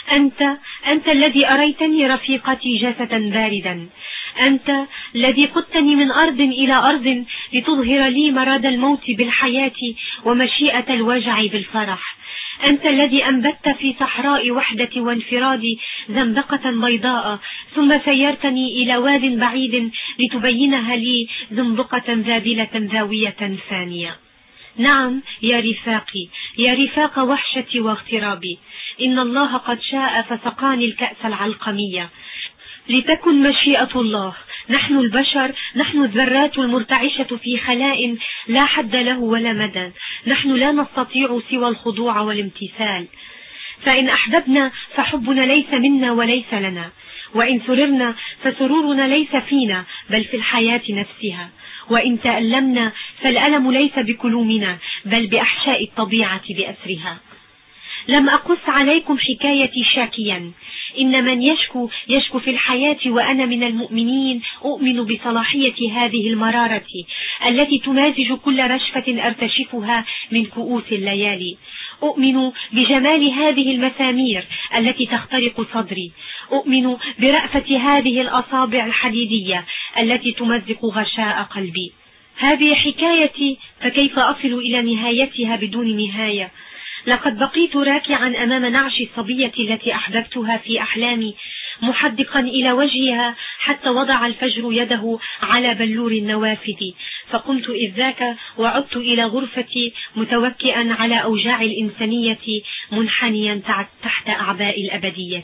[SPEAKER 1] أنت الذي أريتني رفيقتي جسدا باردا. أنت الذي قدتني من أرض إلى أرض لتظهر لي مراد الموت بالحياة ومشيئة الوجع بالفرح. أنت الذي أنبت في صحراء وحدة وانفراد زنبقة بيضاء ثم سيرتني إلى واد بعيد لتبينها لي زنبقة ذابلة ذاوية فانية. نعم يا رفاقي، يا رفاق وحشتي واغترابي، إن الله قد شاء فسقاني الكأس العلقمية. لتكن مشيئة الله. نحن البشر، نحن الذرات المرتعشة في خلاء لا حد له ولا مدى. نحن لا نستطيع سوى الخضوع والامتثال. فإن أحببنا فحبنا ليس منا وليس لنا، وإن سررنا فسرورنا ليس فينا بل في الحياة نفسها، وإن تألمنا فالألم ليس بكلومنا بل بأحشاء الطبيعة بأسرها. لم أقص عليكم حكايتي شاكيا، إن من يشكو في الحياة وأنا من المؤمنين أؤمن بصلاحية هذه المرارة التي تمازج كل رشفة أرتشفها من كؤوس الليالي. أؤمن بجمال هذه المسامير التي تخترق صدري. أؤمن برأفة هذه الأصابع الحديدية التي تمزق غشاء قلبي. هذه حكايتي، فكيف أصل إلى نهايتها بدون نهاية؟ لقد بقيت راكعا أمام نعش الصبية التي أحببتها في أحلامي، محدقا إلى وجهها حتى وضع الفجر يده على بلور النوافذ، فقمت إذ ذاك وعدت إلى غرفتي متوكئا على أوجاع الإنسانية منحنيا تحت أعباء الأبدية.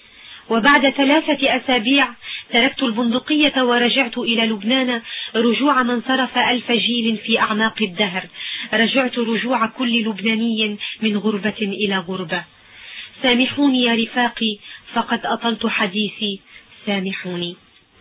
[SPEAKER 1] وبعد 3 أسابيع تركت البندقية ورجعت إلى لبنان رجوع من صرف 1000 جيل في أعماق الدهر. رجعت رجوع كل لبناني من غربة إلى غربة. سامحوني يا رفاقي فقد أطلت حديثي، سامحوني.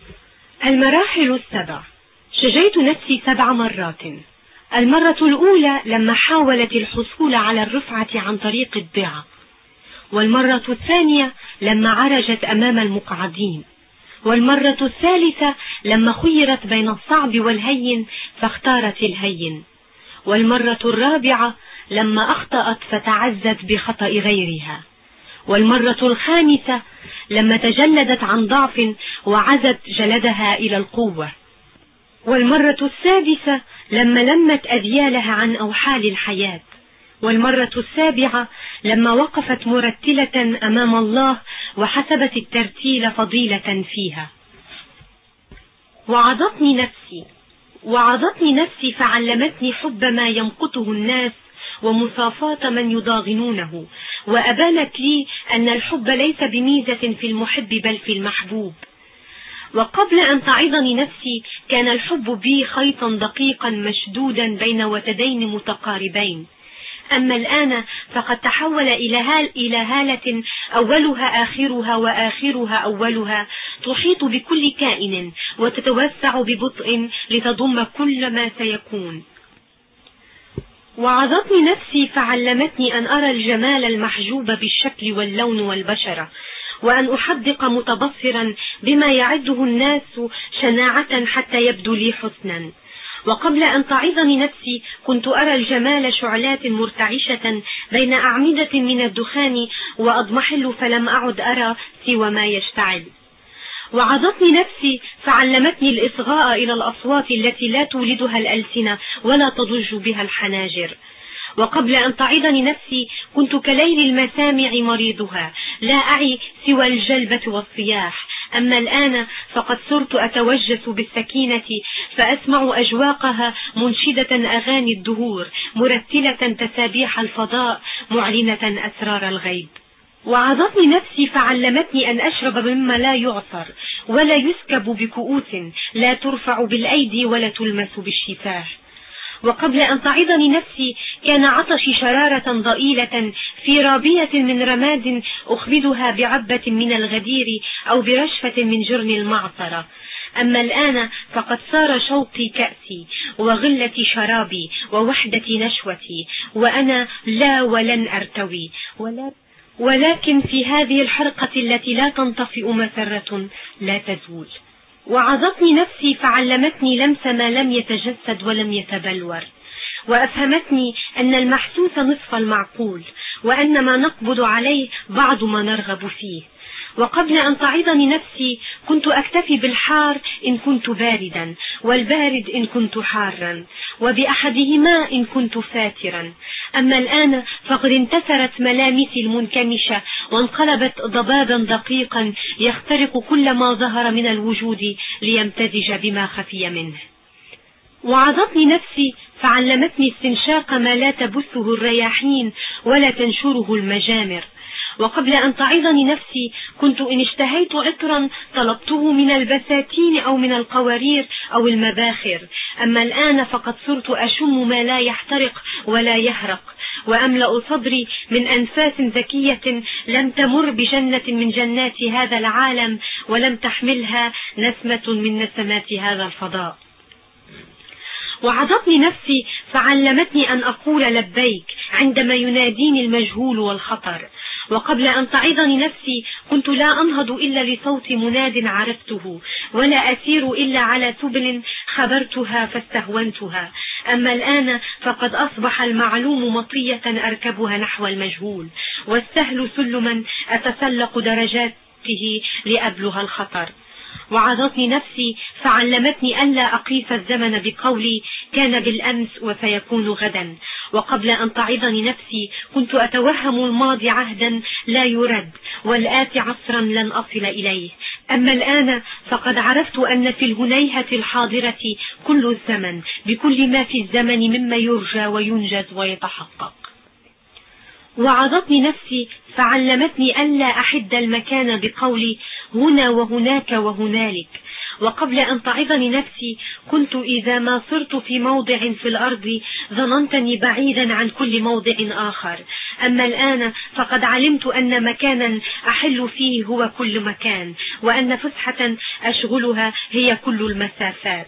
[SPEAKER 1] المراحل 7. شجيت نفسي 7 مرات. المرة الأولى لما حاولت الحصول على الرفعة عن طريق الضيعة، والمرة الثانية لما عرجت أمام المقعدين، والمرة الثالثة لما خيرت بين الصعب والهين فاختارت الهين، والمرة الرابعة لما أخطأت فتعزت بخطأ غيرها، والمرة الخامسة لما تجلدت عن ضعف وعزت جلدها إلى القوة، والمرة السادسة لما لمت أذيالها عن أوحال الحياة، والمرة السابعة لما وقفت مرتلة أمام الله وحسبت الترتيل فضيلة فيها. وعظتني نفسي فعلمتني حب ما يمقته الناس ومصافاة من يضاغنونه، وأبانت لي أن الحب ليس بميزة في المحب بل في المحبوب. وقبل أن تعظني نفسي كان الحب بي خيطا دقيقا مشدودا بين وتدين متقاربين، أما الآن فقد تحول إلى هالة أولها آخرها وآخرها أولها تحيط بكل كائن وتتوسع ببطء لتضم كل ما سيكون. وعظتني نفسي فعلمتني أن أرى الجمال المحجوب بالشكل واللون والبشرة، وأن أحدق متبصرا بما يعده الناس شناعة حتى يبدو لي حسنا. وقبل أن تعظني نفسي كنت أرى الجمال شعلات مرتعشة بين أعمدة من الدخان وأضمحل فلم أعد أرى سوى ما يشتعل. وعظتني نفسي فعلمتني الإصغاء إلى الأصوات التي لا تولدها الألسنة ولا تضج بها الحناجر. وقبل أن تعظني نفسي كنت كليل المسامع مريضها، لا أعي سوى الجلبة والصياح، أما الآن فقد صرت أتوجس بالسكينة فأسمع أجواقها منشدة أغاني الدهور، مرتلة تسابيح الفضاء، معلنة أسرار الغيب. وعظتني نفسي فعلمتني أن أشرب مما لا يعصر ولا يسكب بكؤوس لا ترفع بالأيدي ولا تلمس بالشفاه. وقبل أن تعظني نفسي كان عطشي شرارة ضئيلة في رابية من رماد أخبدها بعبة من الغدير أو برشفة من جرن المعصرة. أما الآن فقد صار شوقي كأسي وغلتي شرابي ووحدتي نشوتي، وأنا لا ولن أرتوي، ولكن في هذه الحرقة التي لا تنطفئ مسرة لا تزول. وعظتني نفسي فعلمتني لمس ما لم يتجسد ولم يتبلور، وأفهمتني أن المحسوس نصف المعقول، وأن ما نقبض عليه بعض ما نرغب فيه. وقبل أن تعظني نفسي كنت أكتفي بالحار إن كنت باردا، والبارد إن كنت حارا، وبأحدهما إن كنت فاترا. أما الآن فقد انتثرت ملامسي المنكمشة وانقلبت ضبابا دقيقا يخترق كل ما ظهر من الوجود ليمتزج بما خفي منه. وعظتني نفسي فعلمتني استنشاق ما لا تبثه الرياحين ولا تنشره المجامر. وقبل أن تعظني نفسي كنت إن اشتهيت عطرا طلبته من البساتين أو من القوارير أو المباخر. أما الآن فقد صرت أشم ما لا يحترق ولا يهرق، وأملأ صدري من أنفاس ذكية لم تمر بجنة من جنات هذا العالم ولم تحملها نسمة من نسمات هذا الفضاء. وعظتني نفسي فعلمتني أن أقول لبيك عندما يناديني المجهول والخطر. وقبل أن تعظني نفسي كنت لا أنهض إلا لصوت مناد عرفته، ولا أسير إلا على سبل خبرتها فاستهونتها. أما الآن فقد أصبح المعلوم مطية أركبها نحو المجهول، والسهل سلما أتسلق درجاته لأبلغ الخطر. وعظتني نفسي فعلمتني ألا أقيس الزمن بقولي كان بالأمس وسيكون غدا. وقبل أن تعظني نفسي كنت أتوهم الماضي عهدا لا يرد، والآتي عصرا لن أصل إليه. أما الآن فقد عرفت أن في الهنيهة الحاضرة كل الزمن بكل ما في الزمن مما يرجى وينجز ويتحقق. وعظتني نفسي فعلمتني ألا أحد المكان بقولي هنا وهناك وهنالك. وقبل أن تعظني نفسي كنت إذا ما صرت في موضع في الأرض ظننتني بعيدا عن كل موضع آخر. أما الآن فقد علمت أن مكانا أحل فيه هو كل مكان، وأن فسحة أشغلها هي كل المسافات.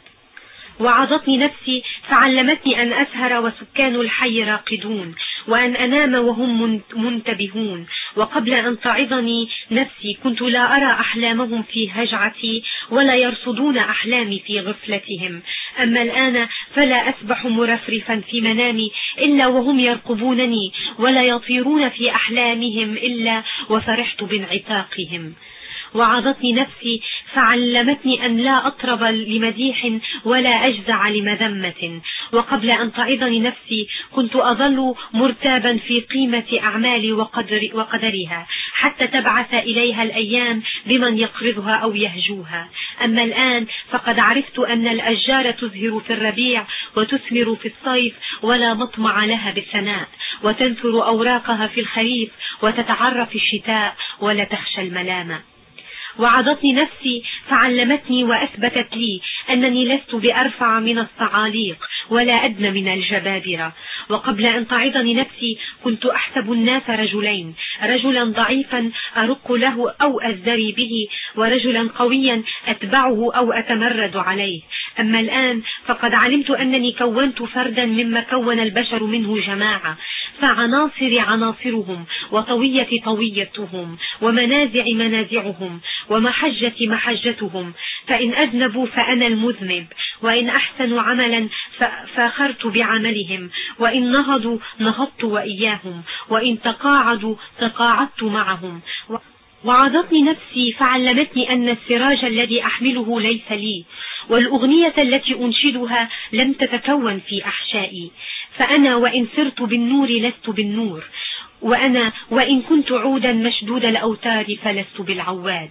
[SPEAKER 1] وعظتني نفسي فعلمتني أن أسهر وسكان الحي راقدون، وأن أنام وهم منتبهون. وقبل أن تعظني نفسي كنت لا أرى أحلامهم في هجعتي ولا يرصدون أحلامي في غفلتهم. أما الآن فلا أسبح مرفرفا في منامي إلا وهم يرقبونني، ولا يطيرون في أحلامهم إلا وفرحت بانعتاقهم. وعظتني نفسي فعلمتني أن لا أطرب لمديح ولا أجزع لمذمة. وقبل أن تعظني نفسي كنت أظل مرتابا في قيمة أعمالي وقدرها حتى تبعث إليها الأيام بمن يقرضها أو يهجوها. أما الآن فقد عرفت أن الأشجار تزهر في الربيع وتثمر في الصيف ولا مطمع لها بالثناء، وتنثر أوراقها في الخريف وتتعرى في الشتاء ولا تخشى الملامة. وعظتني نفسي فعلمتني وأثبتت لي أنني لست بأرفع من الصعاليق ولا أدنى من الجبابرة. وقبل أن تعظني نفسي كنت أحسب الناس رجلين، رجلا ضعيفا أرق له أو أزدري به، ورجلا قويا أتبعه أو أتمرد عليه. أما الآن فقد علمت أنني كونت فردا مما كون البشر منه جماعة، فعناصر عناصرهم، وطوية طويتهم، ومنازع منازعهم، ومحجة محجتهم. فإن أذنبوا فأنا المذنب، وإن أحسنوا عملا فاخرت بعملهم، وإن نهضوا نهضت وإياهم، وإن تقاعدوا تقاعدت معهم. وعظتني نفسي فعلمتني أن السراج الذي أحمله ليس لي، والأغنية التي أنشدها لم تتكون في أحشائي. فأنا وإن سرت بالنور لست بالنور، وأنا وإن كنت عودا مشدود الأوتار فلست بالعواد.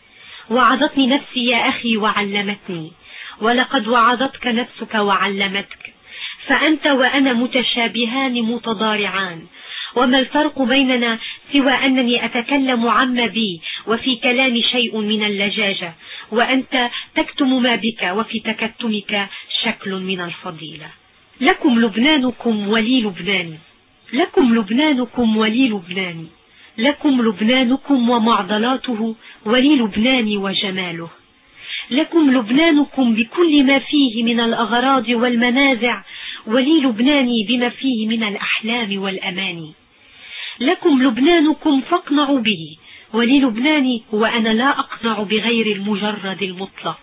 [SPEAKER 1] وعظتني نفسي يا أخي وعلمتني، ولقد وعظتك نفسك وعلمتك، فأنت وأنا متشابهان متضارعان، وما الفرق بيننا سوى أنني أتكلم عما بي وفي كلامي شيء من اللجاجة، وأنت تكتم ما بك وفي تكتمك شكل من الفضيلة. لكم لبنانكم ولي لبنان، لكم لبنانكم ولي لبنان، لكم لبنانكم ومعضلاته ولي لبنان وجماله، لكم لبنانكم بكل ما فيه من الأغراض والمنازع ولي لبنان بما فيه من الأحلام والأماني، لكم لبنانكم فاقنعوا به ولي لبناني وأنا لا أقنع بغير المجرد المطلق.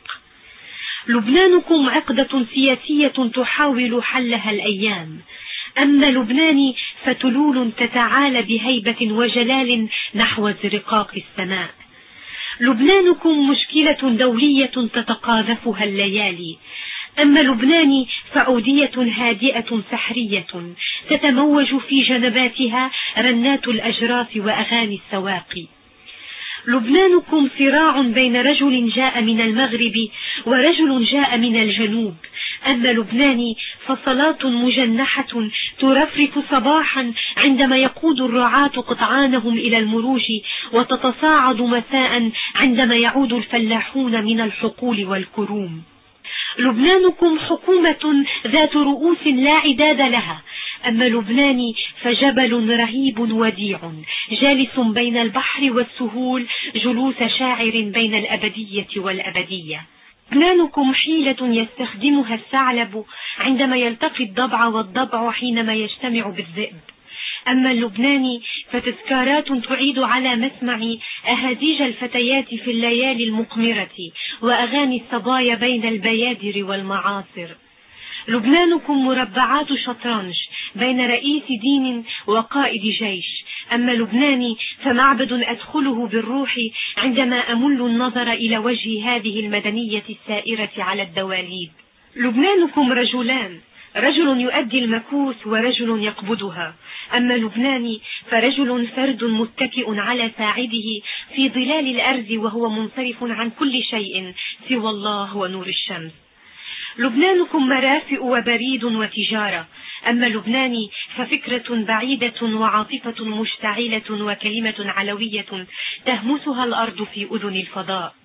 [SPEAKER 1] لبنانكم عقدة سياسية تحاول حلها الأيام، أما لبناني فتلول تتعالى بهيبة وجلال نحو زرقاق السماء. لبنانكم مشكلة دولية تتقاذفها الليالي، أما لبناني فعودية هادئة سحرية تتموج في جنباتها رنات الأجراس وأغاني السواقي. لبنانكم صراع بين رجل جاء من المغرب ورجل جاء من الجنوب، أما لبناني فصلاة مجنحة ترفرف صباحا عندما يقود الرعاة قطعانهم إلى المروج، وتتصاعد مساء عندما يعود الفلاحون من الحقول والكروم. لبنانكم حكومة ذات رؤوس لا عداد لها، أما لبناني فجبل رهيب وديع جالس بين البحر والسهول جلوس شاعر بين الأبدية والأبدية. لبنانكم حيلة يستخدمها الثعلب عندما يلتقي الضبع والضبع حينما يجتمع بالذئب، أما اللبناني فتذكارات تعيد على مسمع أهاديج الفتيات في الليالي المقمرة وأغاني الصبايا بين البيادر والمعاصر. لبنانكم مربعات شطرنج بين رئيس دين وقائد جيش، أما لبناني فمعبد أدخله بالروح عندما أمل النظر إلى وجه هذه المدنية السائرة على الدواليب. لبنانكم رجلان، رجل يؤدي المكوس ورجل يقبضها، أما لبناني فرجل فرد متكئ على ساعده في ظلال الأرز وهو منصرف عن كل شيء سوى الله ونور الشمس. لبنانكم مرافئ وبريد وتجارة، أما لبناني ففكرة بعيدة وعاطفة مشتعلة وكلمة علوية تهمسها الأرض في أذن الفضاء.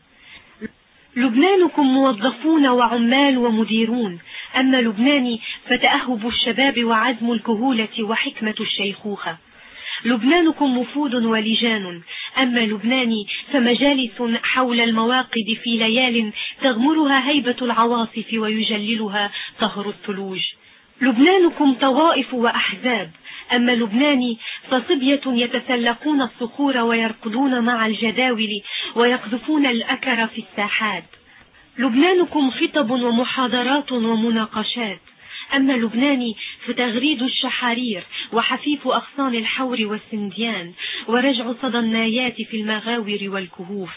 [SPEAKER 1] لبنانكم موظفون وعمال ومديرون، أما لبناني فتأهب الشباب وعزم الكهولة وحكمة الشيخوخة. لبنانكم وفود ولجان، أما لبناني فمجالس حول المواقد في ليال تغمرها هيبة العواصف ويجللها طهر الثلوج. لبنانكم طوائف وأحزاب، أما لبناني فصبية يتسلقون الصخور ويركضون مع الجداول ويقذفون الأكر في الساحات. لبنانكم خطب ومحاضرات ومناقشات، أما لبناني فتغريد الشحارير وحفيف أغصان الحور والسنديان ورجع صدى النايات في المغاور والكهوف.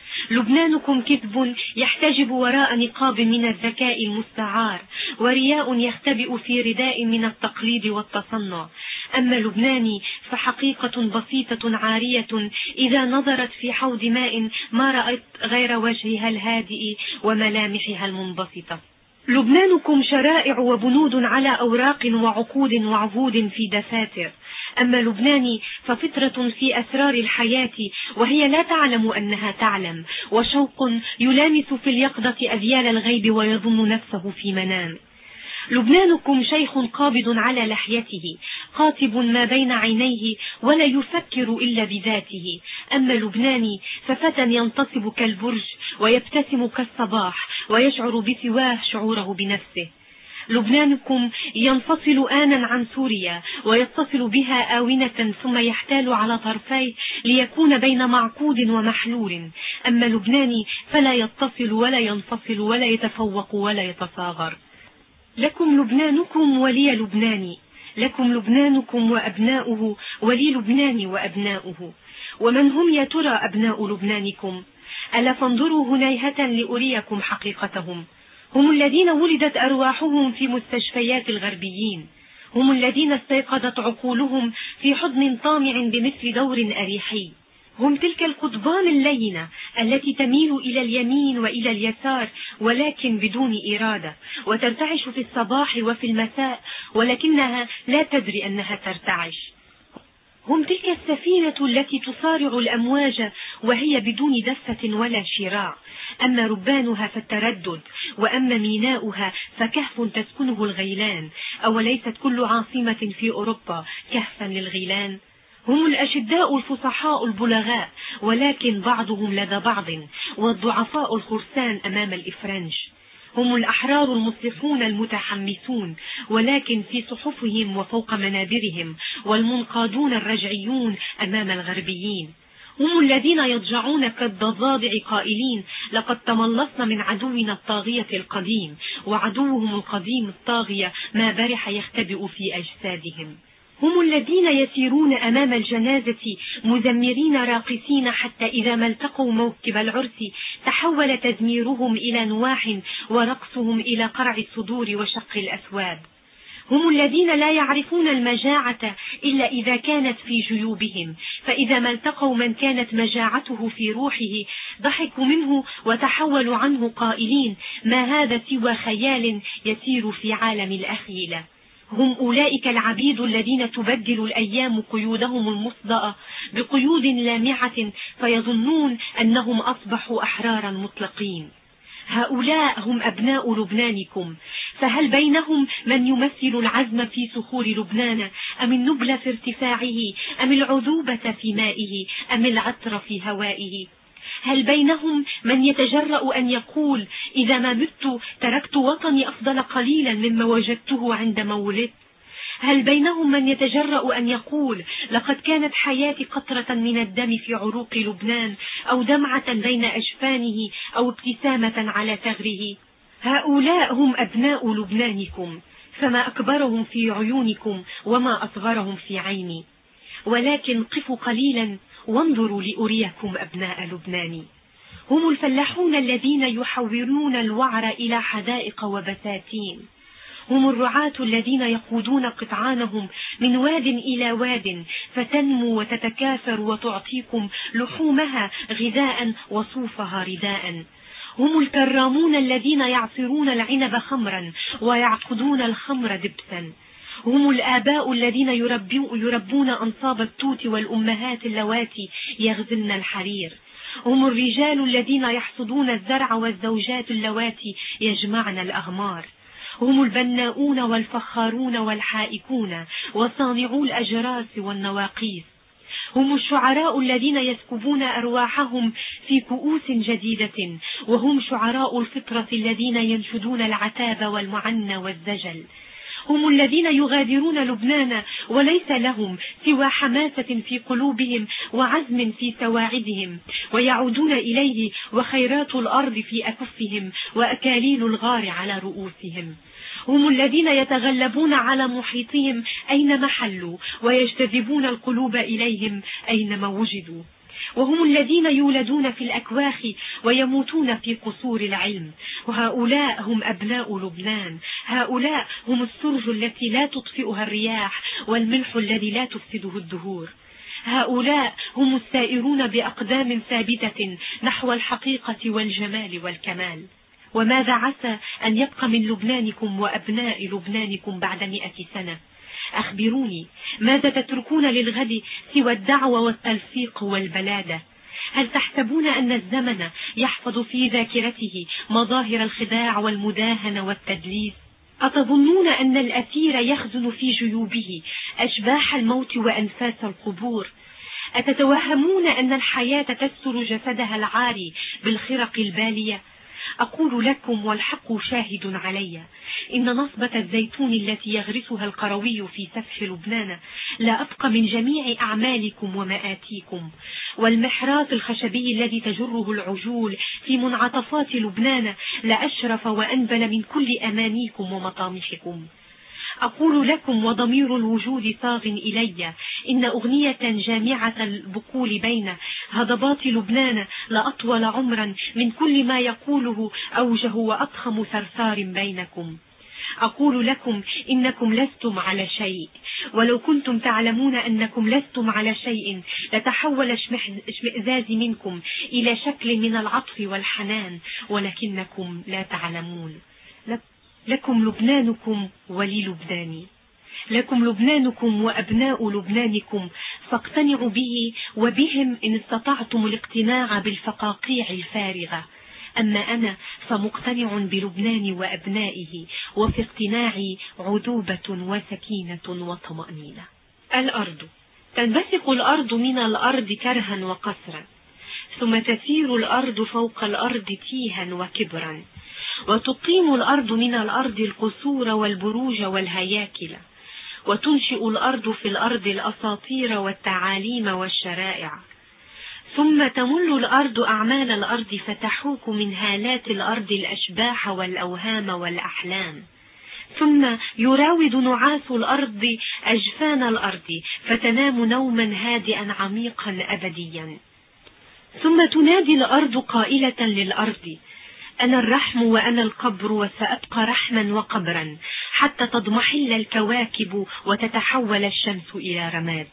[SPEAKER 1] لبنانكم كذب يحتجب وراء نقاب من الذكاء المستعار ورياء يختبئ في رداء من التقليد والتصنع، أما لبناني فحقيقة بسيطة عارية إذا نظرت في حوض ماء ما رأت غير وجهها الهادئ وملامحها المنبسطة. لبنانكم شرائع وبنود على أوراق وعقود وعهود في دفاتر، أما لبناني ففطرة في أسرار الحياة وهي لا تعلم أنها تعلم، وشوق يلامس في اليقظة أذيال الغيب ويظن نفسه في منام. لبنانكم شيخ قابض على لحيته قاطب ما بين عينيه ولا يفكر إلا بذاته، أما لبناني ففتى ينتصب كالبرج ويبتسم كالصباح ويشعر بسواه شعوره بنفسه. لبنانكم ينفصل آنا عن سوريا ويتصل بها آونة ثم يحتال على طرفيه ليكون بين معقود ومحلول، أما لبناني فلا يتصل ولا ينفصل ولا يتفوق ولا يتصاغر. لكم لبنانكم ولي لبناني، لكم لبنانكم وأبناؤه ولي لبنان وأبناؤه. ومن هم يا ترى أبناء لبنانكم؟ ألا فانظروا هنيهة لأريكم حقيقتهم. هم الذين ولدت أرواحهم في مستشفيات الغربيين، هم الذين استيقظت عقولهم في حضن طامع بمثل دور أريحي، هم تلك القضبان اللينة التي تميل إلى اليمين وإلى اليسار ولكن بدون إرادة، وترتعش في الصباح وفي المساء ولكنها لا تدري أنها ترتعش. هم تلك السفينة التي تصارع الأمواج وهي بدون دفة ولا شراع، أما ربانها فالتردد، وأما ميناؤها فكهف تسكنه الغيلان. أوليست كل عاصمة في أوروبا كهفا للغيلان؟ هم الأشداء الفصحاء البلغاء، ولكن بعضهم لدى بعض، والضعفاء الخرسان أمام الإفرنج. هم الأحرار المصلحون المتحمسون، ولكن في صحفهم وفوق منابرهم، والمنقادون الرجعيون أمام الغربيين. هم الذين يضجعون كالضفادع قائلين لقد تملصنا من عدونا الطاغية القديم، وعدوهم القديم الطاغية ما برح يختبئ في أجسادهم. هم الذين يسيرون أمام الجنازة مزمرين راقصين، حتى إذا ما التقوا موكب العرس تحول تزميرهم إلى نواح، ورقصهم إلى قرع الصدور وشق الأثواب. هم الذين لا يعرفون المجاعة إلا إذا كانت في جيوبهم، فإذا ما التقوا من كانت مجاعته في روحه ضحكوا منه وتحولوا عنه قائلين ما هذا سوى خيال يسير في عالم الأخيلة. هم أولئك العبيد الذين تبدل الأيام قيودهم المصدأة بقيود لامعة، فيظنون أنهم أصبحوا أحرارا مطلقين. هؤلاء هم أبناء لبنانكم، فهل بينهم من يمثل العزم في صخور لبنان، أم النبل في ارتفاعه، أم العذوبة في مائه، أم العطر في هوائه؟ هل بينهم من يتجرأ أن يقول إذا ما مت تركت وطني أفضل قليلا مما وجدته عندما ولدت؟ هل بينهم من يتجرأ أن يقول لقد كانت حياتي قطرة من الدم في عروق لبنان، أو دمعة بين أجفانه، أو ابتسامة على ثغره؟ هؤلاء هم أبناء لبنانكم، فما أكبرهم في عيونكم وما أصغرهم في عيني. ولكن قفوا قليلا وانظروا لأريكم أبناء لبنان. هم الفلاحون الذين يحورون الوعر إلى حدائق وبساتين. هم الرعاة الذين يقودون قطعانهم من واد إلى واد، فتنمو وتتكاثر وتعطيكم لحومها غذاء وصوفها رداء. هم الكرامون الذين يعصرون العنب خمرا ويعقدون الخمر دبسا. هم الآباء الذين يربون أنصاب التوت، والأمهات اللواتي يغزلن الحرير. هم الرجال الذين يحصدون الزرع، والزوجات اللواتي يجمعن الأغمار. هم البناؤون والفخارون والحائكون وصانعو الأجراس والنواقيس. هم الشعراء الذين يسكبون أرواحهم في كؤوس جديدة، وهم شعراء الفطرة الذين ينشدون العتاب والمعنى والزجل. هم الذين يغادرون لبنان وليس لهم سوى حماسة في قلوبهم وعزم في سواعدهم، ويعودون إليه وخيرات الأرض في أكفهم وأكاليل الغار على رؤوسهم. هم الذين يتغلبون على محيطهم أينما حلوا، ويجتذبون القلوب إليهم أينما وجدوا. وهم الذين يولدون في الأكواخ ويموتون في قصور العلم. وهؤلاء هم أبناء لبنان. هؤلاء هم السرج التي لا تطفئها الرياح، والملح الذي لا تفسده الدهور. هؤلاء هم السائرون بأقدام ثابتة نحو الحقيقة والجمال والكمال. وماذا عسى أن يبقى من لبنانكم وأبناء لبنانكم بعد 100 سنة؟ أخبروني، ماذا تتركون للغد سوى الدعوة والتلفيق والبلادة؟ هل تحسبون أن الزمن يحفظ في ذاكرته مظاهر الخداع والمداهنة والتدليس؟ أتظنون أن الأثير يخزن في جيوبه أشباح الموت وأنفاس القبور؟ أتتوهمون أن الحياة تستر جسدها العاري بالخرق البالية؟ أقول لكم والحق شاهد علي، إن نصبة الزيتون التي يغرسها القروي في سفح لبنان لا أبقى من جميع أعمالكم ومآتيكم، والمحراث الخشبي الذي تجره العجول في منعطفات لبنان لا أشرف وأنبل من كل أمانيكم ومطامحكم. أقول لكم وضمير الوجود صاغ إلي، إن أغنية جامعة البقول بين هضبات لبنان لأطول عمرا من كل ما يقوله أوجه وأضخم ثرثار بينكم. أقول لكم إنكم لستم على شيء، ولو كنتم تعلمون أنكم لستم على شيء لتحول اشمئزاز منكم إلى شكل من العطف والحنان، ولكنكم لا تعلمون. لكم لبنانكم وللبناني، لكم لبنانكم وأبناء لبنانكم، فاقتنعوا به وبهم إن استطعتم الاقتناع بالفقاقيع الفارغة. أما أنا فمقتنع بلبنان وأبنائه، وفي اقتناعي عذوبة وسكينة وطمأنينة. الأرض تنبثق الأرض من الأرض كرها وقسرا، ثم تسير الأرض فوق الأرض تيها وكبرا، وتقيم الأرض من الأرض القصور والبروج والهياكل، وتنشئ الأرض في الأرض الأساطير والتعاليم والشرائع، ثم تمل الأرض أعمال الأرض فتحوك من هالات الأرض الأشباح والأوهام والأحلام، ثم يراود نعاس الأرض أجفان الأرض فتنام نوما هادئا عميقا أبديا، ثم تنادي الأرض قائلة للأرض: أنا الرحم وأنا القبر، وسأبقى رحما وقبرا حتى تضمحل الكواكب وتتحول الشمس إلى رماد.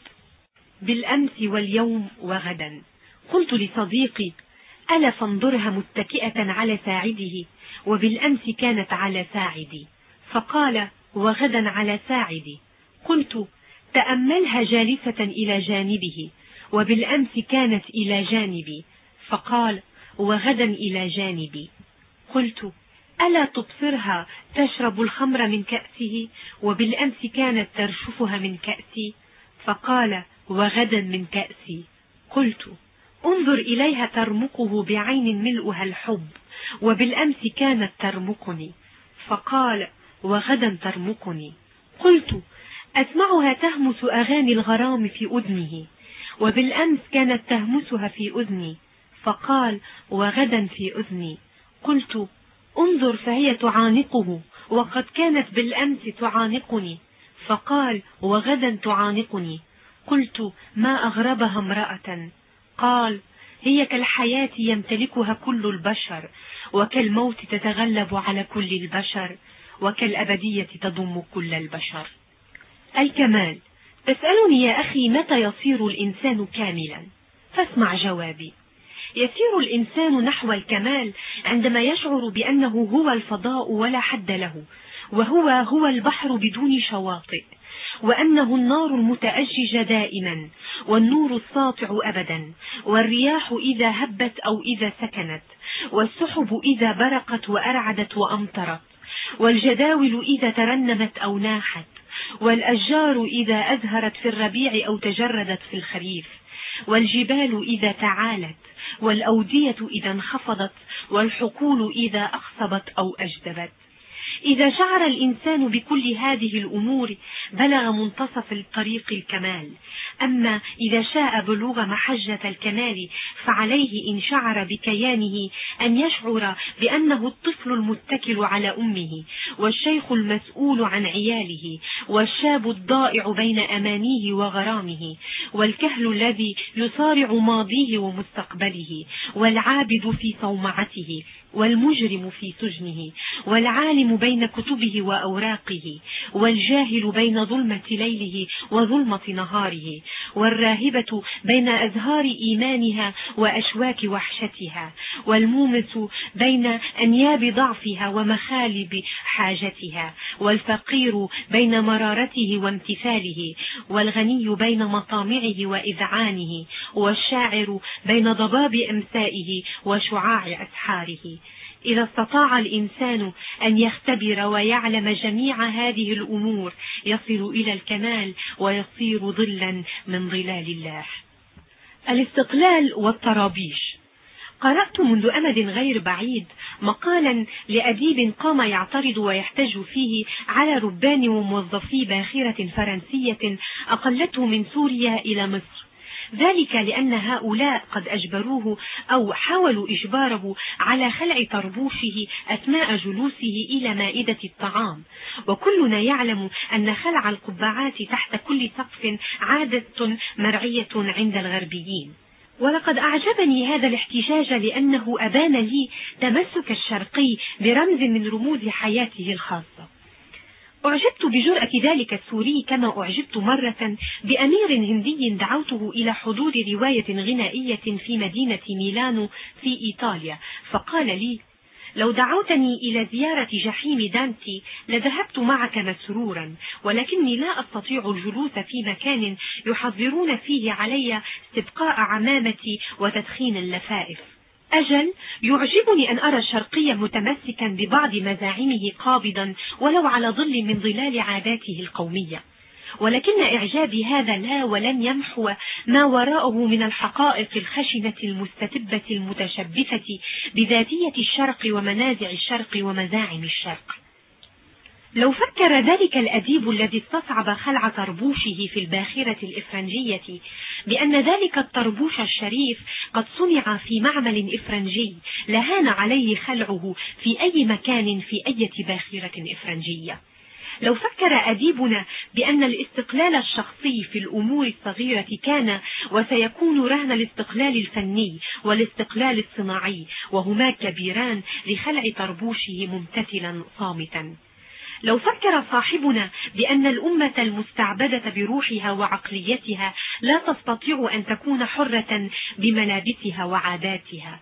[SPEAKER 1] بالأمس واليوم وغدا قلت لصديقي: ألا فانظرها متكئة على ساعده، وبالأمس كانت على ساعدي. فقال: وغدا على ساعدي. قلت: تأملها جالسة إلى جانبه، وبالأمس كانت إلى جانبي. فقال: وغدا إلى جانبي. قلت: ألا تبصرها تشرب الخمر من كأسه، وبالأمس كانت ترشفها من كأسي. فقال: وغدا من كأسي. قلت: انظر إليها ترمقه بعين ملؤها الحب، وبالأمس كانت ترمقني. فقال: وغدا ترمقني. قلت: أسمعها تهمس أغاني الغرام في أذنه، وبالأمس كانت تهمسها في أذني. فقال: وغدا في أذني. قلت: انظر فهي تعانقه، وقد كانت بالأمس تعانقني. فقال: وغدا تعانقني. قلت: ما أغربها امرأة. قال: هي كالحياة يمتلكها كل البشر، وكالموت تتغلب على كل البشر، وكالأبدية تضم كل البشر. الكمال. تسألني يا أخي متى يصير الإنسان كاملا؟ فاسمع جوابي. يسير الإنسان نحو الكمال عندما يشعر بأنه هو الفضاء ولا حد له، وهو البحر بدون شواطئ، وأنه النار المتأججة دائما، والنور الساطع أبدا، والرياح إذا هبت أو إذا سكنت، والسحب إذا برقت وأرعدت وأمطرت، والجداول إذا ترنمت أو ناحت، والأشجار إذا أزهرت في الربيع أو تجردت في الخريف، والجبال إذا تعالت، والأودية إذا انخفضت، والحقول إذا أخصبت أو أجدبت. إذا شعر الإنسان بكل هذه الأمور بلغ منتصف الطريق الكمال. أما إذا شاء بلوغ محجة الكمال فعليه إن شعر بكيانه أن يشعر بأنه الطفل المتكل على أمه، والشيخ المسؤول عن عياله، والشاب الضائع بين أمانيه وغرامه، والكهل الذي يصارع ماضيه ومستقبله، والعابد في صومعته، والمجرم في سجنه، والعالم بين كتبه وأوراقه، والجاهل بين ظلمة ليله وظلمة نهاره، والراهبة بين أزهار إيمانها وأشواك وحشتها، والمومس بين أنياب ضعفها ومخالب حاجتها، والفقير بين مرارته وامتثاله، والغني بين مطامعه وإذعانه، والشاعر بين ضباب أمسائه وشعاع أسحاره. إذا استطاع الإنسان أن يختبر ويعلم جميع هذه الأمور يصل إلى الكمال ويصير ظلا من ظلال الله. الاستقلال والطرابيش. قرأت منذ أمد غير بعيد مقالا لأديب قام يعترض ويحتج فيه على ربان وموظفي باخرة فرنسية أقلته من سوريا إلى مصر، ذلك لأن هؤلاء قد أجبروه أو حاولوا إجباره على خلع طربوشه أثناء جلوسه إلى مائدة الطعام، وكلنا يعلم أن خلع القبعات تحت كل سقف عادة مرعية عند الغربيين. ولقد أعجبني هذا الاحتجاج لأنه أبان لي تمسك الشرقي برمز من رموز حياته الخاصة. أعجبت بجرأة ذلك السوري كما أعجبت مرة بأمير هندي دعوته إلى حضور رواية غنائية في مدينة ميلانو في إيطاليا، فقال لي: لو دعوتني إلى زيارة جحيم دانتي لذهبت معك مسرورا، ولكني لا أستطيع الجلوس في مكان يحضرون فيه علي استبقاء عمامتي وتدخين اللفائف. أجل، يعجبني أن أرى الشرقي متمسكا ببعض مزاعمه قابضا ولو على ظل من ظلال عاداته القومية، ولكن إعجابي هذا لا ولن يمحو ما وراءه من الحقائق الخشنة المستتبة المتشبثة بذاتية الشرق ومنازع الشرق ومزاعم الشرق. لو فكر ذلك الأديب الذي استصعب خلع طربوشه في الباخرة الإفرنجية بأن ذلك الطربوش الشريف قد صنع في معمل إفرنجي لهان عليه خلعه في أي مكان في أي باخرة إفرنجية. لو فكر أديبنا بأن الاستقلال الشخصي في الأمور الصغيرة كان وسيكون رهن الاستقلال الفني والاستقلال الصناعي، وهما كبيران لخلع طربوشه ممتثلا صامتا. لو فكر صاحبنا بأن الأمة المستعبدة بروحها وعقليتها لا تستطيع أن تكون حرة بملابسها وعاداتها،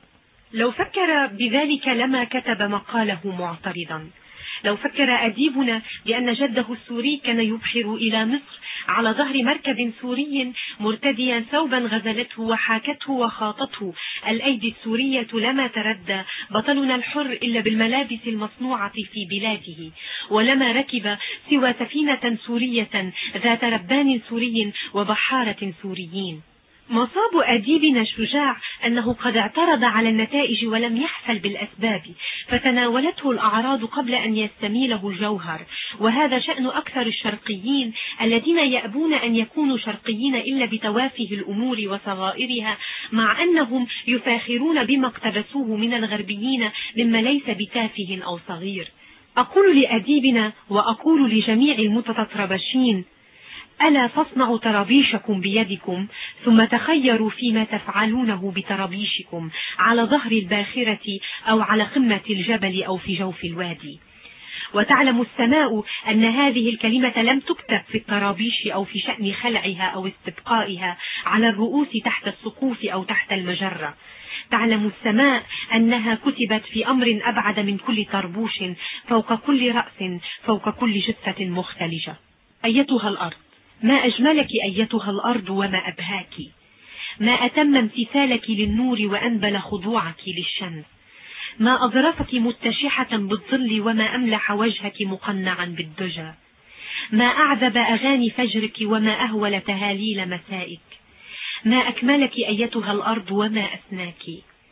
[SPEAKER 1] لو فكر بذلك لما كتب مقاله معترضا. لو فكر أديبنا بأن جده السوري كان يبحر إلى مصر على ظهر مركب سوري مرتديا ثوبا غزلته وحاكته وخاطته الأيدي السورية، لما تردى بطلنا الحر إلا بالملابس المصنوعة في بلاده، ولما ركب سوى سفينة سورية ذات ربان سوري وبحارة سوريين. مصاب أديبنا الشجاع أنه قد اعترض على النتائج ولم يحفل بالأسباب، فتناولته الأعراض قبل أن يستميله الجوهر، وهذا شأن أكثر الشرقيين الذين يأبون أن يكونوا شرقيين إلا بتوافه الأمور وصغائرها، مع أنهم يفاخرون بما اقتبسوه من الغربيين مما ليس بتافه أو صغير. أقول لأديبنا وأقول لجميع المتطربشين: ألا فاصنعوا طرابيشكم بيدكم، ثم تخيروا فيما تفعلونه بطرابيشكم على ظهر الباخرة أو على قمة الجبل أو في جوف الوادي. وتعلم السماء أن هذه الكلمة لم تكتب في الطرابيش أو في شأن خلعها أو استبقائها على الرؤوس تحت السقوف أو تحت المجرة. تعلم السماء أنها كتبت في أمر أبعد من كل طربوش، فوق كل رأس، فوق كل جثة مختلجة. أيتها الأرض، ما أجملك أيتها الأرض وما أبهاك، ما أتم امتثالك للنور وأنبل خضوعك للشمس، ما أظرفك متشحة بالظل وما أملح وجهك مقنعا بالدجى، ما أعذب أغاني فجرك وما أهول تهاليل مسائك، ما أكملك أيتها الأرض وما أثناك.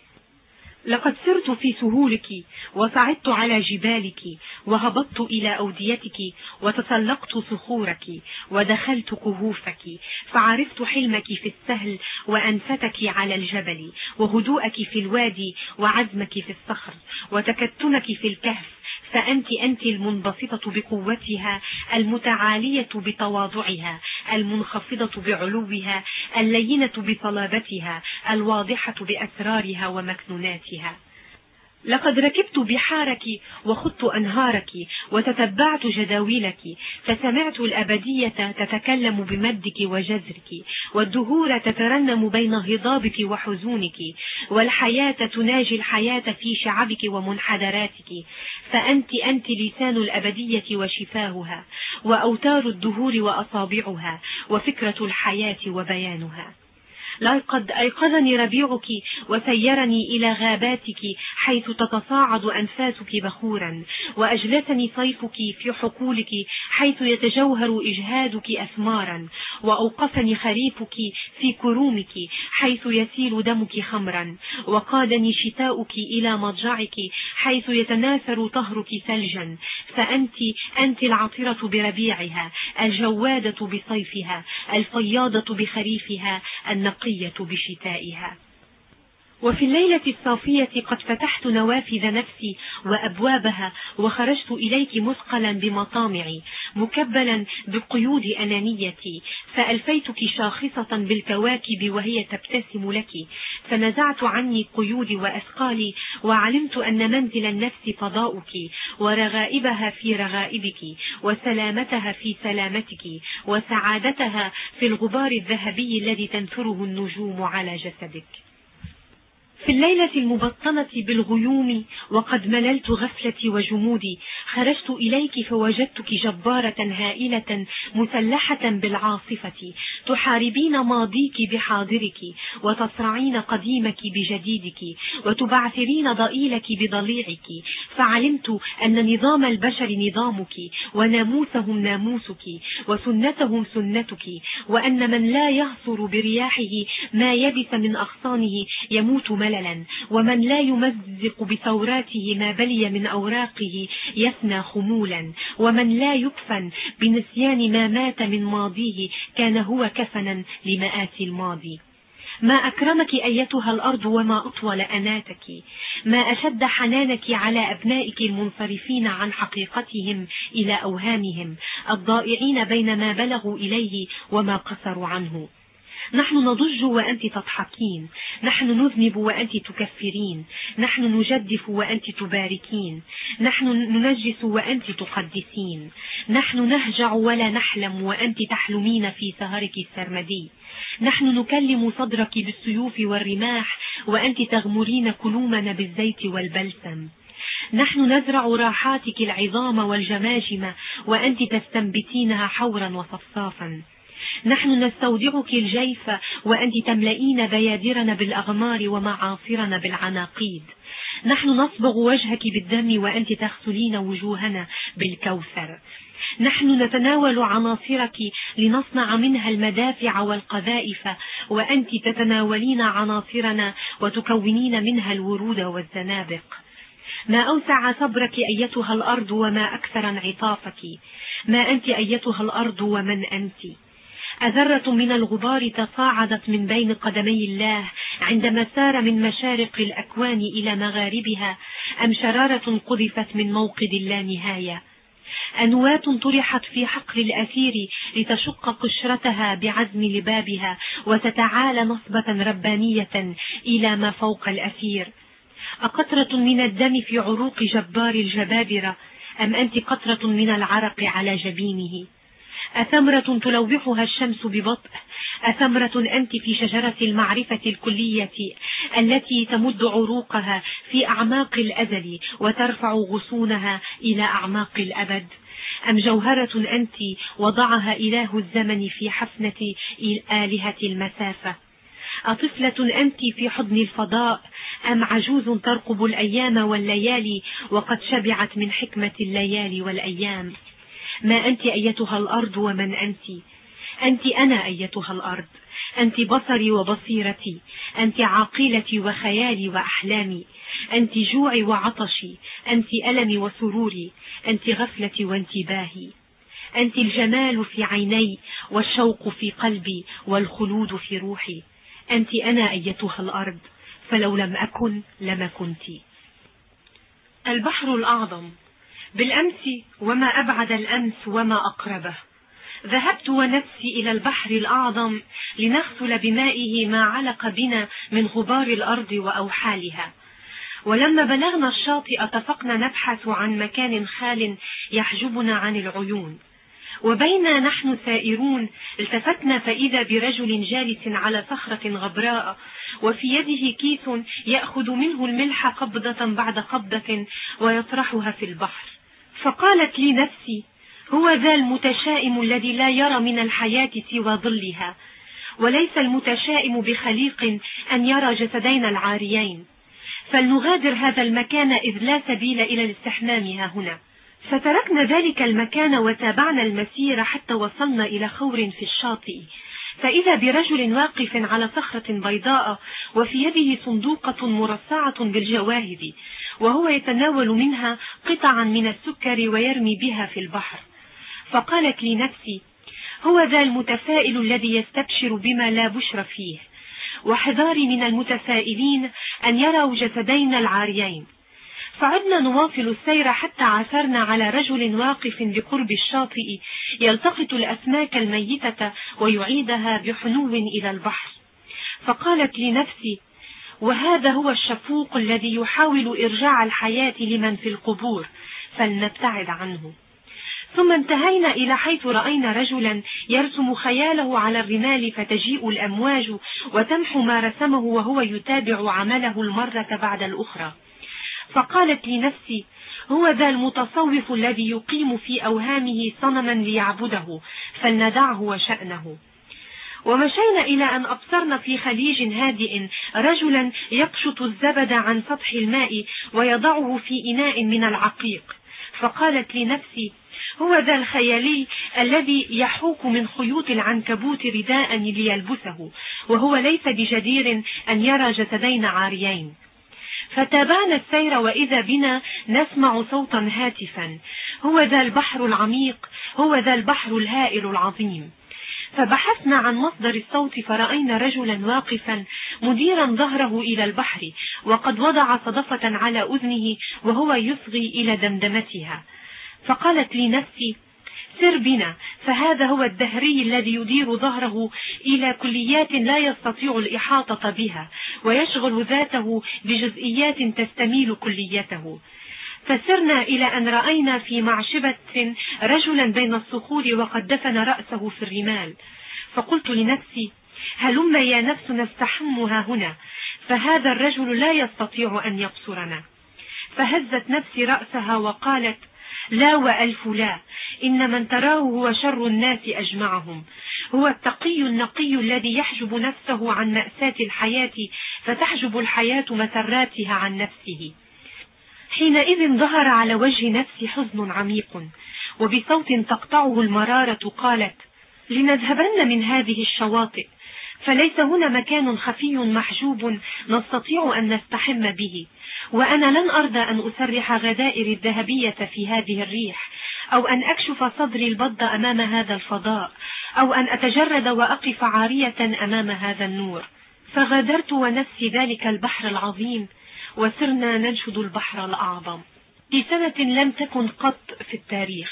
[SPEAKER 1] لقد سرت في سهولك وصعدت على جبالك وهبطت إلى أوديتك وتسلقت صخورك ودخلت كهوفك، فعرفت حلمك في السهل وأنفتك على الجبل وهدوءك في الوادي وعزمك في الصخر وتكتمك في الكهف، فأنت المنبسطة بقوتها، المتعالية بتواضعها، المنخفضة بعلوها، اللينة بصلابتها، الواضحة بأسرارها ومكنوناتها. لقد ركبت بحارك وخضت أنهارك وتتبعت جداولك، فسمعت الأبدية تتكلم بمدك وجزرك، والدهور تترنم بين هضابك وحزونك، والحياة تناجي الحياة في شعبك ومنحدراتك، فأنت لسان الأبدية وشفاهها، وأوتار الدهور وأصابعها، وفكرة الحياة وبيانها. لقد أيقظني ربيعك وسيرني إلى غاباتك حيث تتصاعد أنفاسك بخورا، وأجلسني صيفك في حقولك حيث يتجوهر إجهادك أثمارا، وأوقفني خريفك في كرومك حيث يسيل دمك خمرا، وقادني شتاؤك إلى مضجعك حيث يتناثر طهرك ثلجا، فأنت العطرة بربيعها، الجوادة بصيفها، الفياضة بخريفها، النقية بشتائها. وفي الليلة الصافية قد فتحت نوافذ نفسي وأبوابها، وخرجت إليك مثقلا بمطامعي، مكبلا بقيود أنانيتي، فألفيتك شاخصة بالكواكب وهي تبتسم لك، فنزعت عني قيودي وأثقالي، وعلمت أن منزل النفس فضاؤك، ورغائبها في رغائبك، وسلامتها في سلامتك، وسعادتها في الغبار الذهبي الذي تنثره النجوم على جسدك. في الليلة المبطنة بالغيوم وقد مللت غفلتي وجمودي، خرجت إليك فوجدتك جبارة هائلة مسلحة بالعاصفة، تحاربين ماضيك بحاضرك، وتصرعين قديمك بجديدك، وتبعثرين ضئيلك بضليعك. فعلمت أن نظام البشر نظامك، وناموسهم ناموسك، وسنتهم سنتك، وأن من لا يهصر برياحه ما يبس من أغصانه يموت مللا، ومن لا يمزق بثوراته ما بلي من أوراقه يفنى خمولا، ومن لا يكفن بنسيان ما مات من ماضيه كان هو كفنا لمآسي الماضي. ما أكرمك أيتها الأرض وما أطول أناتك، ما أشد حنانك على أبنائك المنصرفين عن حقيقتهم إلى أوهامهم، الضائعين بين ما بلغوا إليه وما قصروا عنه. نحن نضج وأنت تضحكين، نحن نذنب وأنت تكفرين، نحن نجدف وأنت تباركين، نحن ننجس وأنت تقدسين، نحن نهجع ولا نحلم وأنت تحلمين في سهرك السرمدي، نحن نكلم صدرك بالسيوف والرماح وأنت تغمرين كلومنا بالزيت والبلسم، نحن نزرع راحاتك العظام والجماجم وأنت تستنبتينها حورا وصفصافا، نحن نستودعك الجيف وأنت تملئين بيادرنا بالأغمار ومعاصرنا بالعناقيد، نحن نصبغ وجهك بالدم وأنت تغسلين وجوهنا بالكوثر، نحن نتناول عناصرك لنصنع منها المدافع والقذائف وأنت تتناولين عناصرنا وتكونين منها الورود والزنابق. ما أوسع صبرك أيتها الأرض وما أكثر انعطافك، ما أنت أيتها الأرض ومن أنت. أذرة من الغبار تصاعدت من بين قدمي الله عندما سار من مشارق الأكوان إلى مغاربها، أم شرارة قذفت من موقد اللانهاية؟ أنوات طرحت في حقل الأثير لتشق قشرتها بعزم لبابها وتتعالى نصبة ربانية إلى ما فوق الأثير. أقطرة من الدم في عروق جبار الجبابرة، أم أنت قطرة من العرق على جبينه؟ أثمرة تلوحها الشمس ببطء، أثمرة أنت في شجرة المعرفة الكلية التي تمد عروقها في أعماق الأزل وترفع غصونها إلى أعماق الأبد، أم جوهرة أنت وضعها إله الزمن في حفنة آلهة المسافة؟ أطفلة أنت في حضن الفضاء، أم عجوز ترقب الأيام والليالي وقد شبعت من حكمة الليالي والأيام؟ ما أنت أيتها الأرض ومن أنت؟ أنت أنا أيتها الأرض، أنت بصري وبصيرتي، أنت عاقلتي وخيالي وأحلامي، أنت جوعي وعطشي، أنت ألمي وسروري، أنت غفلتي وانتباهي، أنت الجمال في عيني والشوق في قلبي والخلود في روحي. أنت أنا أيتها الأرض، فلو لم أكن لما كنت. البحر الأعظم. بالأمس وما أبعد الأمس وما أقربه، ذهبت ونفسي إلى البحر الأعظم لنغسل بمائه ما علق بنا من غبار الأرض وأوحالها. ولما بلغنا الشاطئ اتفقنا نبحث عن مكان خال يحجبنا عن العيون، وبينا نحن سائرون التفتنا فإذا برجل جالس على صخرة غبراء وفي يده كيس يأخذ منه الملح قبضة بعد قبضة ويطرحها في البحر. فقالت لي نفسي: هو ذا المتشائم الذي لا يرى من الحياة سوى ظلها، وليس المتشائم بخليق أن يرى جسدين العاريين، فلنغادر هذا المكان إذ لا سبيل إلى الاستحمام هنا. فتركنا ذلك المكان وتابعنا المسير حتى وصلنا إلى خور في الشاطئ، فإذا برجل واقف على صخرة بيضاء وفي يده صندوقة مرصعة بالجواهر، وهو يتناول منها قطعا من السكر ويرمي بها في البحر. فقالت لي نفسي: هو ذا المتفائل الذي يستبشر بما لا بشر فيه، وحذاري من المتفائلين أن يروا جسدين العاريين. فعدنا نواصل السير حتى عثرنا على رجل واقف بقرب الشاطئ يلتقط الأسماك الميتة ويعيدها بحنو إلى البحر. فقالت لي نفسي: وهذا هو الشفوق الذي يحاول إرجاع الحياة لمن في القبور، فلنبتعد عنه. ثم انتهينا إلى حيث رأينا رجلا يرسم خياله على الرمال، فتجيء الأمواج وتمحو ما رسمه وهو يتابع عمله المرة بعد الأخرى. فقالت لي نفسي: هو ذا المتصوف الذي يقيم في أوهامه صنما ليعبده، فلندعه وشأنه. ومشينا إلى أن أبصرنا في خليج هادئ رجلا يقشط الزبد عن سطح الماء ويضعه في إناء من العقيق، فقالت لنفسي: هو ذا الخيالي الذي يحوك من خيوط العنكبوت رداء ليلبسه، وهو ليس بجدير أن يرى جسدين عاريين. فتابعنا السير وإذا بنا نسمع صوتا هاتفا: هو ذا البحر العميق، هو ذا البحر الهائل العظيم. فبحثنا عن مصدر الصوت فرأينا رجلا واقفا مديرا ظهره إلى البحر، وقد وضع صدفة على أذنه وهو يصغي إلى دمدمتها. فقالت لي نفسي: سر بنا، فهذا هو الدهري الذي يدير ظهره إلى كليات لا يستطيع الإحاطة بها، ويشغل ذاته بجزئيات تستميل كليته. فسرنا إلى أن رأينا في معشبة رجلا بين الصخور وقد دفن رأسه في الرمال. فقلت لنفسي: هلم يا نفس نستحمها هنا، فهذا الرجل لا يستطيع أن يبصرنا. فهزت نفسي رأسها وقالت: لا وألف لا، إن من تراه هو شر الناس أجمعهم، هو التقي النقي الذي يحجب نفسه عن مأساة الحياة، فتحجب الحياة مسراتها عن نفسه. حينئذ ظهر على وجه نفسي حزن عميق، وبصوت تقطعه المرارة قالت: لنذهبن من هذه الشواطئ، فليس هنا مكان خفي محجوب نستطيع أن نستحم به، وأنا لن أرضى أن أسرح غدائر الذهبية في هذه الريح، أو أن أكشف صدري البض أمام هذا الفضاء، أو أن أتجرد وأقف عارية أمام هذا النور. فغادرت ونفسي ذلك البحر العظيم، وسرنا ننشد البحر الأعظم في سنة لم تكن قط في التاريخ.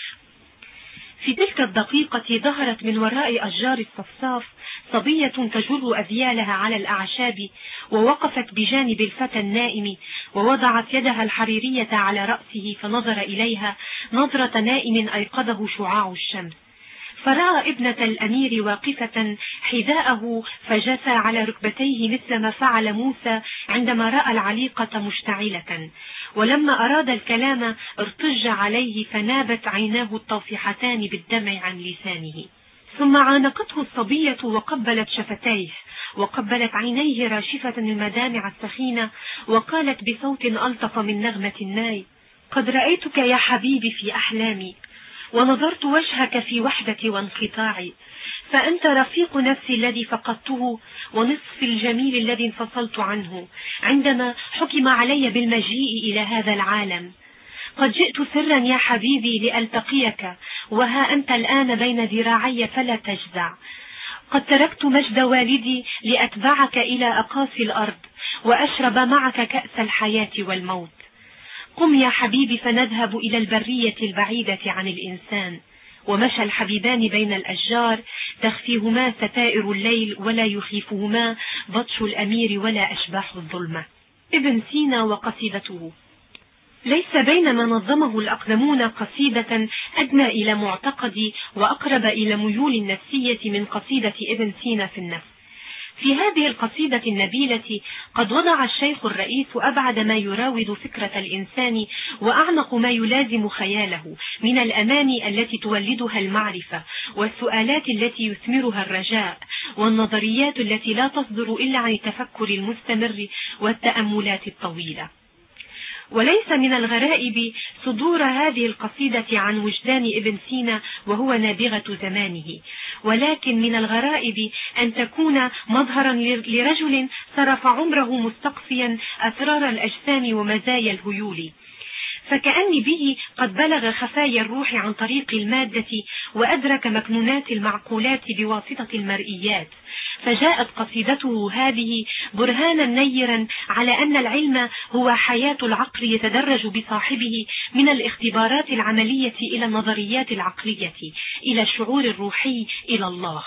[SPEAKER 1] في تلك الدقيقة ظهرت من وراء أشجار الصفصاف صبية تجر أذيالها على الأعشاب، ووقفت بجانب الفتى النائم، ووضعت يدها الحريرية على رأسه، فنظر إليها نظرة نائم أيقظه شعاع الشمس. فرأى ابنة الأمير واقفة حذاءه، فجثى على ركبتيه مثل ما فعل موسى عندما رأى العليقة مشتعلة، ولما أراد الكلام ارتج عليه، فنابت عيناه الطافحتان بالدمع عن لسانه. ثم عانقته الصبية وقبلت شفتيه، وقبلت عينيه راشفة المدامع السخينة، وقالت بصوت ألطف من نغمة الناي: قد رأيتك يا حبيبي في أحلامي، ونظرت وجهك في وحدة وانقطاعي، فأنت رفيق نفسي الذي فقدته، ونصف الجميل الذي انفصلت عنه عندما حكم علي بالمجيء إلى هذا العالم. قد جئت سرا يا حبيبي لألتقيك، وها أنت الآن بين ذراعي فلا تجزع. قد تركت مجد والدي لأتبعك إلى أقاصي الأرض، وأشرب معك كأس الحياة والموت. قم يا حبيبي فنذهب إلى البرية البعيدة عن الإنسان. ومشى الحبيبان بين الأشجار، تخفيهما ستائر الليل، ولا يخيفهما بطش الأمير ولا أشباح الظلمة. ابن سينا وقصيدته. ليس بين ما نظمه الأقدمون قصيدة أدنى إلى معتقدي وأقرب إلى ميول النفسية من قصيدة ابن سينا في النفس. في هذه القصيدة النبيلة قد وضع الشيخ الرئيس أبعد ما يراود فكرة الإنسان، وأعمق ما يلازم خياله من الأماني التي تولدها المعرفة، والسؤالات التي يثمرها الرجاء، والنظريات التي لا تصدر إلا عن التفكر المستمر والتأملات الطويلة. وليس من الغرائب صدور هذه القصيدة عن وجدان ابن سينا وهو نابغة زمانه، ولكن من الغرائب أن تكون مظهرا لرجل صرف عمره مستقصيا أسرار الأجسام ومزايا الهيول، فكأن به قد بلغ خفايا الروح عن طريق المادة، وأدرك مكنونات المعقولات بواسطة المرئيات. فجاءت قصيدته هذه برهانا نيرا على أن العلم هو حياة العقل يتدرج بصاحبه من الاختبارات العملية إلى النظريات العقلية، إلى الشعور الروحي، إلى الله.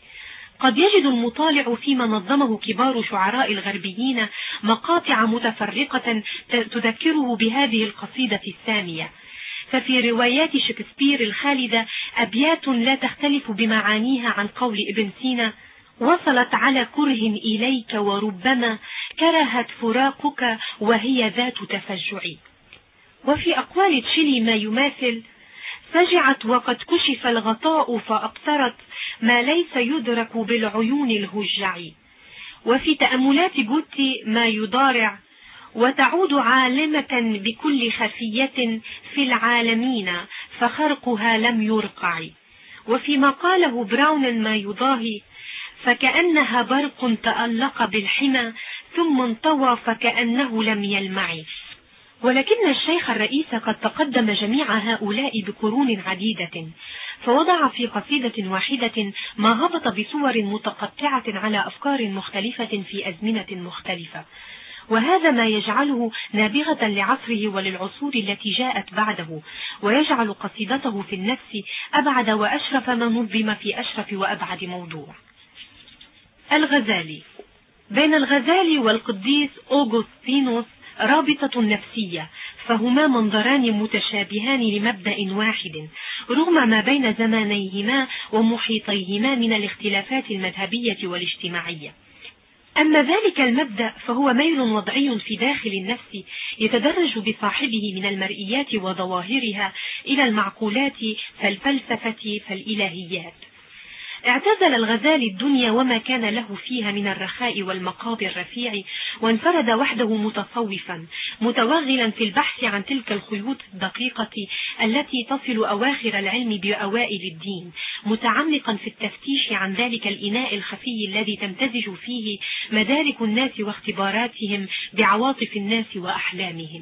[SPEAKER 1] قد يجد المطالع فيما نظمه كبار شعراء الغربيين مقاطع متفرقة تذكره بهذه القصيدة السامية. ففي روايات شكسبير الخالدة أبيات لا تختلف بمعانيها عن قول ابن سينا: وصلت على كره إليك وربما كرهت فراقك وهي ذات تفجع. وفي أقوال تشيلي ما يماثل: سجعت وقد كشف الغطاء فأبصرت ما ليس يدرك بالعيون الهجع. وفي تأملات جوتي ما يضارع: وتعود عالمة بكل خفية في العالمين فخرقها لم يرقع. وفيما قاله براون ما يضاهي: فكأنها برق تألق بالحمى ثم انطوى فكأنه لم يلمع. ولكن الشيخ الرئيس قد تقدم جميع هؤلاء بقرون عديدة، فوضع في قصيدة واحدة ما هبط بصور متقطعة على أفكار مختلفة في أزمنة مختلفة، وهذا ما يجعله نابغة لعصره وللعصور التي جاءت بعده، ويجعل قصيدته في النفس أبعد وأشرف ما نظم في أشرف وأبعد موضوع. الغزالي. بين الغزالي والقديس أوغسطينوس رابطة نفسية، فهما منظران متشابهان لمبدأ واحد رغم ما بين زمانيهما ومحيطيهما من الاختلافات المذهبية والاجتماعية. أما ذلك المبدأ فهو ميل وضعي في داخل النفس يتدرج بصاحبه من المرئيات وظواهرها إلى المعقولات فالفلسفة فالإلهيات. اعتزل الغزالي الدنيا وما كان له فيها من الرخاء والمقام الرفيع، وانفرد وحده متصوفا متوغلا في البحث عن تلك الخيوط الدقيقة التي تصل أواخر العلم بأوائل الدين، متعمقا في التفتيش عن ذلك الإناء الخفي الذي تمتزج فيه مدارك الناس واختباراتهم بعواطف الناس وأحلامهم.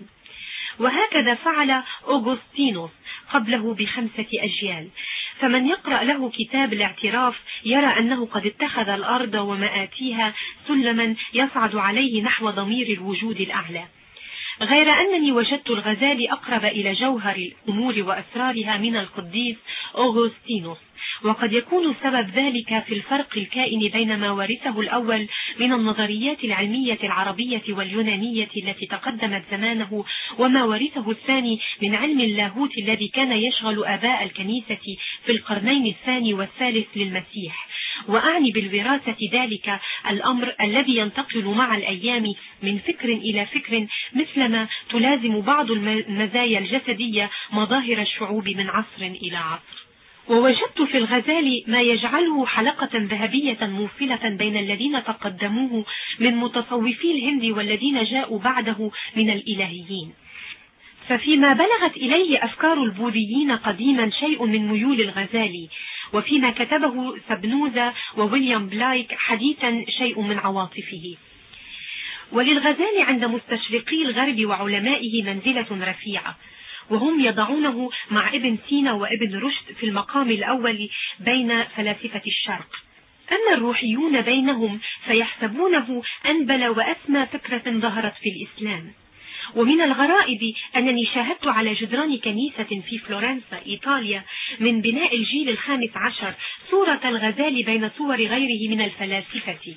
[SPEAKER 1] وهكذا فعل أوغسطينوس قبله ب5 أجيال، فمن يقرأ له كتاب الاعتراف يرى أنه قد اتخذ الأرض ومآتيها سلما يصعد عليه نحو ضمير الوجود الأعلى، غير أنني وجدت الغزالي أقرب إلى جوهر الأمور وأسرارها من القديس أوغسطينوس، وقد يكون سبب ذلك في الفرق الكائن بين ما ورثه الأول من النظريات العلمية العربية واليونانية التي تقدمت زمانه، وما ورثه الثاني من علم اللاهوت الذي كان يشغل آباء الكنيسة في القرنين الثاني والثالث للمسيح. وأعني بالوراثة ذلك الأمر الذي ينتقل مع الأيام من فكر إلى فكر، مثلما تلازم بعض المزايا الجسدية مظاهر الشعوب من عصر إلى عصر. ووجدت في الغزالي ما يجعله حلقة ذهبية موصلة بين الذين تقدموه من متصوفي الهند والذين جاءوا بعده من الإلهيين. ففيما بلغت إليه أفكار البوذيين قديما شيء من ميول الغزالي، وفيما كتبه سبنوزا وويليام بلايك حديثا شيء من عواطفه. وللغزالي عند مستشرقي الغرب وعلمائه منزلة رفيعة، وهم يضعونه مع ابن سينا وابن رشد في المقام الأول بين فلاسفة الشرق. أما الروحيون بينهم فيحسبونه أنبل وأسمى فكرة ظهرت في الإسلام. ومن الغرائب أنني شاهدت على جدران كنيسة في فلورنسا إيطاليا من بناء الجيل ال15 صورة الغزالي بين صور غيره من الفلاسفة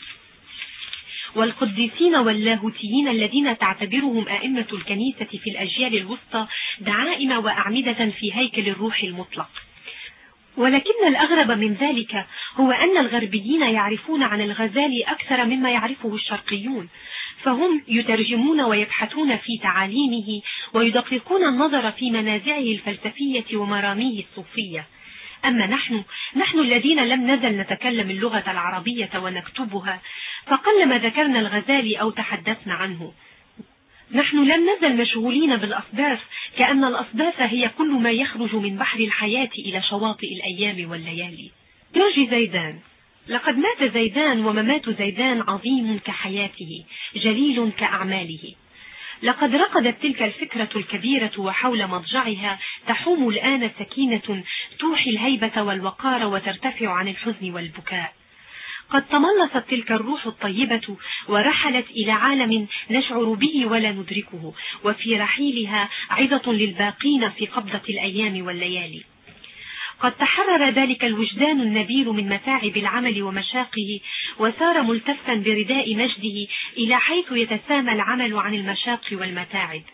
[SPEAKER 1] والقديسين واللاهوتيين الذين تعتبرهم أئمة الكنيسة في الأجيال الوسطى دعائم وأعمدة في هيكل الروح المطلق. ولكن الأغرب من ذلك هو أن الغربيين يعرفون عن الغزالي أكثر مما يعرفه الشرقيون، فهم يترجمون ويبحثون في تعاليمه ويدققون النظر في منازعه الفلسفية ومراميه الصوفية. أما نحن الذين لم نزل نتكلم اللغة العربية ونكتبها فقلما ذكرنا الغزالي أو تحدثنا عنه. نحن لم نزل مشغولين بالأصداف، كأن الأصداف هي كل ما يخرج من بحر الحياة إلى شواطئ الأيام والليالي. جورج زيدان. لقد مات زيدان، وممات زيدان عظيم كحياته، جليل كأعماله. لقد رقدت تلك الفكرة الكبيرة وحول مضجعها تحوم الآن سكينة توحي الهيبة والوقار وترتفع عن الحزن والبكاء. قد تملصت تلك الروح الطيبة ورحلت إلى عالم نشعر به ولا ندركه، وفي رحيلها عظة للباقين في قبضة الأيام والليالي. قد تحرر ذلك الوجدان النبيل من متاعب العمل ومشاقه، وسار ملتفا برداء مجده إلى حيث يتسامى العمل عن المشاق والمتاعب.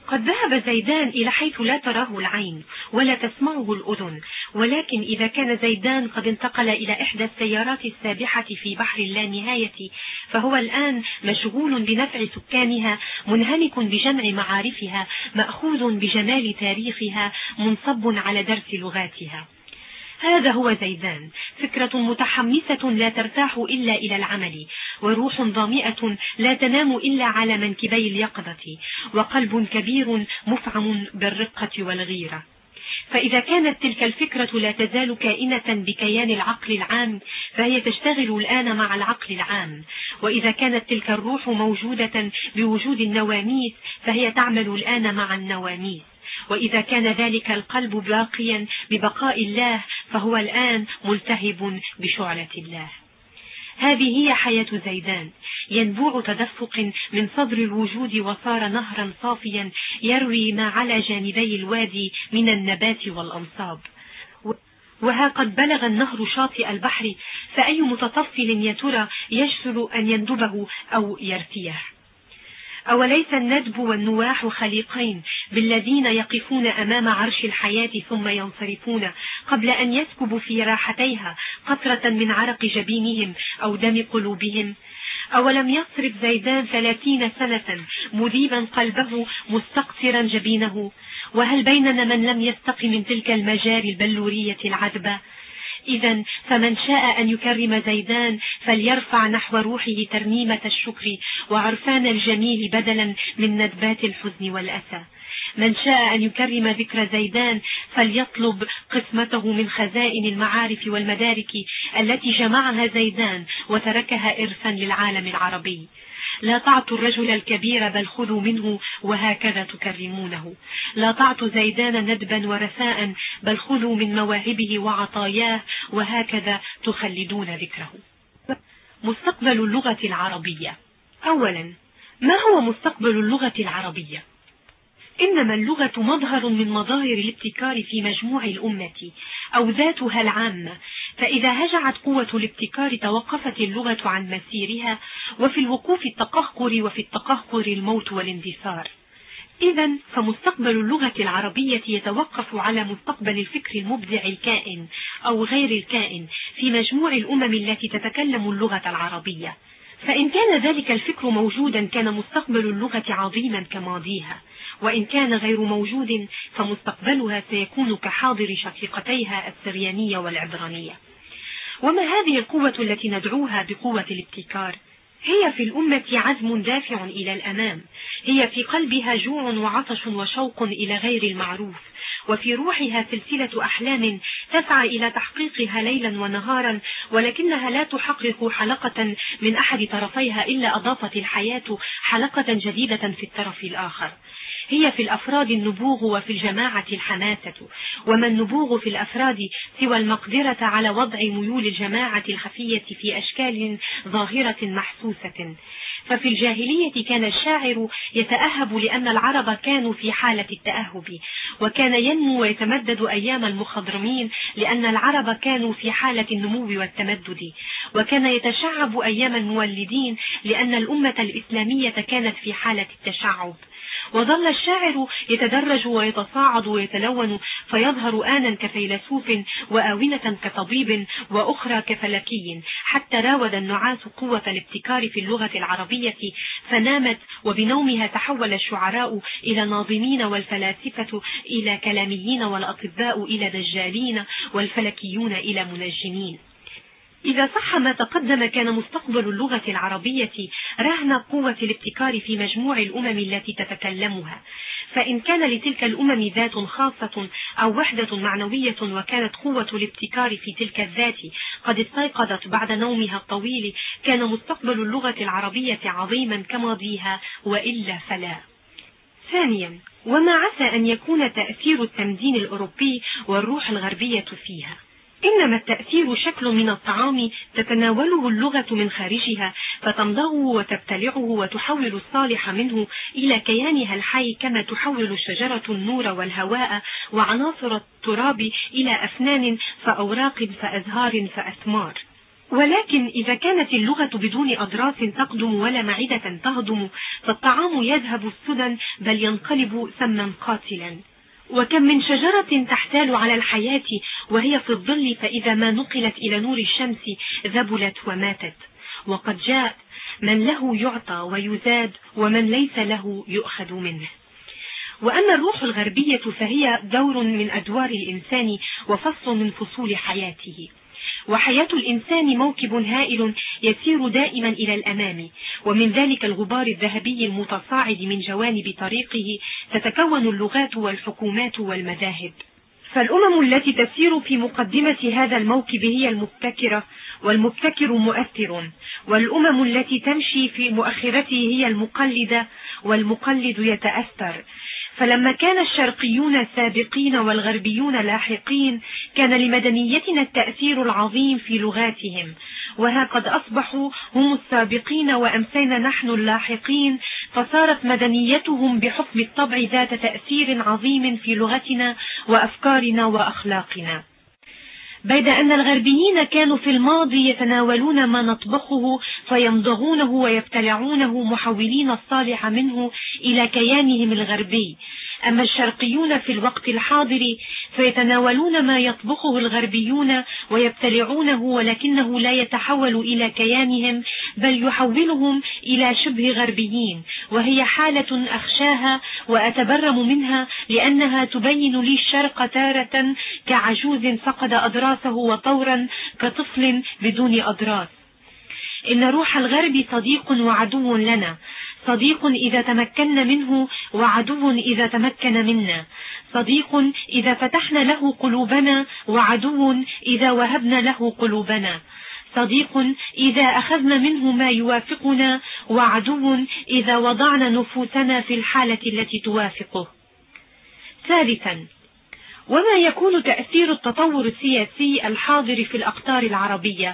[SPEAKER 1] قد ذهب زيدان إلى حيث لا تراه العين ولا تسمعه الأذن، ولكن إذا كان زيدان قد انتقل إلى إحدى السيارات السابحة في بحر اللانهاية، فهو الآن مشغول بنفع سكانها، منهمك بجمع معارفها، مأخوذ بجمال تاريخها، منصب على درس لغاتها. هذا هو زيدان، فكرة متحمسة لا ترتاح إلا إلى العمل، وروح ظامئة لا تنام إلا على منكبي اليقظة، وقلب كبير مفعم بالرقة والغيرة. فإذا كانت تلك الفكرة لا تزال كائنة بكيان العقل العام، فهي تشتغل الآن مع العقل العام. وإذا كانت تلك الروح موجودة بوجود النواميس، فهي تعمل الآن مع النواميس. وإذا كان ذلك القلب باقيا ببقاء الله، فهو الآن ملتهب بشعلة الله. هذه هي حياة زيدان، ينبوع تدفق من صدر الوجود وصار نهرا صافيا يروي ما على جانبي الوادي من النبات والأنصاب. وها قد بلغ النهر شاطئ البحر، فأي متطفل يا ترى يجسر أن يندبه أو يرتيه؟ أوليس الندب والنواح خليقين بالذين يقفون أمام عرش الحياة ثم ينصرفون قبل أن يسكبوا في راحتيها قطرة من عرق جبينهم أو دم قلوبهم؟ أولم يصرف زيدان 30 سنة مذيبا قلبه مستقصرا جبينه؟ وهل بيننا من لم يستق من تلك المجاري البلورية العذبة؟ إذا فمن شاء أن يكرم زيدان فليرفع نحو روحه ترنيمة الشكر وعرفان الجميل بدلا من ندبات الحزن والأسى. من شاء أن يكرم ذكر زيدان فليطلب قسمته من خزائن المعارف والمدارك التي جمعها زيدان وتركها إرثا للعالم العربي. لا تعطوا الرجل الكبير بل خذوا منه وهكذا تكرمونه. لا تعطوا زيدان ندبا ورثاء بل خذوا من مواهبه وعطاياه وهكذا تخلدون ذكره. مستقبل اللغة العربية. أولا، ما هو مستقبل اللغة العربية؟ إنما اللغة مظهر من مظاهر الابتكار في مجموع الأمة أو ذاتها العامة، فإذا هجعت قوة الابتكار توقفت اللغة عن مسيرها، وفي الوقوف التقهقر وفي التقهقر الموت والاندثار. إذا فمستقبل اللغة العربية يتوقف على مستقبل الفكر المبدع الكائن أو غير الكائن في مجموع الأمم التي تتكلم اللغة العربية. فإن كان ذلك الفكر موجودا كان مستقبل اللغة عظيما كماضيها، وإن كان غير موجود فمستقبلها سيكون كحاضر شقيقتيها السريانية والعبرانية. وما هذه القوة التي ندعوها بقوة الابتكار؟ هي في الأمة عزم دافع إلى الأمام، هي في قلبها جوع وعطش وشوق إلى غير المعروف، وفي روحها سلسلة أحلام تسعى إلى تحقيقها ليلا ونهارا، ولكنها لا تحقق حلقة من أحد طرفيها إلا أضافت الحياة حلقة جديدة في الطرف الآخر. هي في الأفراد النبوغ وفي الجماعة الحماسة، وما النبوغ في الأفراد سوى المقدرة على وضع ميول الجماعة الخفية في أشكال ظاهرة محسوسة. ففي الجاهلية كان الشاعر يتأهب لأن العرب كانوا في حالة التأهب، وكان ينمو ويتمدد أيام المخضرمين لأن العرب كانوا في حالة النمو والتمدد، وكان يتشعب أيام المولدين لأن الأمة الإسلامية كانت في حالة التشعب. وظل الشاعر يتدرج ويتصاعد ويتلون فيظهر آنا كفيلسوف وآونة كطبيب وأخرى كفلكي، حتى راود النعاس قوة الابتكار في اللغة العربية فنامت، وبنومها تحول الشعراء إلى ناظمين والفلاسفة إلى كلاميين والأطباء إلى دجالين والفلكيون إلى منجمين. إذا صح ما تقدم كان مستقبل اللغة العربية رهن قوة الابتكار في مجموع الأمم التي تتكلمها، فإن كان لتلك الأمم ذات خاصة أو وحدة معنوية وكانت قوة الابتكار في تلك الذات قد استيقظت بعد نومها الطويل، كان مستقبل اللغة العربية عظيما كماضيها، وإلا فلا. ثانيا، وما عسى أن يكون تأثير التمدين الأوروبي والروح الغربية فيها؟ إنما التأثير شكل من الطعام تتناوله اللغة من خارجها فتمضغه وتبتلعه وتحول الصالح منه إلى كيانها الحي، كما تحول الشجرة النور والهواء وعناصر التراب إلى أفنان فأوراق فأزهار فأثمار. ولكن إذا كانت اللغة بدون أضراس تقدم ولا معدة تهضم، فالطعام يذهب السدى بل ينقلب سما قاتلا. وكم من شجرة تحتال على الحياة وهي في الظل، فإذا ما نقلت إلى نور الشمس ذبلت وماتت. وقد جاء من له يعطى ويزاد، ومن ليس له يؤخذ منه. وأما الروح الغربية فهي دور من أدوار الإنسان وفصل من فصول حياته. وحياة الإنسان موكب هائل يسير دائما إلى الأمام، ومن ذلك الغبار الذهبي المتصاعد من جوانب طريقه تتكون اللغات والحكومات والمذاهب. فالأمم التي تسير في مقدمة هذا الموكب هي المبتكرة، والمبتكر مؤثر، والأمم التي تمشي في مؤخرته هي المقلدة، والمقلد يتأثر. فلما كان الشرقيون سابقين والغربيون لاحقين، كان لمدنيتنا التأثير العظيم في لغاتهم، وها قد أصبحوا هم السابقين وأمسينا نحن اللاحقين، فصارت مدنيتهم بحكم الطبع ذات تأثير عظيم في لغتنا وأفكارنا وأخلاقنا. بيد أن الغربيين كانوا في الماضي يتناولون ما نطبخه فيمضغونه ويبتلعونه محولين الصالح منه إلى كيانهم الغربي، أما الشرقيون في الوقت الحاضر فيتناولون ما يطبخه الغربيون ويبتلعونه، ولكنه لا يتحول إلى كيانهم بل يحولهم إلى شبه غربيين، وهي حالة أخشاها وأتبرم منها، لأنها تبين لي الشرق تارة كعجوز فقد أضراسه، وطورا كطفل بدون أضراس. إن روح الغرب صديق وعدو لنا، صديق إذا تمكنا منه، وعدو إذا تمكن منا، صديق إذا فتحنا له قلوبنا، وعدو إذا وهبنا له قلوبنا، صديق إذا أخذنا منه ما يوافقنا، وعدو إذا وضعنا نفوسنا في الحالة التي توافقه. ثالثا، وما يكون تأثير التطور السياسي الحاضر في الأقطار العربية؟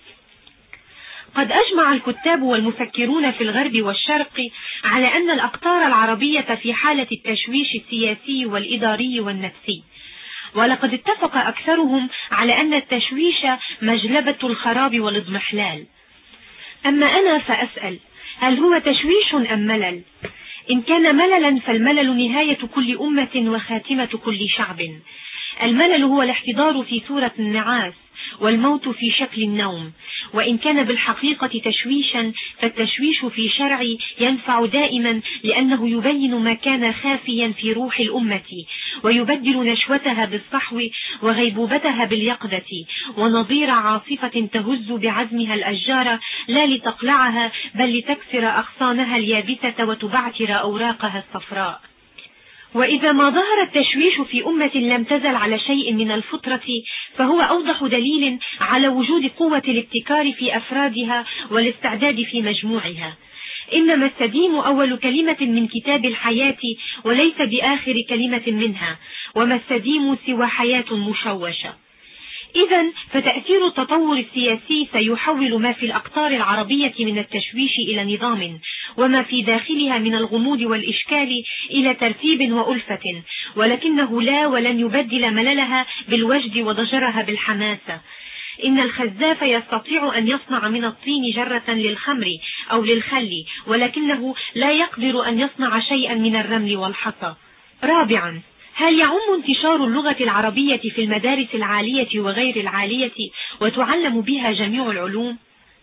[SPEAKER 1] قد أجمع الكتاب والمفكرون في الغرب والشرق على أن الأقطار العربية في حالة التشويش السياسي والإداري والنفسي، ولقد اتفق أكثرهم على أن التشويش مجلبة الخراب والاضمحلال. أما أنا فأسأل، هل هو تشويش أم ملل؟ إن كان مللا فالملل نهاية كل أمة وخاتمة كل شعب. الملل هو الاحتضار في صورة النعاس، والموت في شكل النوم. وإن كان بالحقيقة تشويشا، فالتشويش في شرعي ينفع دائما، لأنه يبين ما كان خافيا في روح الأمة، ويبدل نشوتها بالصحو وغيبوبتها باليقظة، ونظير عاصفة تهز بعزمها الأشجار لا لتقلعها بل لتكسر أغصانها اليابسة وتبعثر أوراقها الصفراء. وإذا ما ظهر التشويش في أمة لم تزل على شيء من الفطرة، فهو أوضح دليل على وجود قوة الابتكار في أفرادها والاستعداد في مجموعها. إنما السديم أول كلمة من كتاب الحياة وليس بآخر كلمة منها، وما السديم سوى حياة مشوشة. إذن فتأثير التطور السياسي سيحول ما في الأقطار العربية من التشويش إلى نظام، وما في داخلها من الغموض والإشكال إلى ترتيب وألفة، ولكنه لا ولن يبدل مللها بالوجد وضجرها بالحماسة. إن الخزاف يستطيع أن يصنع من الطين جرة للخمر أو للخل، ولكنه لا يقدر أن يصنع شيئا من الرمل والحصى. رابعا، هل يعم انتشار اللغة العربية في المدارس العالية وغير العالية وتعلم بها جميع العلوم؟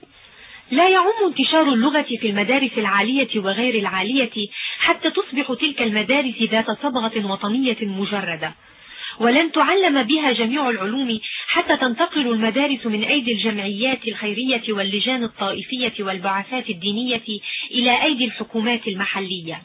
[SPEAKER 1] لا يعم انتشار اللغة في المدارس العالية وغير العالية حتى تصبح تلك المدارس ذات صبغة وطنية مجردة، ولن تعلم بها جميع العلوم حتى تنتقل المدارس من أيدي الجمعيات الخيرية واللجان الطائفية والبعثات الدينية إلى أيدي الحكومات المحلية.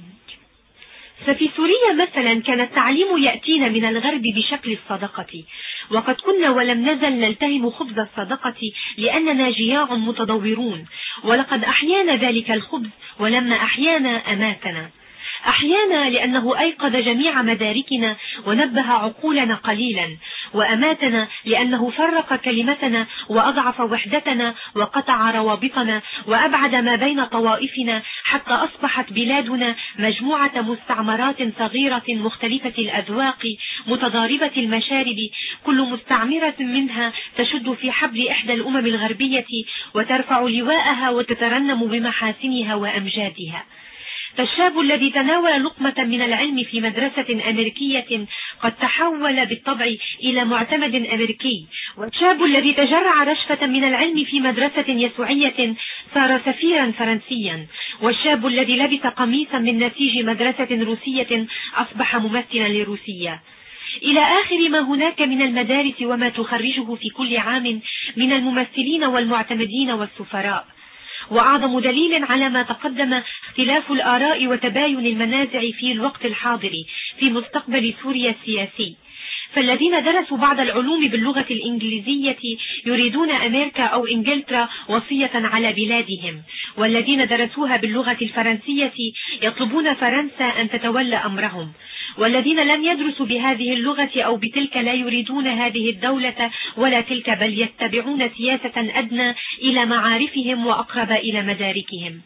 [SPEAKER 1] ففي سوريا مثلا كان التعليم يأتينا من الغرب بشكل الصدقة، وقد كنا ولم نزل نلتهم خبز الصدقة لأننا جياع متضورون، ولقد أحيانا ذلك الخبز، ولما أحيانا أماتنا. أحيانا لأنه أيقظ جميع مداركنا ونبه عقولنا قليلا، وأماتنا لأنه فرق كلمتنا وأضعف وحدتنا وقطع روابطنا وأبعد ما بين طوائفنا، حتى أصبحت بلادنا مجموعة مستعمرات صغيرة مختلفة الأذواق متضاربة المشارب، كل مستعمرة منها تشد في حبل إحدى الأمم الغربية وترفع لواءها وتترنم بمحاسنها وأمجادها. فالشاب الذي تناول لقمة من العلم في مدرسة أمريكية قد تحول بالطبع إلى معتمد أمريكي، والشاب الذي تجرع رشفة من العلم في مدرسة يسوعية صار سفيرا فرنسيا، والشاب الذي لبس قميصا من نسيج مدرسة روسية أصبح ممثلا لروسيا، إلى آخر ما هناك من المدارس وما تخرجه في كل عام من الممثلين والمعتمدين والسفراء. وأعظم دليل على ما تقدم اختلاف الآراء وتباين المنازع في الوقت الحاضر في مستقبل سوريا السياسي، فالذين درسوا بعض العلوم باللغة الإنجليزية يريدون أمريكا أو إنجلترا وصية على بلادهم، والذين درسوها باللغة الفرنسية يطلبون فرنسا أن تتولى أمرهم، والذين لم يدرسوا بهذه اللغة أو بتلك لا يريدون هذه الدولة ولا تلك، بل يتبعون سياسة أدنى إلى معارفهم وأقرب إلى مداركهم.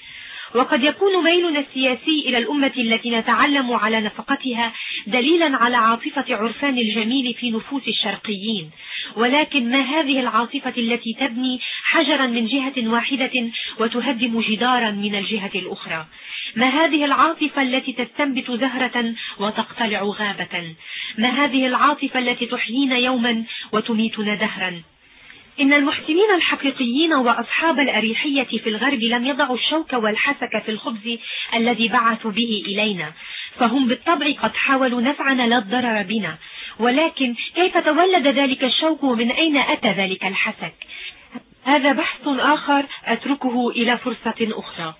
[SPEAKER 1] وقد يكون ميلنا السياسي إلى الأمة التي نتعلم على نفقتها دليلا على عاطفة عرفان الجميل في نفوس الشرقيين، ولكن ما هذه العاطفة التي تبني حجرا من جهة واحدة وتهدم جدارا من الجهة الأخرى؟ ما هذه العاطفة التي تستنبت زهرة وتقتلع غابة؟ ما هذه العاطفة التي تحيينا يوما وتميتنا دهرا؟ إن المحسنين الحقيقيين وأصحاب الأريحية في الغرب لم يضعوا الشوك والحسك في الخبز الذي بعثوا به إلينا، فهم بالطبع قد حاولوا نفعنا لا الضرر بنا، ولكن كيف تولد ذلك الشوك ومن أين أتى ذلك الحسك؟ هذا بحث آخر أتركه إلى فرصة أخرى.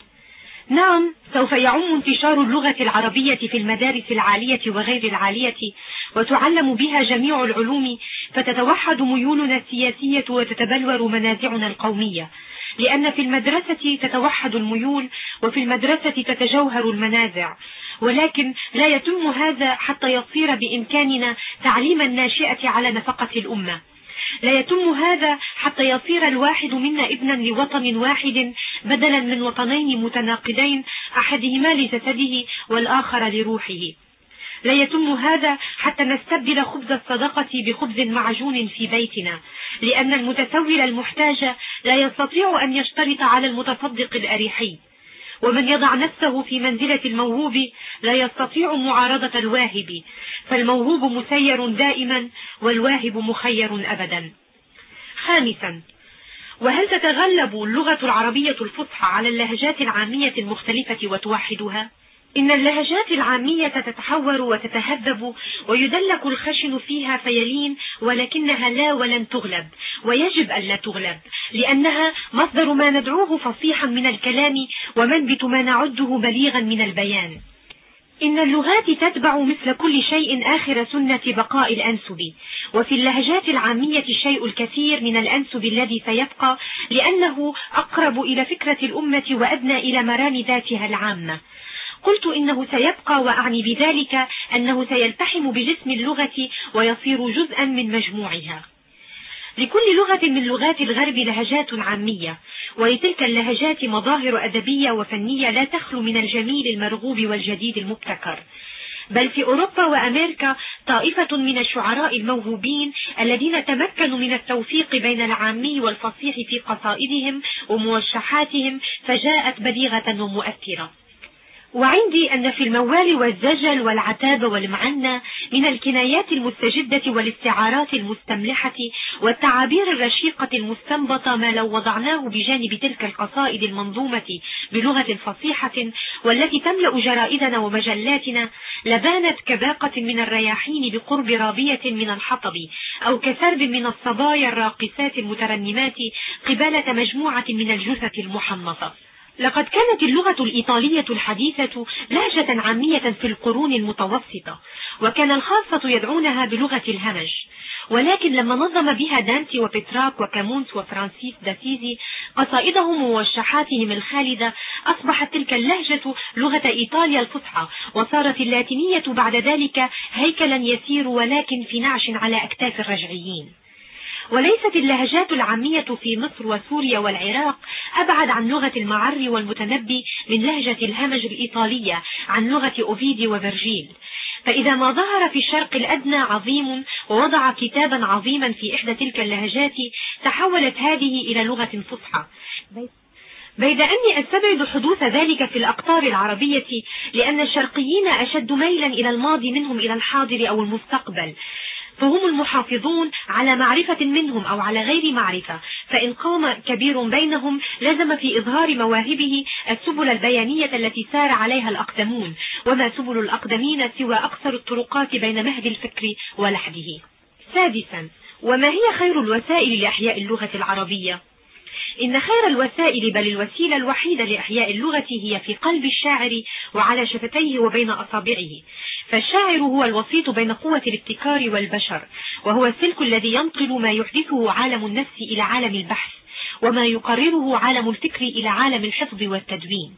[SPEAKER 1] نعم، سوف يعم انتشار اللغة العربية في المدارس العالية وغير العالية وتعلم بها جميع العلوم، فتتوحد ميولنا السياسية وتتبلور منازعنا القومية، لأن في المدرسة تتوحد الميول وفي المدرسة تتجوهر المنازع، ولكن لا يتم هذا حتى يصير بإمكاننا تعليم الناشئة على نفقة الأمة. لا يتم هذا حتى يصير الواحد منا ابنا لوطن واحد بدلا من وطنين متناقضين أحدهما لجسده والآخر لروحه. لا يتم هذا حتى نستبدل خبز الصدقة بخبز معجون في بيتنا، لأن المتسول المحتاج لا يستطيع أن يشترط على المتصدق الأريحي، ومن يضع نفسه في منزلة الموهوب لا يستطيع معارضة الواهب، فالموهوب مسير دائما والواهب مخير أبدا. خامسا، وهل تتغلب اللغة العربية الفصحى على اللهجات العامية المختلفة وتوحدها؟ إن اللهجات العامية تتحور وتتهذب ويدلك الخشن فيها فيلين، ولكنها لا ولن تغلب، ويجب أن لا تغلب، لأنها مصدر ما ندعوه فصيحا من الكلام ومنبت ما نعده بليغا من البيان. إن اللغات تتبع مثل كل شيء آخر سنة بقاء الأنسب، وفي اللهجات العامية الشيء الكثير من الأنسب الذي سيبقى، لأنه أقرب إلى فكرة الأمة وأدنى إلى مرام ذاتها العامة. قلت إنه سيبقى، وأعني بذلك أنه سيلتحم بجسم اللغة ويصير جزءا من مجموعها. لكل لغة من لغات الغرب لهجات عامية، ولتلك اللهجات مظاهر أدبية وفنية لا تخلو من الجميل المرغوب والجديد المبتكر. بل في أوروبا وأمريكا طائفة من الشعراء الموهوبين الذين تمكنوا من التوفيق بين العامي والفصيح في قصائدهم وموشحاتهم، فجاءت بليغة ومؤثرة. وعندي أن في الموال والزجل والعتاب والمعنى من الكنايات المستجدة والاستعارات المستملحة والتعابير الرشيقة المستنبطة ما لو وضعناه بجانب تلك القصائد المنظومة بلغة فصيحة والتي تملأ جرائدنا ومجلاتنا لبانت كباقة من الرياحين بقرب رابية من الحطب، أو كسرب من الصبايا الراقصات المترنمات قبالة مجموعة من الجثث المحنطة. لقد كانت اللغة الإيطالية الحديثة لهجة عامية في القرون المتوسطة، وكان الخاصة يدعونها بلغة الهمج. ولكن لما نظم بها دانتي وبتراك وكامونس وفرانسيس داسيزي قصائدهم وموشحاتهم الخالدة، أصبحت تلك اللهجة لغة إيطاليا الفصحى، وصارت اللاتينية بعد ذلك هيكلا يسير ولكن في نعش على أكتاف الرجعيين. وليست اللهجات العامية في مصر وسوريا والعراق أبعد عن لغة المعري والمتنبي من لهجة الهمج الإيطالية عن لغة أوفيدي وفرجيل. فإذا ما ظهر في الشرق الأدنى عظيم ووضع كتابا عظيما في إحدى تلك اللهجات، تحولت هذه إلى لغة فصحى، بيد أني أستبعد حدوث ذلك في الأقطار العربية، لأن الشرقيين أشد ميلا إلى الماضي منهم إلى الحاضر أو المستقبل، فهم المحافظون على معرفة منهم أو على غير معرفة، فإن قام كبير بينهم لزم في إظهار مواهبه السبل البيانية التي سار عليها الأقدمون، وما سبل الأقدمين سوى أقصر الطرقات بين مهد الفكر ولحده. سادسا، وما هي خير الوسائل لإحياء اللغة العربية؟ إن خير الوسائل، بل الوسيلة الوحيدة لإحياء اللغة، هي في قلب الشاعر وعلى شفتيه وبين أصابعه. فالشاعر هو الوسيط بين قوة الابتكار والبشر، وهو السلك الذي ينقل ما يحدثه عالم النفس إلى عالم البحث، وما يقرره عالم الفكر إلى عالم الحفظ والتدوين.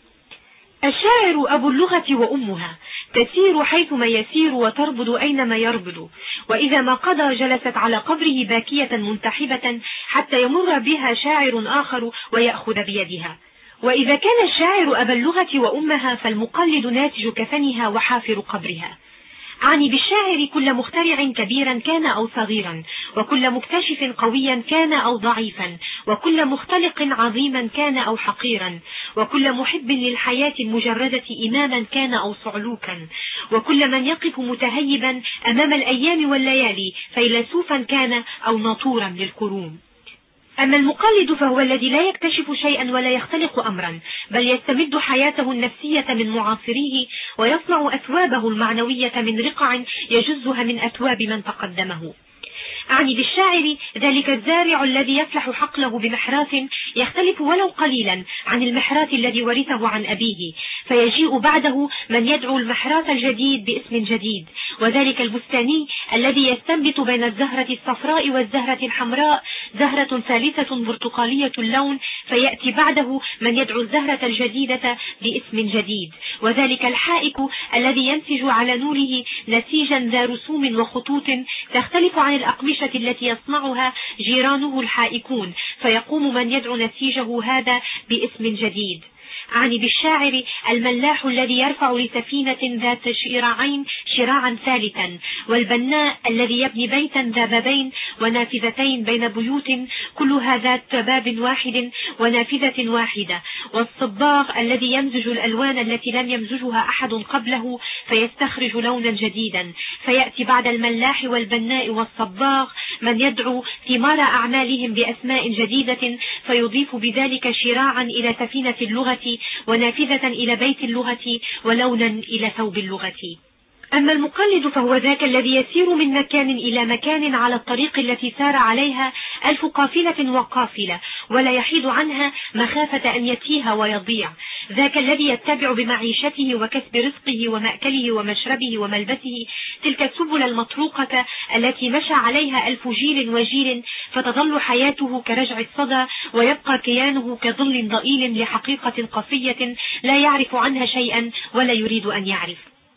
[SPEAKER 1] الشاعر أبو اللغة وأمها، تسير حيثما يسير وتربض أينما يربض، وإذا ما قضى جلست على قبره باكية منتحبة حتى يمر بها شاعر آخر ويأخذ بيدها. وإذا كان الشاعر أبا اللغة وأمها، فالمقلد ناتج كفنها وحافر قبرها. أعني بالشاعر كل مخترع كبيرا كان أو صغيرا، وكل مكتشف قويا كان أو ضعيفا، وكل مختلق عظيما كان أو حقيرا، وكل محب للحياة المجردة إماما كان أو صعلوكا، وكل من يقف متهيبا أمام الأيام والليالي فيلسوفا كان أو ناطورا للكروم. أما المقلد فهو الذي لا يكتشف شيئا ولا يختلق أمرا، بل يستمد حياته النفسية من معاصريه، ويصنع أثوابه المعنوية من رقع يجزها من أثواب من تقدمه. أعني بالشاعر ذلك الزارع الذي يفلح حقله بمحراث يختلف ولو قليلا عن المحراث الذي ورثه عن أبيه، فيجيء بعده من يدعو المحراث الجديد باسم جديد، وذلك البستاني الذي يستنبت بين الزهرة الصفراء والزهرة الحمراء زهرة ثالثة برتقالية اللون، فيأتي بعده من يدعو الزهرة الجديدة باسم جديد، وذلك الحائك الذي ينسج على نوره نسيجا ذا رسوم وخطوط تختلف عن الأقمشة التي يصنعها جيرانه الحائكون، فيقوم من يدعو نسيجه هذا باسم جديد. أعني بالشاعر الملاح الذي يرفع لسفينة ذات شراعين شراعا ثالثا، والبناء الذي يبني بيتا ذا بابين ونافذتين بين بيوت كلها ذات باب واحد ونافذة واحدة، والصباغ الذي يمزج الألوان التي لم يمزجها أحد قبله فيستخرج لونا جديدا، فيأتي بعد الملاح والبناء والصباغ من يدعو ثمار أعمالهم بأسماء جديدة، فيضيف بذلك شراعا إلى سفينة اللغة، ونافذة إلى بيت اللغة، ولونا إلى ثوب اللغة. أما المقلد فهو ذاك الذي يسير من مكان إلى مكان على الطريق التي سار عليها 1000 قافلة وقافلة، ولا يحيد عنها مخافة أن يتيه ويضيع، ذاك الذي يتبع بمعيشته وكسب رزقه ومأكله ومشربه وملبسه تلك السبل المطروقة التي مشى عليها 1000 جيل وجيل، فتظل حياته كرجع الصدى، ويبقى كيانه كظل ضئيل لحقيقة قصية لا يعرف عنها شيئا ولا يريد أن يعرف.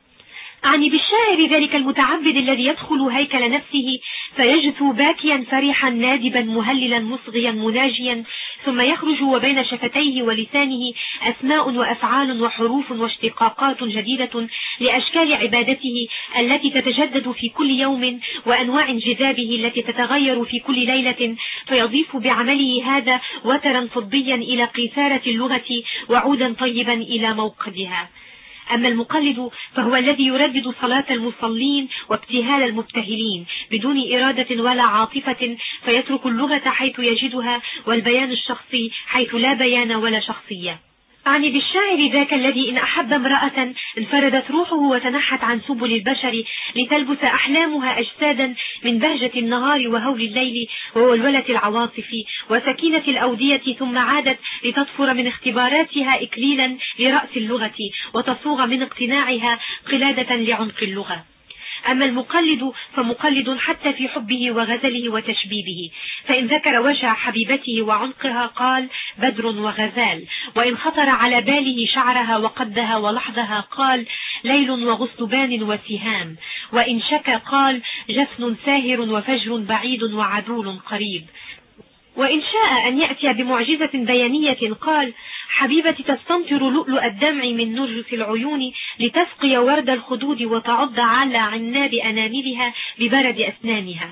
[SPEAKER 1] أعني بالشاعر ذلك المتعبد الذي يدخل هيكل نفسه فيجثو باكيا فرحا نادبا مهللا مصغيا مناجيا، ثم يخرج وبين شفتيه ولسانه أسماء وأفعال وحروف واشتقاقات جديدة لأشكال عبادته التي تتجدد في كل يوم، وأنواع جذابه التي تتغير في كل ليلة، فيضيف بعمله هذا وترا فضيا إلى قيثارة اللغة وعودا طيبا إلى موقدها. أما المقلد فهو الذي يردد صلاة المصلين وابتهال المبتهلين بدون إرادة ولا عاطفة، فيترك اللغة حيث يجدها والبيان الشخصي حيث لا بيان ولا شخصية. أعني بالشاعر ذاك الذي إن أحب امرأة انفردت روحه وتنحت عن سبل البشر لتلبس أحلامها أجسادا من بهجة النهار وهول الليل وولولة العواصف وسكينة الأودية، ثم عادت لتطفر من اختباراتها إكليلا لرأس اللغة وتصوغ من اقتناعها قلادة لعمق اللغة. أما المقلد فمقلد حتى في حبه وغزله وتشبيبه، فإن ذكر وجه حبيبته وعنقها قال بدر وغزال، وإن خطر على باله شعرها وقدها ولحظها قال ليل وغصبان وسهام، وإن شكى قال جفن ساهر وفجر بعيد وعذول قريب، وإن شاء أن يأتي بمعجزة بيانية قال حبيبتي تستمطر لؤلؤ الدمع من نرجس العيون لتسقي ورد الخدود وتعض على عناب أناملها ببرد أسنانها.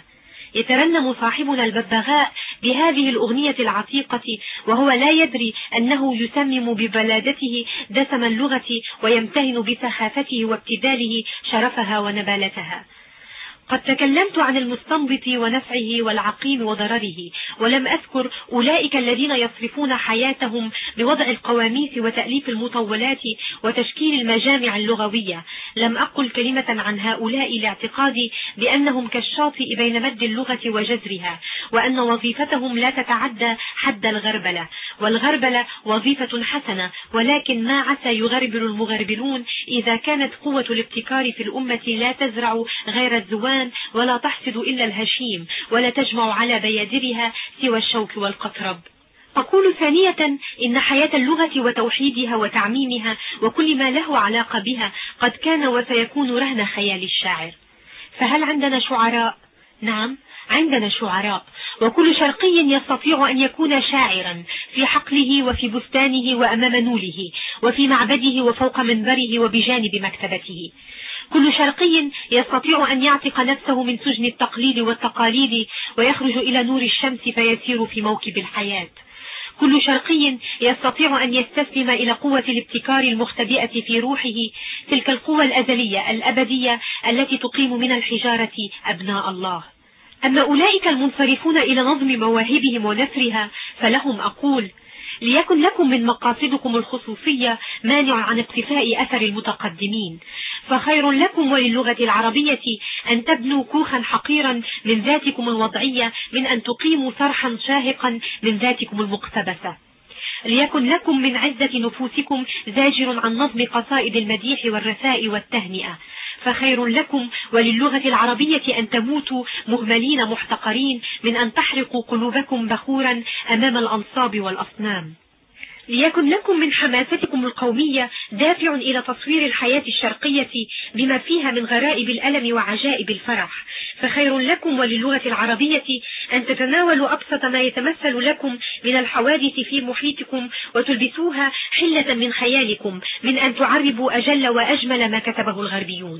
[SPEAKER 1] يترنم صاحبنا الببغاء بهذه الأغنية العتيقة وهو لا يدري أنه يسمم ببلادته دسم اللغة ويمتهن بسخافته وابتذاله شرفها ونبالتها. قد تكلمت عن المستنبط ونفعه والعقيم وضرره، ولم أذكر أولئك الذين يصرفون حياتهم بوضع القواميس وتأليف المطولات وتشكيل المجامع اللغوية. لم أقل كلمة عن هؤلاء لاعتقادي بأنهم كالشاطئ بين مد اللغة وجزرها، وأن وظيفتهم لا تتعدى حد الغربلة، والغربلة وظيفة حسنة، ولكن ما عسى يغربل المغربلون إذا كانت قوة الابتكار في الأمة لا تزرع غير الزوان ولا تحصد إلا الهشيم، ولا تجمع على بيادرها سوى الشوك والقطرب. أقول ثانية إن حياة اللغة وتوحيدها وتعميمها وكل ما له علاقة بها قد كان وسيكون رهن خيال الشاعر. فهل عندنا شعراء؟ نعم، عندنا شعراء، وكل شرقي يستطيع أن يكون شاعرا في حقله وفي بستانه وأمام نوله وفي معبده وفوق منبره وبجانب مكتبته. كل شرقي يستطيع أن يعتق نفسه من سجن التقليد والتقاليد ويخرج إلى نور الشمس فيسير في موكب الحياة. كل شرقي يستطيع أن يستسلم إلى قوة الابتكار المختبئة في روحه، تلك القوة الأزلية الأبدية التي تقيم من الحجارة أبناء الله. أما أولئك المنصرفون إلى نظم مواهبهم ونثرها فلهم أقول ليكن لكم من مقاصدكم الخصوصية مانع عن اقتفاء أثر المتقدمين، فخير لكم وللغة العربية أن تبنوا كوخا حقيرا من ذاتكم الوضعية من أن تقيموا صرحا شاهقا من ذاتكم المقتبسة. ليكن لكم من عزة نفوسكم زاجر عن نظم قصائد المديح والرثاء والتهنئة، فخير لكم وللغة العربية أن تموتوا مهملين محتقرين من أن تحرقوا قلوبكم بخورا أمام الأنصاب والأصنام. ليكن لكم من حماستكم القومية دافع إلى تصوير الحياة الشرقية بما فيها من غرائب الألم وعجائب الفرح، فخير لكم وللغة العربية أن تتناولوا أبسط ما يتمثل لكم من الحوادث في محيطكم وتلبسوها حلة من خيالكم من أن تعربوا أجل وأجمل ما كتبه الغربيون.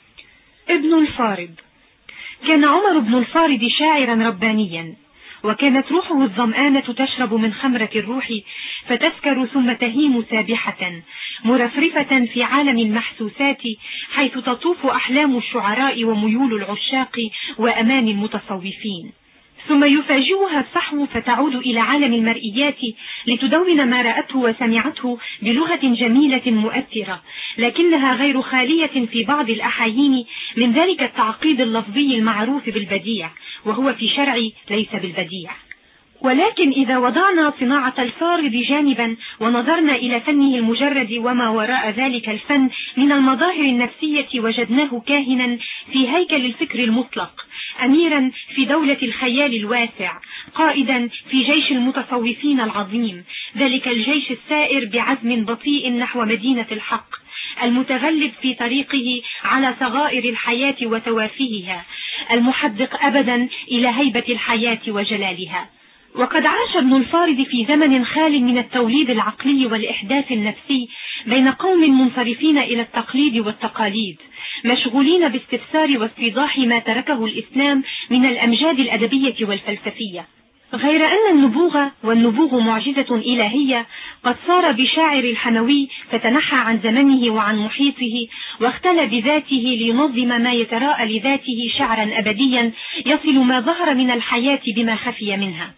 [SPEAKER 1] ابن الفارض. كان عمر بن الفارض شاعرا ربانيا، وكانت روحه الظمآنة تشرب من خمرة الروح فتسكر ثم تهيم سابحة مرفرفة في عالم المحسوسات، حيث تطوف أحلام الشعراء وميول العشاق وأمان المتصوفين، ثم يفاجئها الصحو فتعود إلى عالم المرئيات لتدون ما رأته وسمعته بلغة جميلة مؤثرة، لكنها غير خالية في بعض الأحايين من ذلك التعقيد اللفظي المعروف بالبديع، وهو في شرعي ليس بالبديع. ولكن إذا وضعنا صناعة الفارض جانبا ونظرنا إلى فنه المجرد وما وراء ذلك الفن من المظاهر النفسية، وجدناه كاهنا في هيكل الفكر المطلق، أميرا في دولة الخيال الواسع، قائدا في جيش المتصوفين العظيم، ذلك الجيش السائر بعزم بطيء نحو مدينة الحق، المتغلب في طريقه على صغائر الحياة وتوافيهها، المحدق أبدا إلى هيبة الحياة وجلالها. وقد عاش ابن الفارض في زمن خال من التوليد العقلي والإحداث النفسي بين قوم منصرفين إلى التقليد والتقاليد، مشغولين باستفسار واستيضاح ما تركه الإسلام من الأمجاد الأدبية والفلسفية، غير أن النبوغ والنبوغ معجزة إلهية قد صار بشاعر الحموي فتنحى عن زمنه وعن محيطه واختلى بذاته لينظم ما يتراءى لذاته شعرا أبديا يصل ما ظهر من الحياة بما خفي منها.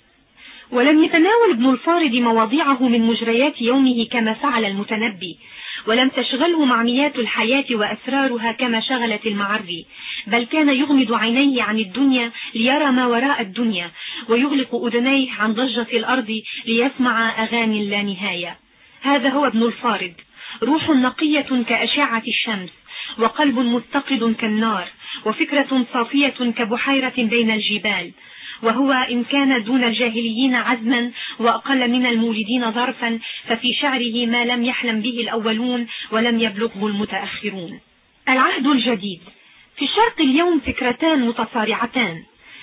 [SPEAKER 1] ولم يتناول ابن الفارض مواضيعه من مجريات يومه كما فعل المتنبي، ولم تشغله معميات الحياة وأسرارها كما شغلت المعري، بل كان يغمض عينيه عن الدنيا ليرى ما وراء الدنيا، ويغلق أذنيه عن ضجة الأرض ليسمع أغاني لا نهاية. هذا هو ابن الفارض، روح نقية كأشعة الشمس، وقلب مستقد كالنار، وفكرة صافية كبحيرة بين الجبال، وهو إن كان دون الجاهليين عزما وأقل من المولدين ظرفا، ففي شعره ما لم يحلم به الأولون ولم يبلغه المتأخرون. العهد الجديد. في الشرق اليوم فكرتان متصارعتان،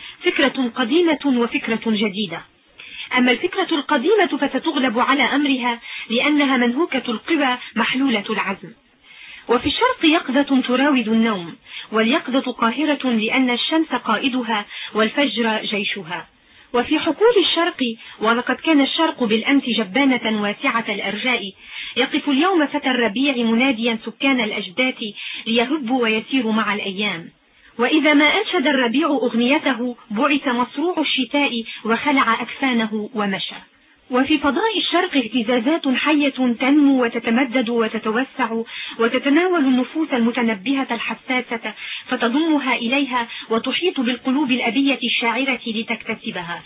[SPEAKER 1] فكرة قديمة وفكرة جديدة. أما الفكرة القديمة فستغلب على أمرها لأنها منهوكة القوى محلولة العزم. وفي الشرق يقظة تراود النوم، واليقظة قاهرة لأن الشمس قائدها والفجر جيشها. وفي حقول الشرق، ولقد كان الشرق بالأمس جبانة واسعة الأرجاء، يقف اليوم فتى الربيع مناديا سكان الأجداث ليهبوا ويسيروا مع الأيام. وإذا ما أنشد الربيع أغنيته بعث مصروع الشتاء وخلع أكفانه ومشى. وفي فضاء الشرق اهتزازات حية تنمو وتتمدد وتتوسع وتتناول النفوس المتنبهة الحساسة فتضمها إليها وتحيط بالقلوب الأبية الشاعرة لتكتسبها.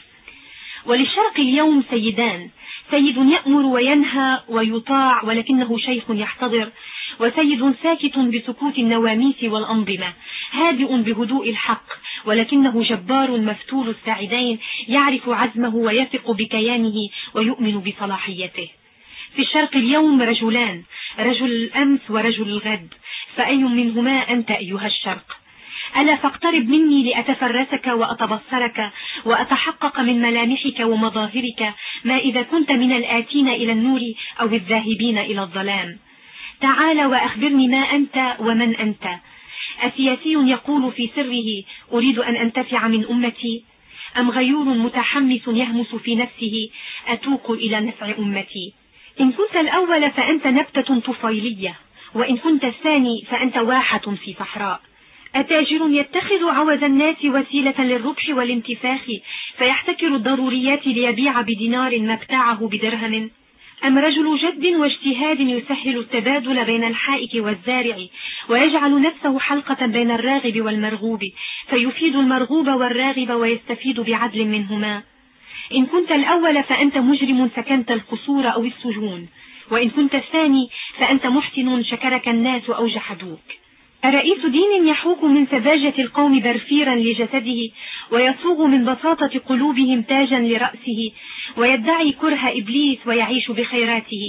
[SPEAKER 1] وللشرق اليوم سيدان، سيد يأمر وينهى ويطاع ولكنه شيخ يحتضر، وسيد ساكت بسكوت النواميس والأنظمة، هادئ بهدوء الحق ولكنه جبار مفتول الساعدين، يعرف عزمه ويثق بكيانه ويؤمن بصلاحيته. في الشرق اليوم رجلان، رجل الأمس ورجل الغد، فأي منهما أنت أيها الشرق؟ ألا فاقترب مني لأتفرسك وأتبصرك وأتحقق من ملامحك ومظاهرك، ما إذا كنت من الآتين إلى النور أو الذاهبين إلى الظلام. تعال وأخبرني ما أنت ومن أنت. أسياسي يقول في سره أريد أن أنتفع من أمتي، أم غيور متحمس يهمس في نفسه أتوق إلى نفع أمتي؟ إن كنت الأول فأنت نبتة طفيلية، وإن كنت الثاني فأنت واحة في صحراء. أتاجر يتخذ عوز الناس وسيلة للربح والانتفاخ فيحتكر الضروريات ليبيع بدينار ما ابتاعه بدرهم، أم رجل جد واجتهاد يسهل التبادل بين الحائك والزارع ويجعل نفسه حلقة بين الراغب والمرغوب فيفيد المرغوب والراغب ويستفيد بعدل منهما؟ إن كنت الأول فأنت مجرم سكنت القصور أو السجون، وإن كنت الثاني فأنت محسن شكرك الناس أو جحدوك. رئيس دين يحوك من سذاجة القوم برفيرا لجسده ويصوغ من بساطة قلوبهم تاجا لرأسه ويدعي كره إبليس ويعيش بخيراته،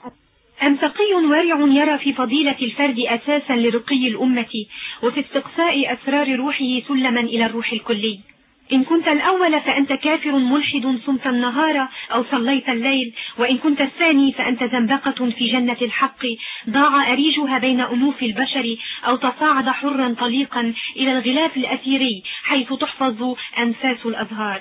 [SPEAKER 1] أم تقي ورع يرى في فضيلة الفرد أساسا لرقي الأمة وفي استقصاء أسرار روحه سلما إلى الروح الكلي؟ إن كنت الأول فأنت كافر ملحد صمت النهار أو صليت الليل، وإن كنت الثاني فأنت زنبقة في جنة الحق ضاع أريجها بين أنوف البشر أو تصاعد حرا طليقا إلى الغلاف الأثيري حيث تحفظ أنفاس الأزهار.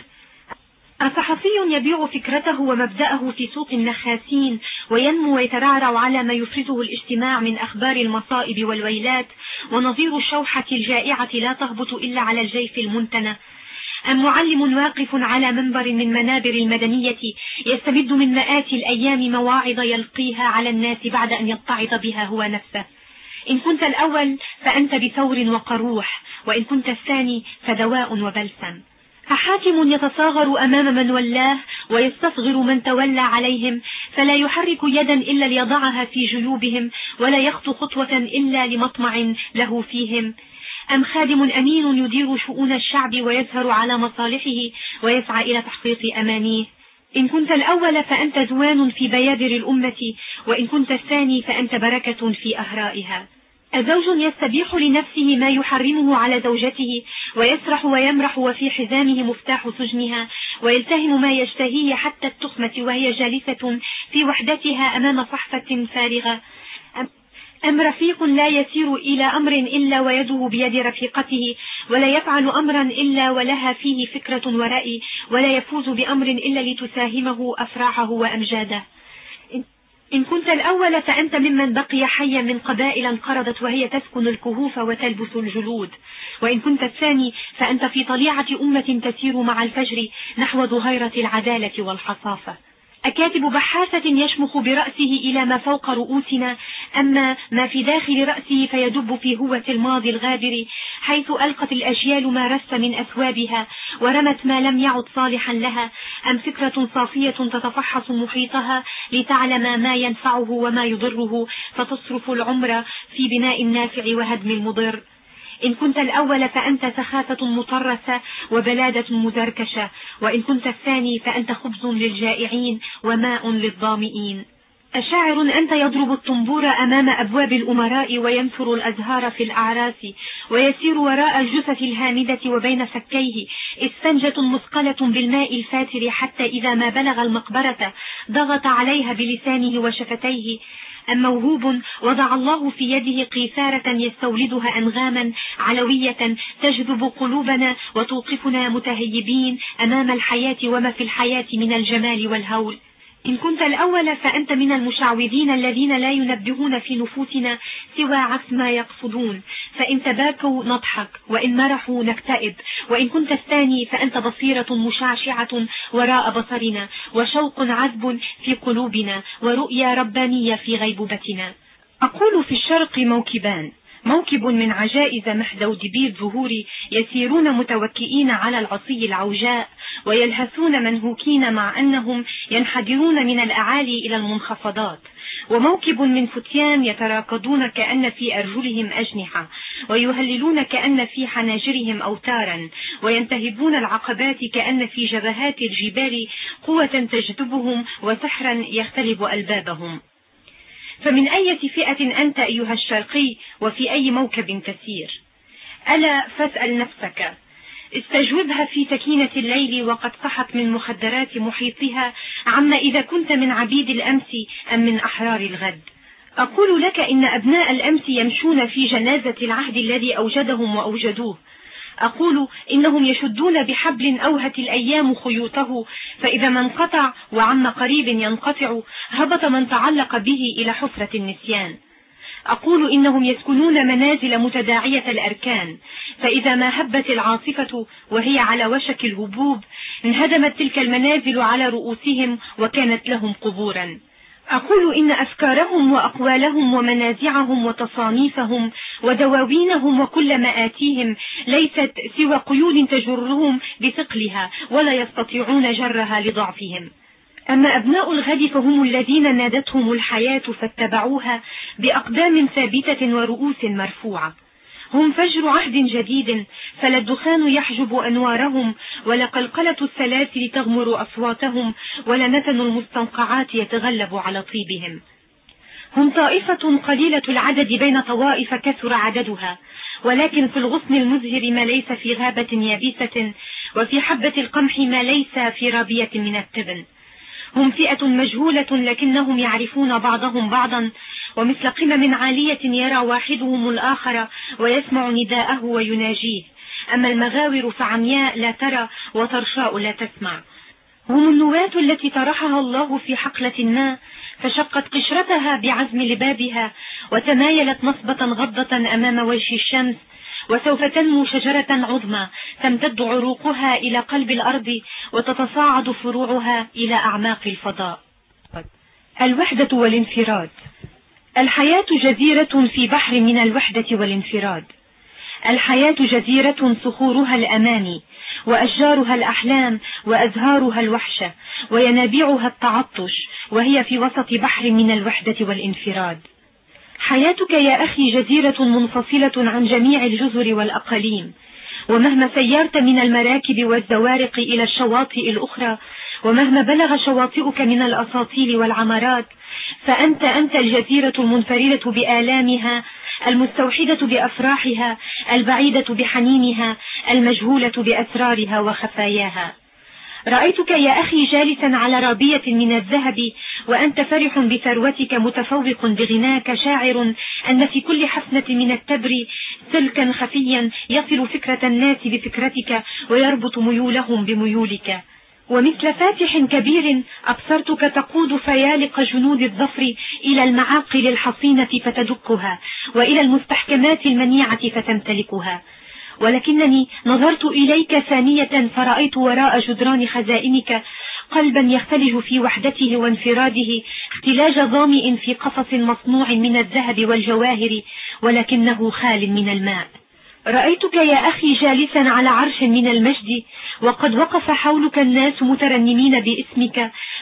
[SPEAKER 1] الصحفي يبيع فكرته ومبدأه في سوق النخاسين وينمو ويترعرع على ما يفرزه الاجتماع من أخبار المصائب والويلات، ونظير الشوحة الجائعة لا تهبط إلا على الجيف المنتنى، أم معلم واقف على منبر من منابر المدنية يستمد من مئات الأيام مواعظ يلقيها على الناس بعد أن يتعظ بها هو نفسه؟ إن كنت الأول فأنت بثور وقروح، وإن كنت الثاني فدواء وبلسم. فحاكم يتصاغر أمام من ولاه ويستصغر من تولى عليهم، فلا يحرك يدا إلا ليضعها في جيوبهم ولا يخطو خطوة إلا لمطمع له فيهم. أم خادم أمين يدير شؤون الشعب ويسهر على مصالحه ويسعى إلى تحقيق أمانيه؟ إن كنت الأول فأنت زوان في بيادر الأمة، وإن كنت الثاني فأنت بركة في أهرائها. الزوج يستبيح لنفسه ما يحرمه على زوجته ويسرح ويمرح وفي حزامه مفتاح سجنها، ويلتهم ما يشتهيه حتى التخمة وهي جالسة في وحدتها أمام صحفة فارغة. أم رفيق لا يسير إلى أمر إلا ويده بيد رفيقته، ولا يفعل أمرا إلا ولها فيه فكرة ورأي، ولا يفوز بأمر إلا لتساهمه أفراحه وأمجاده. إن كنت الأول فأنت ممن بقي حيا من قبائل انقرضت وهي تسكن الكهوف وتلبس الجلود، وإن كنت الثاني فأنت في طليعة أمة تسير مع الفجر نحو ظهيرة العدالة والحصافة. أكاتب بحاثة يشمخ برأسه إلى ما فوق رؤوسنا، أما ما في داخل رأسه فيدب في هوة الماضي الغابر، حيث ألقت الأجيال ما رس من أثوابها ورمت ما لم يعد صالحا لها، أم فكرة صافية تتفحص محيطها لتعلم ما ينفعه وما يضره فتصرف العمر في بناء النافع وهدم المضر؟ إن كنت الأول فأنت سخافة مطرسة وبلادة مزركشة، وإن كنت الثاني فأنت خبز للجائعين وماء للظامئين. أشاعر أنت يضرب الطنبور أمام أبواب الأمراء وينثر الأزهار في الأعراس، ويسير وراء الجثث الهامدة وبين فكيه إسفنجة مثقلة بالماء الفاتر، حتى إذا ما بلغ المقبرة ضغط عليها بلسانه وشفتيه. أم موهوب وضع الله في يده قيثارة يستولدها أنغاما علوية تجذب قلوبنا وتوقفنا متهيبين أمام الحياة وما في الحياة من الجمال والهول. إن كنت الأول فأنت من المشعوذين الذين لا ينبهون في نفوسنا سوى عكس ما يقصدون، فإن تباكوا نضحك وإن مرحوا نكتئب. وإن كنت الثاني فأنت بصيرة مشعشعة وراء بصرنا، وشوق عذب في قلوبنا، ورؤيا ربانية في غيبوبتنا. أقول في الشرق موكبان، موكب من عجائز محدودبي الظهور يسيرون متوكئين على العصي العوجاء، ويلهثون منهوكين مع أنهم ينحدرون من الأعالي إلى المنخفضات، وموكب من فتيان يتراكضون كأن في أرجلهم أجنحة، ويهللون كأن في حناجرهم أوتارا، وينتهبون العقبات كأن في جبهات الجبال قوة تجذبهم وسحرا يختلب ألبابهم. فمن أي فئة أنت أيها الشرقي، وفي أي موكب تسير؟ ألا فاسأل نفسك، استجوبها في سكينة الليل وقد صحت من مخدرات محيطها، عما إذا كنت من عبيد الأمس أم من أحرار الغد. أقول لك إن أبناء الأمس يمشون في جنازة العهد الذي أوجدهم وأوجدوه. أقول إنهم يشدون بحبل أوهت الأيام خيوطه، فإذا ما انقطع وعم قريب ينقطع هبط من تعلق به إلى حفرة النسيان. أقول إنهم يسكنون منازل متداعية الأركان، فإذا ما هبت العاصفة وهي على وشك الهبوب انهدمت تلك المنازل على رؤوسهم وكانت لهم قبورا. أقول إن أفكارهم وأقوالهم ومنازعهم وتصانيفهم ودواوينهم وكل مآتيهم ليست سوى قيود تجرهم بثقلها، ولا يستطيعون جرها لضعفهم. أما أبناء الغد فهم الذين نادتهم الحياة فاتبعوها بأقدام ثابتة ورؤوس مرفوعة. هم فجر عهد جديد، فلا الدخان يحجب أنوارهم، ولا قلقلة السلاسل تغمر أصواتهم، ولا نتن المستنقعات يتغلب على طيبهم. هم طائفة قليلة العدد بين طوائف كثر عددها، ولكن في الغصن المزهر ما ليس في غابة يابسة، وفي حبة القمح ما ليس في رابية من التبن. هم فئة مجهولة لكنهم يعرفون بعضهم بعضا، ومثل قمم عالية يرى واحدهم الآخر ويسمع نداءه ويناجيه. أما المغاور فعمياء لا ترى وطرشاء لا تسمع. هم النواة التي طرحها الله في حقلة ما، فشقت قشرتها بعزم لبابها، وتمايلت نصبة غضة أمام وجه الشمس، وسوف تنمو شجرة عظمى تمتد عروقها إلى قلب الأرض، وتتصاعد فروعها إلى أعماق الفضاء. الوحدة والانفراد. الحياة جزيرة في بحر من الوحدة والانفراد. الحياة جزيرة صخورها الأماني، وأشجارها الأحلام، وأزهارها الوحشة، وينابيعها التعطش، وهي في وسط بحر من الوحدة والانفراد. حياتك يا أخي جزيرة منفصلة عن جميع الجزر والأقاليم، ومهما سيرت من المراكب والزوارق إلى الشواطئ الأخرى، ومهما بلغ شواطئك من الأساطيل والعمارات، فأنت الجزيرة المنفردة بآلامها، المستوحدة بأفراحها، البعيدة بحنينها، المجهولة بأسرارها وخفاياها. رأيتك يا أخي جالسا على رابية من الذهب، وأنت فرح بثروتك متفوق بغناك، شاعر أن في كل حفنة من التبر سلكا خفيا يصل فكرة الناس بفكرتك، ويربط ميولهم بميولك. ومثل فاتح كبير أبصرتك تقود فيالق جنود الظفر إلى المعاقل الحصينة فتدكها، وإلى المستحكمات المنيعة فتمتلكها. ولكنني نظرت إليك ثانية فرأيت وراء جدران خزائنك قلبا يختلج في وحدته وانفراده اختلاج ظامئ في قفص مصنوع من الذهب والجواهر، ولكنه خال من الماء. رأيتك يا أخي جالسا على عرش من المجد، وقد وقف حولك الناس مترنمين باسمك،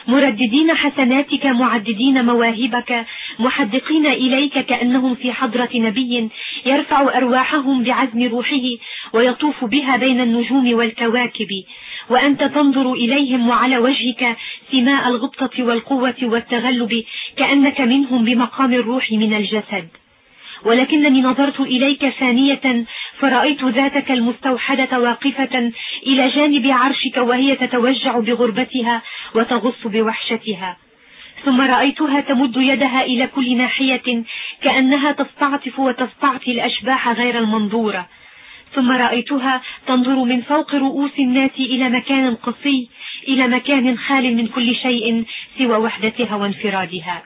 [SPEAKER 1] مرددين حسناتك معددين مواهبك، محدقين إليك كأنهم في حضرة نبي يرفع أرواحهم بعزم روحه ويطوف بها بين النجوم والكواكب، وأنت تنظر إليهم وعلى وجهك سماء الغبطة والقوة والتغلب كأنك منهم بمقام الروح من الجسد. ولكنني نظرت إليك ثانية فرأيت ذاتك المستوحدة واقفة إلى جانب عرشك وهي تتوجع بغربتها وتغص بوحشتها، ثم رأيتها تمد يدها إلى كل ناحية كأنها تستعطف وتستعطي الأشباح غير المنظورة، ثم رأيتها تنظر من فوق رؤوس الناس إلى مكان قصي، إلى مكان خال من كل شيء سوى وحدتها وانفرادها.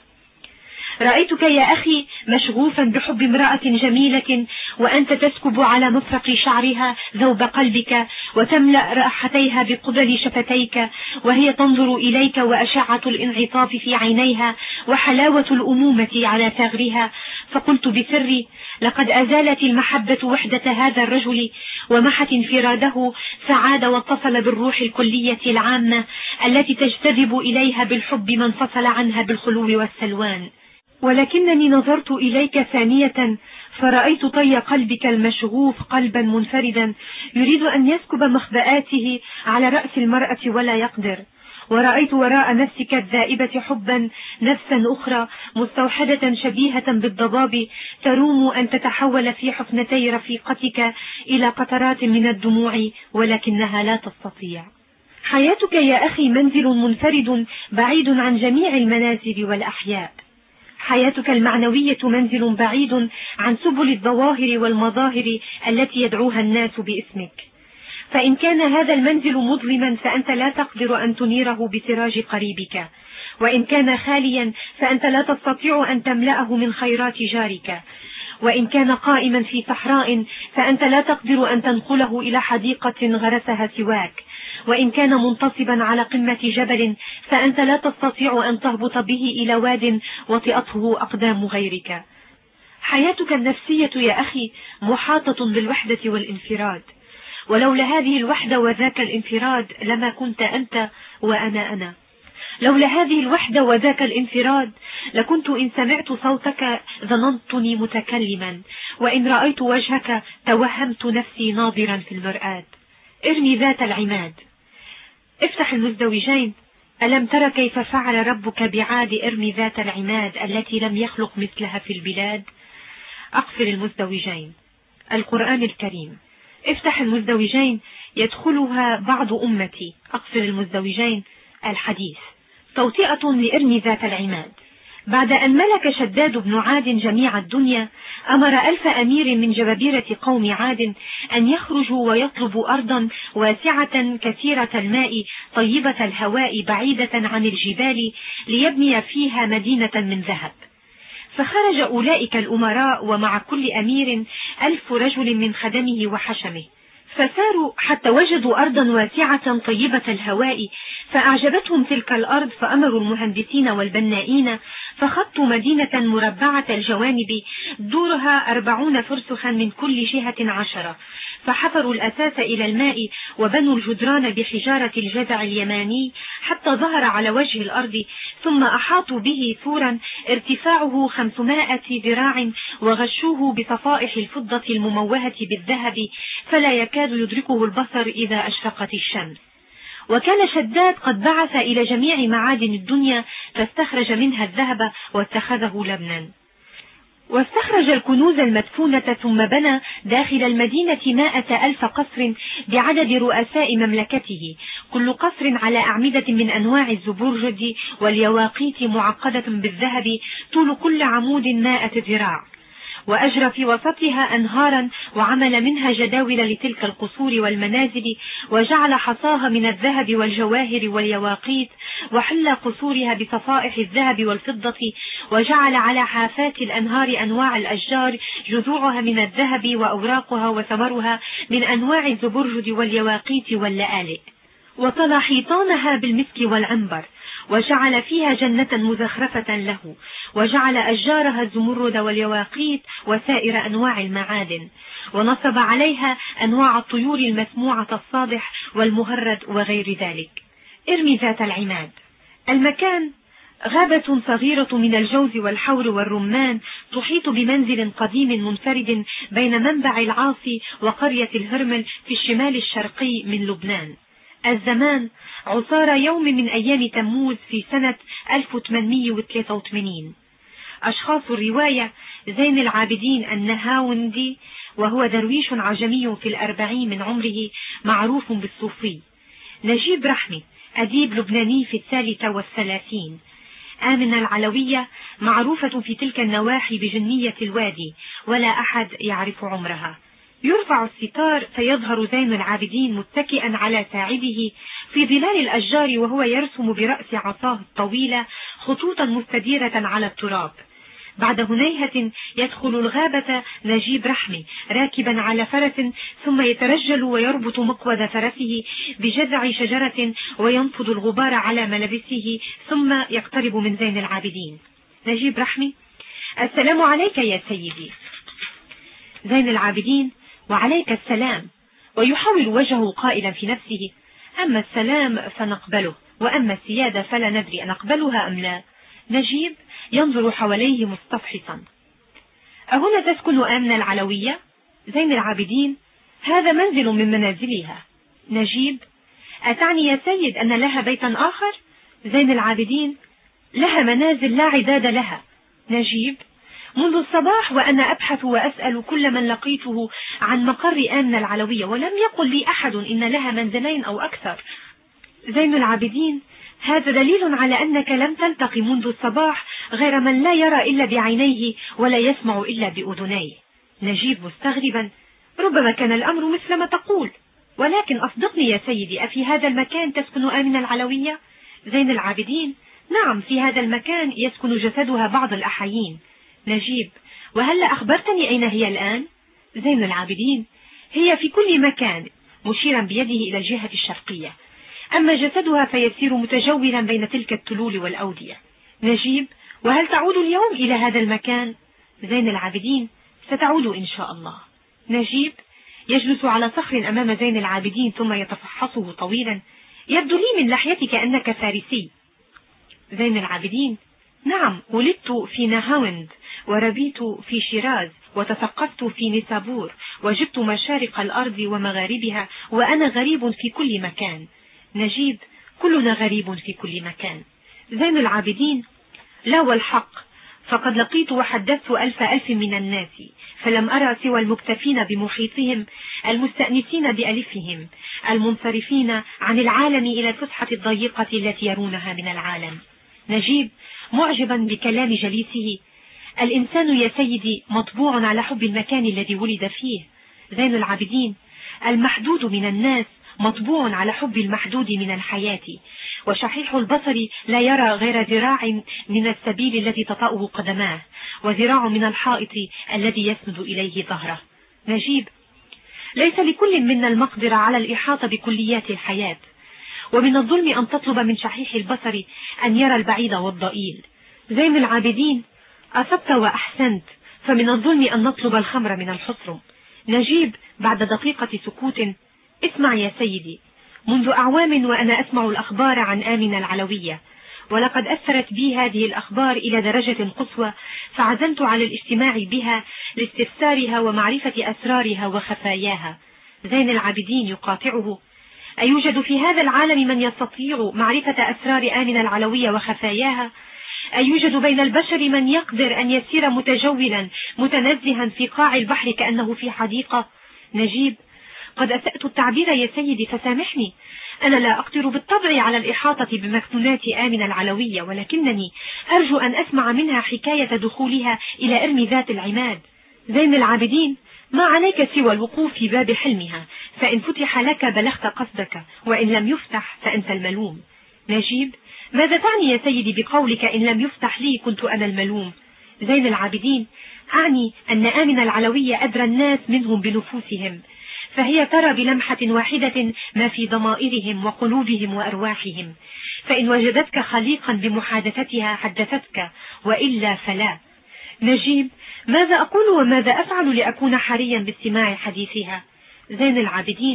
[SPEAKER 1] رأيتك يا أخي مشغوفا بحب امرأة جميلة وأنت تسكب على مفرق شعرها ذوب قلبك وتملأ رائحتيها بقبل شفتيك وهي تنظر إليك وأشعة الانعطاف في عينيها وحلاوة الأمومة على ثغرها، فقلت بسري لقد أزالت المحبة وحدة هذا الرجل ومحت انفراده، فعاد واتصل بالروح الكلية العامة التي تجتذب إليها بالحب من فصل عنها بالخلو والسلوان. ولكنني نظرت إليك ثانية فرأيت طي قلبك المشغوف قلبا منفردا يريد أن يسكب مخبآته على رأس المرأة ولا يقدر، ورأيت وراء نفسك الذائبة حبا نفسا أخرى مستوحدة شبيهة بالضباب تروم أن تتحول في حفنتي رفيقتك إلى قطرات من الدموع ولكنها لا تستطيع. حياتك يا أخي منزل منفرد بعيد عن جميع المنازل والأحياء. حياتك المعنوية منزل بعيد عن سبل الظواهر والمظاهر التي يدعوها الناس باسمك، فإن كان هذا المنزل مظلما فأنت لا تقدر أن تنيره بسراج قريبك، وإن كان خاليا فأنت لا تستطيع أن تملأه من خيرات جارك، وإن كان قائما في صحراء فأنت لا تقدر أن تنقله إلى حديقة غرسها سواك، وإن كان منتصبا على قمة جبل فأنت لا تستطيع أن تهبط به إلى واد وطئته أقدام غيرك. حياتك النفسية يا أخي محاطة بالوحدة والانفراد، ولولا هذه الوحدة وذاك الانفراد لما كنت أنت وأنا أنا. لولا هذه الوحدة وذاك الانفراد لكنت إن سمعت صوتك ظننتني متكلما، وإن رأيت وجهك توهمت نفسي ناظرا في المرآة. ارمي ذات العماد، افتح المزدوجين. ألم تر كيف فعل ربك بعاد؟ ارمي ذات العماد التي لم يخلق مثلها في البلاد. أقفل المزدوجين. القرآن الكريم. افتح المزدوجين يدخلها بعض أمتي. أقفل المزدوجين. الحديث. توطئة لارمي ذات العماد. بعد أن ملك شداد بن عاد جميع الدنيا أمر 1000 أمير من جبابرة قوم عاد أن يخرجوا ويطلبوا أرضا واسعة كثيرة الماء طيبة الهواء بعيدة عن الجبال ليبني فيها مدينة من ذهب. فخرج أولئك الأمراء ومع كل أمير 1000 رجل من خدمه وحشمه، فساروا حتى وجدوا أرضا واسعة طيبة الهواء فأعجبتهم تلك الأرض، فأمروا المهندسين والبنائين فخطوا مدينة مربعة الجوانب دورها 40 فرسخا من كل جهة 10، فحفروا الأساس إلى الماء وبنوا الجدران بحجارة الجذع اليماني حتى ظهر على وجه الأرض، ثم أحاطوا به سورا ارتفاعه 500 ذراع وغشوه بصفائح الفضة المموهة بالذهب فلا يكاد يدركه البصر إذا أشرقت الشمس. وكان شداد قد بعث إلى جميع معادن الدنيا فاستخرج منها الذهب واتخذه لبنا، واستخرج الكنوز المدفونة، ثم بنى داخل المدينة 100,000 قصر بعدد رؤساء مملكته، كل قصر على أعمدة من أنواع الزبرجد واليواقيت معقدة بالذهب، طول كل عمود 100 ذراع، وأجرى في وسطها أنهارا وعمل منها جداول لتلك القصور والمنازل، وجعل حصاها من الذهب والجواهر واليواقيت، وحل قصورها بصفائح الذهب والفضة، وجعل على حافات الأنهار أنواع الأشجار جذوعها من الذهب وأوراقها وثمرها من أنواع الزبرجد واليواقيت واللآلئ، وطلى حيطانها بالمسك والعنبر، وجعل فيها جنة مزخرفة له، وجعل أشجارها الزمرد واليواقيت وسائر أنواع المعادن، ونصب عليها أنواع الطيور المسموعة الصابح والمهرد وغير ذلك. ارمي ذات العماد. المكان غابة صغيرة من الجوز والحور والرمان تحيط بمنزل قديم منفرد بين منبع العاصي وقرية الهرمل في الشمال الشرقي من لبنان. الزمان عصار يوم من أيام تموز في سنة 1883. أشخاص الرواية: زين العابدين النهاوندي، وهو درويش عجمي في 40 من عمره معروف بالصوفي. نجيب رحمي، أديب لبناني في 33. آمنة العلوية، معروفة في تلك النواحي بجنية الوادي، ولا أحد يعرف عمرها. يرفع الستار فيظهر زين العابدين متكئا على ساعده في ظلال الأشجار، وهو يرسم برأس عصاه الطويلة خطوطا مستديرة على التراب. بعد هنيهة يدخل الغابة نجيب رحمي راكبا على فرس، ثم يترجل ويربط مقود فرسه بجذع شجرة وينفض الغبار على ملابسه، ثم يقترب من زين العابدين. نجيب رحمي: السلام عليك يا سيدي. زين العابدين: وعليك السلام. ويحول وجهه قائلا في نفسه: أما السلام فنقبله، وأما السيادة فلا ندري أنقبلها أم لا. نجيب ينظر حواليه مستفحصا: أهنا تسكن آمنة العلوية؟ زين العابدين: هذا منزل من منازلها. نجيب: أتعني يا سيد أن لها بيتا آخر؟ زين العابدين: لها منازل لا عداد لها. نجيب: منذ الصباح وأنا أبحث وأسأل كل من لقيته عن مقر آمنة العلوية، ولم يقل لي أحد إن لها منزلين أو أكثر. زين العابدين: هذا دليل على أنك لم تلتقي منذ الصباح غير من لا يرى إلا بعينيه ولا يسمع إلا بأذنيه. نجيب مستغربا: ربما كان الأمر مثل ما تقول، ولكن أصدقني يا سيدي، أفي هذا المكان تسكن آمنة العلوية؟ زين العابدين: نعم، في هذا المكان يسكن جسدها بعض الأحايين. نجيب: وهل أخبرتني أين هي الآن؟ زين العابدين: هي في كل مكان، مشيرا بيده إلى الجهة الشرقية، أما جسدها فيسير متجولا بين تلك التلول والأودية. نجيب: وهل تعود اليوم إلى هذا المكان؟ زين العابدين: ستعود إن شاء الله. نجيب يجلس على صخر أمام زين العابدين ثم يتفحصه طويلا: يبدو لي من لحيتك أنك فارسي. زين العابدين: نعم، ولدت في نهاوند، وربيت في شيراز، وتثقفت في نيسابور، وجبت مشارق الأرض ومغاربها، وأنا غريب في كل مكان. نجيب: كلنا غريب في كل مكان. زين العابدين: لا والحق، فقد لقيت وحدثت ألف من الناس، فلم أرى سوى المكتفين بمحيطهم، المستأنسين بألفهم، المنصرفين عن العالم إلى الفسحة الضيقة التي يرونها من العالم. نجيب معجبا بكلام جليسه: الإنسان يا سيدي مطبوع على حب المكان الذي ولد فيه. زين العابدين: المحدود من الناس مطبوع على حب المحدود من الحياة، وشحيح البصر لا يرى غير ذراع من السبيل الذي تطأه قدماه، وذراع من الحائط الذي يسند إليه ظهره. نجيب: ليس لكل منا المقدرة على الإحاطة بكليات الحياة، ومن الظلم أن تطلب من شحيح البصر أن يرى البعيد والضئيل. زين العابدين: أصبت وأحسنت، فمن الظلم أن نطلب الخمر من الحصرم. نجيب بعد دقيقة سكوت: اسمع يا سيدي، منذ أعوام وأنا أسمع الأخبار عن آمنة العلوية، ولقد أثرت بي هذه الأخبار إلى درجة قصوى، فعزمت على الاجتماع بها لاستفسارها ومعرفة أسرارها وخفاياها. زين العابدين يقاطعه: أيوجد في هذا العالم من يستطيع معرفة أسرار آمنة العلوية وخفاياها؟ أيوجد بين البشر من يقدر أن يسير متجولا متنزها في قاع البحر كأنه في حديقة؟ نجيب: قد أسأت التعبير يا سيدي فسامحني، أنا لا أقدر بالطبع على الإحاطة بمكنونات آمنة العلوية، ولكنني أرجو أن أسمع منها حكاية دخولها إلى إرم ذات العماد. زين العابدين: ما عليك سوى الوقوف في باب حلمها، فإن فتح لك بلغت قصدك، وإن لم يفتح فأنت الملوم. نجيب: ماذا تعني يا سيدي بقولك إن لم يفتح لي كنت أنا الملوم؟ زين العابدين: أعني أن آمنة العلوية أدرى الناس منهم بنفوسهم، فهي ترى بلمحة واحدة ما في ضمائرهم وقلوبهم وأرواحهم، فإن وجدتك خليقا بمحادثتها حدثتك، وإلا فلا. نجيب: ماذا أقول وماذا أفعل لأكون حريا باستماع حديثها؟ زين العابدين: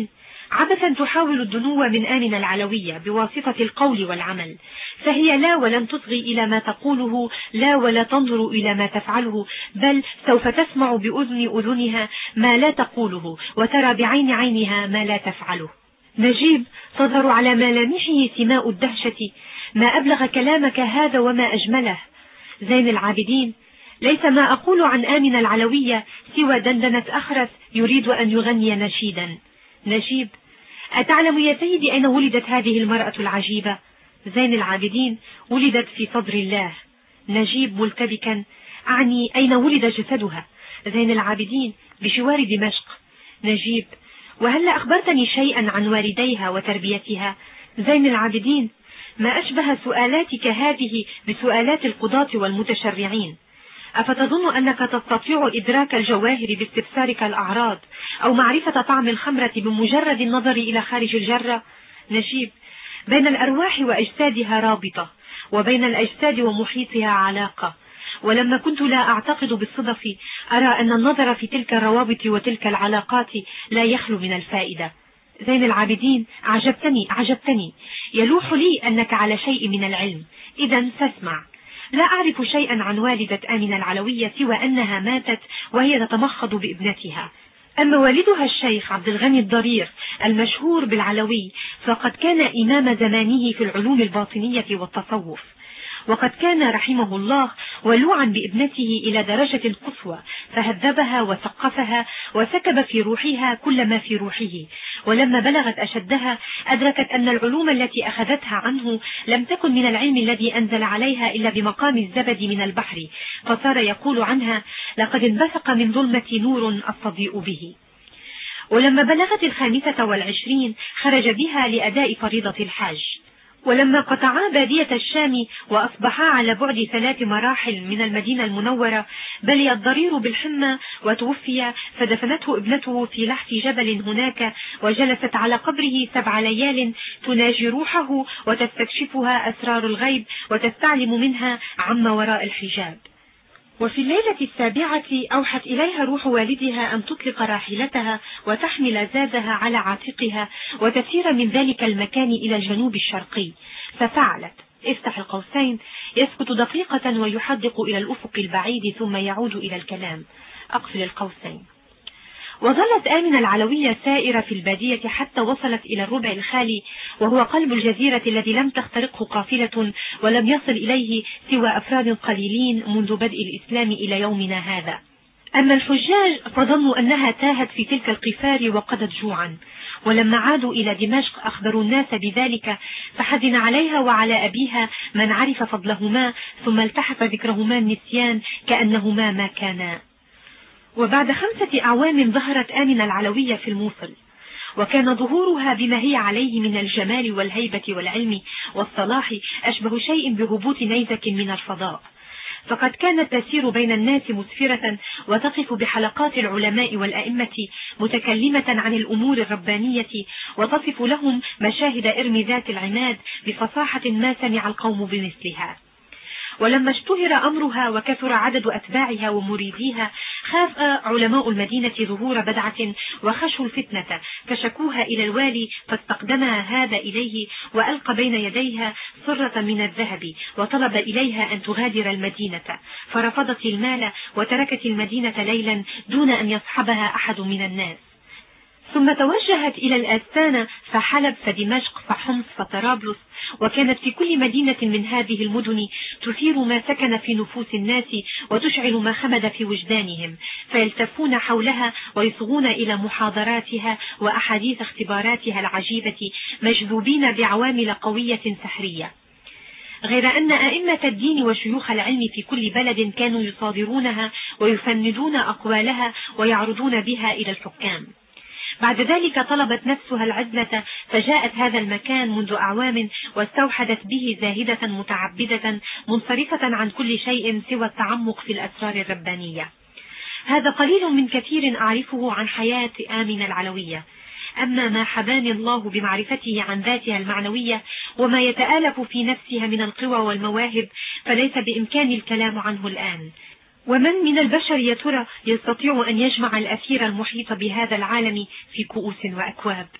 [SPEAKER 1] عبثا تحاول الدنو من آمنة العلوية بواسطة القول والعمل، فهي لا ولن تصغي إلى ما تقوله، لا ولا تنظر إلى ما تفعله، بل سوف تسمع بأذنها ما لا تقوله، وترى بعين عينها ما لا تفعله. نجيب، تظهر على ملامحه سماء الدهشة. ما أبلغ كلامك هذا وما أجمله. زين العابدين، ليس ما أقول عن آمنة العلوية سوى دندنة أخرس يريد أن يغني نشيدا. نجيب، أتعلم يا سيدي أين ولدت هذه المرأة العجيبة؟ زين العابدين، ولدت في صدر الله. نجيب ملتبكا، أعني أين ولد جسدها؟ زين العابدين، بجوار دمشق. نجيب، وهل أخبرتني شيئا عن والديها وتربيتها؟ زين العابدين، ما أشبه سؤالاتك هذه بسؤالات القضاة والمتشرعين. أفتظن أنك تستطيع إدراك الجواهر باستبصارك الأعراض، أو معرفة طعم الخمرة بمجرد النظر إلى خارج الجرة؟ نجيب، بين الأرواح وأجسادها رابطة، وبين الأجساد ومحيطها علاقة، ولما كنت لا أعتقد بالصدف أرى أن النظر في تلك الروابط وتلك العلاقات لا يخلو من الفائدة. زين العابدين، عجبتني، يلوح لي أنك على شيء من العلم، إذا فاسمع. لا أعرف شيئا عن والدة آمنة العلوية سوى أنها ماتت وهي تتمخض بابنتها. أما والدها الشيخ عبد الغني الضرير المشهور بالعلوي فقد كان إمام زمانه في العلوم الباطنية والتصوف، وقد كان رحمه الله ولوعا بابنته إلى درجة قصوى، فهذبها وثقفها وسكب في روحها كل ما في روحه، ولما بلغت أشدها أدركت أن العلوم التي أخذتها عنه لم تكن من العلم الذي أنزل عليها إلا بمقام الزبد من البحر، فصار يقول عنها: لقد انبثق من ظلمة نور أستضيء به. ولما بلغت 25 خرج بها لأداء فريضة الحاج. ولما قطعا بادية الشام وأصبحا على بعد 3 مراحل من المدينة المنورة بلي الضرير بالحمى وتوفي، فدفنته ابنته في لحف جبل هناك، وجلست على قبره 7 ليال تناجي روحه وتستكشفها أسرار الغيب وتستعلم منها عما وراء الحجاب. وفي الليلة 7 أوحت إليها روح والدها أن تطلق راحلتها وتحمل زادها على عاتقها وتسير من ذلك المكان إلى الجنوب الشرقي، ففعلت. افتح القوسين. يسكت دقيقة ويحدق إلى الأفق البعيد ثم يعود إلى الكلام. أقفل القوسين. وظلت آمنة العلوية سائرة في البادية حتى وصلت إلى الربع الخالي، وهو قلب الجزيرة الذي لم تخترقه قافلة ولم يصل إليه سوى أفراد قليلين منذ بدء الإسلام إلى يومنا هذا. أما الحجاج فظنوا أنها تاهت في تلك القفار وقدت جوعا، ولما عادوا إلى دمشق أخبروا الناس بذلك، فحزن عليها وعلى أبيها من عرف فضلهما، ثم التحف ذكرهما النسيان كأنهما ما كانا. وبعد 5 أعوام ظهرت آمنة العلوية في الموصل، وكان ظهورها بما هي عليه من الجمال والهيبة والعلم والصلاح أشبه شيء بهبوط نيزك من الفضاء، فقد كانت تسير بين الناس مسفرة وتقف بحلقات العلماء والأئمة متكلمة عن الأمور الربانية، وتصف لهم مشاهد إرم ذات العماد بفصاحة ما سمع القوم بمثلها. ولما اشتهر أمرها وكثر عدد أتباعها ومريديها، خاف علماء المدينة ظهور بدعة وخشوا الفتنة، فشكوها إلى الوالي، فاستقدمها هذا إليه وألقى بين يديها صرة من الذهب، وطلب إليها أن تغادر المدينة، فرفضت المال وتركت المدينة ليلا دون أن يصحبها أحد من الناس. ثم توجهت إلى الآستانة، فحلب، فدمشق، فحمص، فطرابلس، وكانت في كل مدينة من هذه المدن تثير ما سكن في نفوس الناس وتشعل ما خمد في وجدانهم، فيلتفون حولها ويصغون إلى محاضراتها وأحاديث اختباراتها العجيبة، مجذوبين بعوامل قوية سحرية. غير أن أئمة الدين وشيوخ العلم في كل بلد كانوا يصادرونها ويفندون أقوالها ويعرضون بها إلى الحكام. بعد ذلك طلبت نفسها العزلة، فجاءت هذا المكان منذ أعوام واستوحدت به زاهدة متعبدة منصرفة عن كل شيء سوى التعمق في الأسرار الربانية. هذا قليل من كثير أعرفه عن حياة آمنة العلوية. أما ما حباني الله بمعرفته عن ذاتها المعنوية وما يتآلف في نفسها من القوى والمواهب فليس بإمكان الكلام عنه الآن. ومن من البشر يا ترى يستطيع أن يجمع الأثير المحيط بهذا العالم في كؤوس وأكواب؟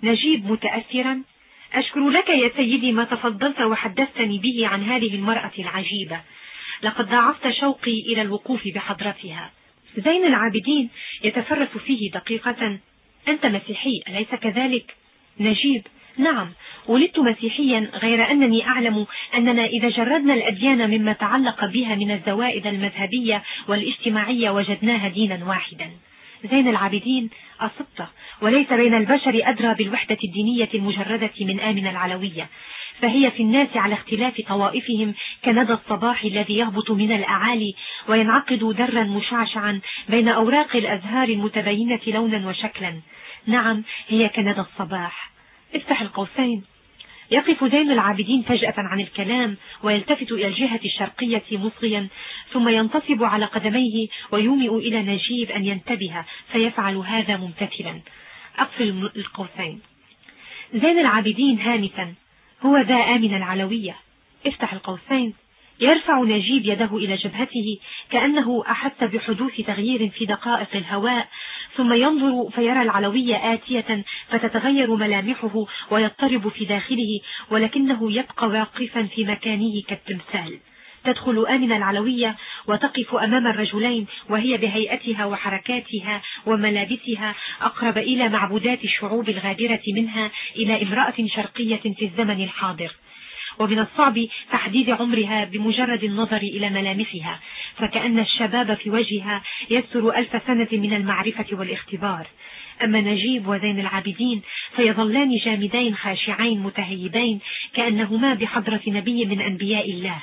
[SPEAKER 1] نجيب متأثرا: أشكر لك يا سيدي ما تفضلت وحدثتني به عن هذه المرأة العجيبة، لقد ضاعفت شوقي إلى الوقوف بحضرتها. زين العابدين يتفرس فيه دقيقة: أنت مسيحي أليس كذلك؟ نجيب: نعم، ولدت مسيحيا، غير أنني أعلم أننا إذا جردنا الأديان مما تعلق بها من الزوائد المذهبية والاجتماعية وجدناها دينا واحدا. زين العابدين: أصبت، وليس بين البشر أدرى بالوحدة الدينية المجردة من آمنة العلوية، فهي في الناس على اختلاف طوائفهم كندى الصباح الذي يهبط من الأعالي وينعقد درا مشعشعا بين أوراق الأزهار المتبينة لونا وشكلا. نعم، هي كندى الصباح. افتح القوسين. يقف زين العابدين فجأة عن الكلام ويلتفت إلى الجهة الشرقية مصغيا، ثم ينتصب على قدميه ويومئ إلى نجيب أن ينتبه، فيفعل هذا ممتثلا. أقفل القوسين. زين العابدين هامسا: هو ذا آمن العلوية. افتح القوسين. يرفع نجيب يده إلى جبهته كأنه أحس بحدوث تغيير في دقائق الهواء، ثم ينظر فيرى العلوية آتية فتتغير ملامحه ويضطرب في داخله، ولكنه يبقى واقفا في مكانه كالتمثال. تدخل آمنة العلوية وتقف أمام الرجلين، وهي بهيئتها وحركاتها وملابسها أقرب إلى معبودات الشعوب الغابرة منها إلى امرأة شرقية في الزمن الحاضر، ومن الصعب تحديد عمرها بمجرد النظر إلى ملامحها، فكأن الشباب في وجهها يستر 1000 سنة من المعرفة والاختبار. أما نجيب وزين العابدين فيظلان جامدين خاشعين متهيبين كأنهما بحضرة نبي من أنبياء الله.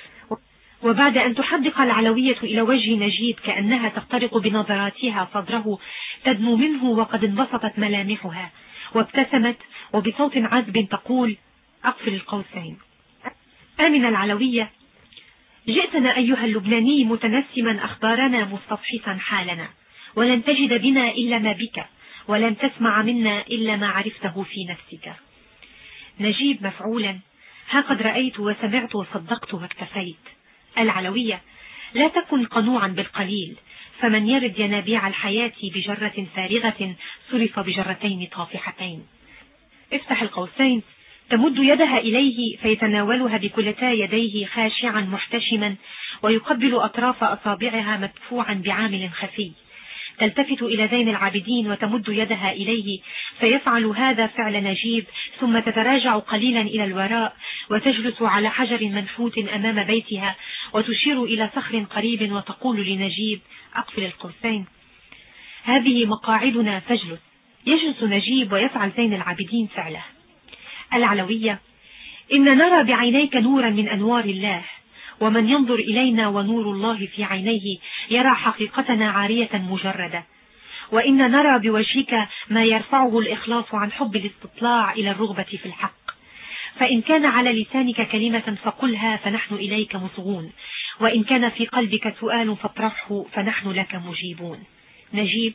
[SPEAKER 1] وبعد أن تحدق العلوية إلى وجه نجيب كأنها تخترق بنظراتها صدره، تدنو منه وقد انبسطت ملامحها، وابتسمت وبصوت عذب تقول: أقفل القوسين. آمنة العلوية: جئتنا أيها اللبناني متنسما أخبارنا مستفحصا حالنا، ولن تجد بنا إلا ما بك، ولن تسمع منا إلا ما عرفته في نفسك. نجيب مفعولا: ها قد رأيت وسمعت وصدقت واكتفيت. العلوية: لا تكن قنوعا بالقليل، فمن يرد ينابيع الحياة بجرة فارغة صرف بجرتين طافحتين. افتح القوسين. تمد يدها إليه فيتناولها بكلتا يديه خاشعا محتشما، ويقبل أطراف أصابعها مدفوعا بعامل خفي. تلتفت إلى زين العابدين وتمد يدها إليه، فيفعل هذا فعل نجيب، ثم تتراجع قليلا إلى الوراء وتجلس على حجر منحوت أمام بيتها وتشير إلى صخر قريب وتقول لنجيب: أقفل القوسين. هذه مقاعدنا فاجلس. يجلس نجيب ويفعل زين العابدين فعله. العلوية: إن نرى بعينيك نورا من أنوار الله، ومن ينظر إلينا ونور الله في عينيه يرى حقيقتنا عارية مجردة، وإن نرى بوجهك ما يرفعه الإخلاص عن حب الاستطلاع إلى الرغبة في الحق، فإن كان على لسانك كلمة فقلها فنحن إليك مصغون، وإن كان في قلبك سؤال فاطرحه فنحن لك مجيبون. نجيب: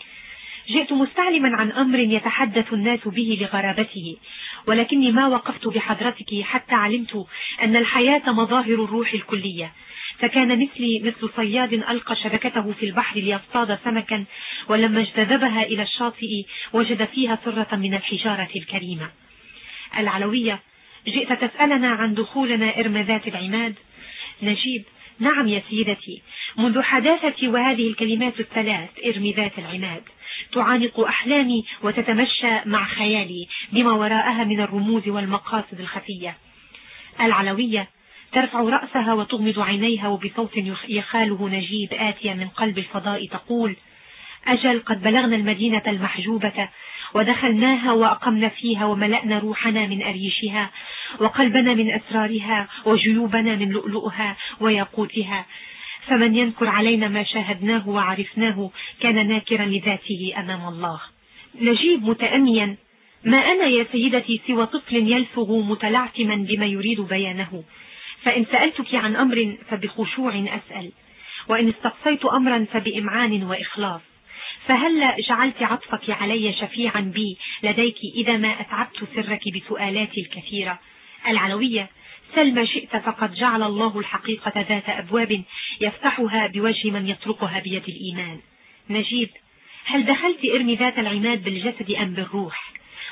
[SPEAKER 1] جئت مستعلما عن أمر يتحدث الناس به لغرابته، ولكني ما وقفت بحضرتك حتى علمت أن الحياة مظاهر الروح الكلية، فكان مثلي مثل صياد ألقى شبكته في البحر ليصطاد سمكا، ولما اجتذبها إلى الشاطئ وجد فيها سرة من الحجارة الكريمة. العلوية: جئت تسألنا عن دخولنا إرم ذات العماد؟ نجيب: نعم يا سيدتي، منذ حداثتي وهذه الكلمات الثلاث إرم ذات العماد تعانق أحلامي وتتمشى مع خيالي بما وراءها من الرموز والمقاصد الخفية. العلوية: ترفع رأسها وتغمض عينيها، وبصوت يخاله نجيب آتيا من قلب الفضاء تقول: أجل قد بلغنا المدينة المحجوبة ودخلناها وأقمنا فيها، وملأنا روحنا من أريشها، وقلبنا من أسرارها، وجيوبنا من لؤلؤها وياقوتها، فمن ينكر علينا ما شاهدناه وعرفناه كان ناكرا لذاته أمام الله. نجيب متأنيا: ما أنا يا سيدتي سوى طفل يلفظ متلعثما بما يريد بيانه، فإن سألتك عن أمر فبخشوع أسأل، وإن استقصيت أمرا فبإمعان وإخلاص، فهل جعلت عطفك علي شفيعا بي لديك إذا ما أتعبت سرك بسؤالاتي الكثيرة؟ العلوية: سل ما شئت، فقد جعل الله الحقيقة ذات أبواب يفتحها بوجه من يطرقها بيد الإيمان. نجيب: هل دخلت إرم ذات العماد بالجسد أم بالروح؟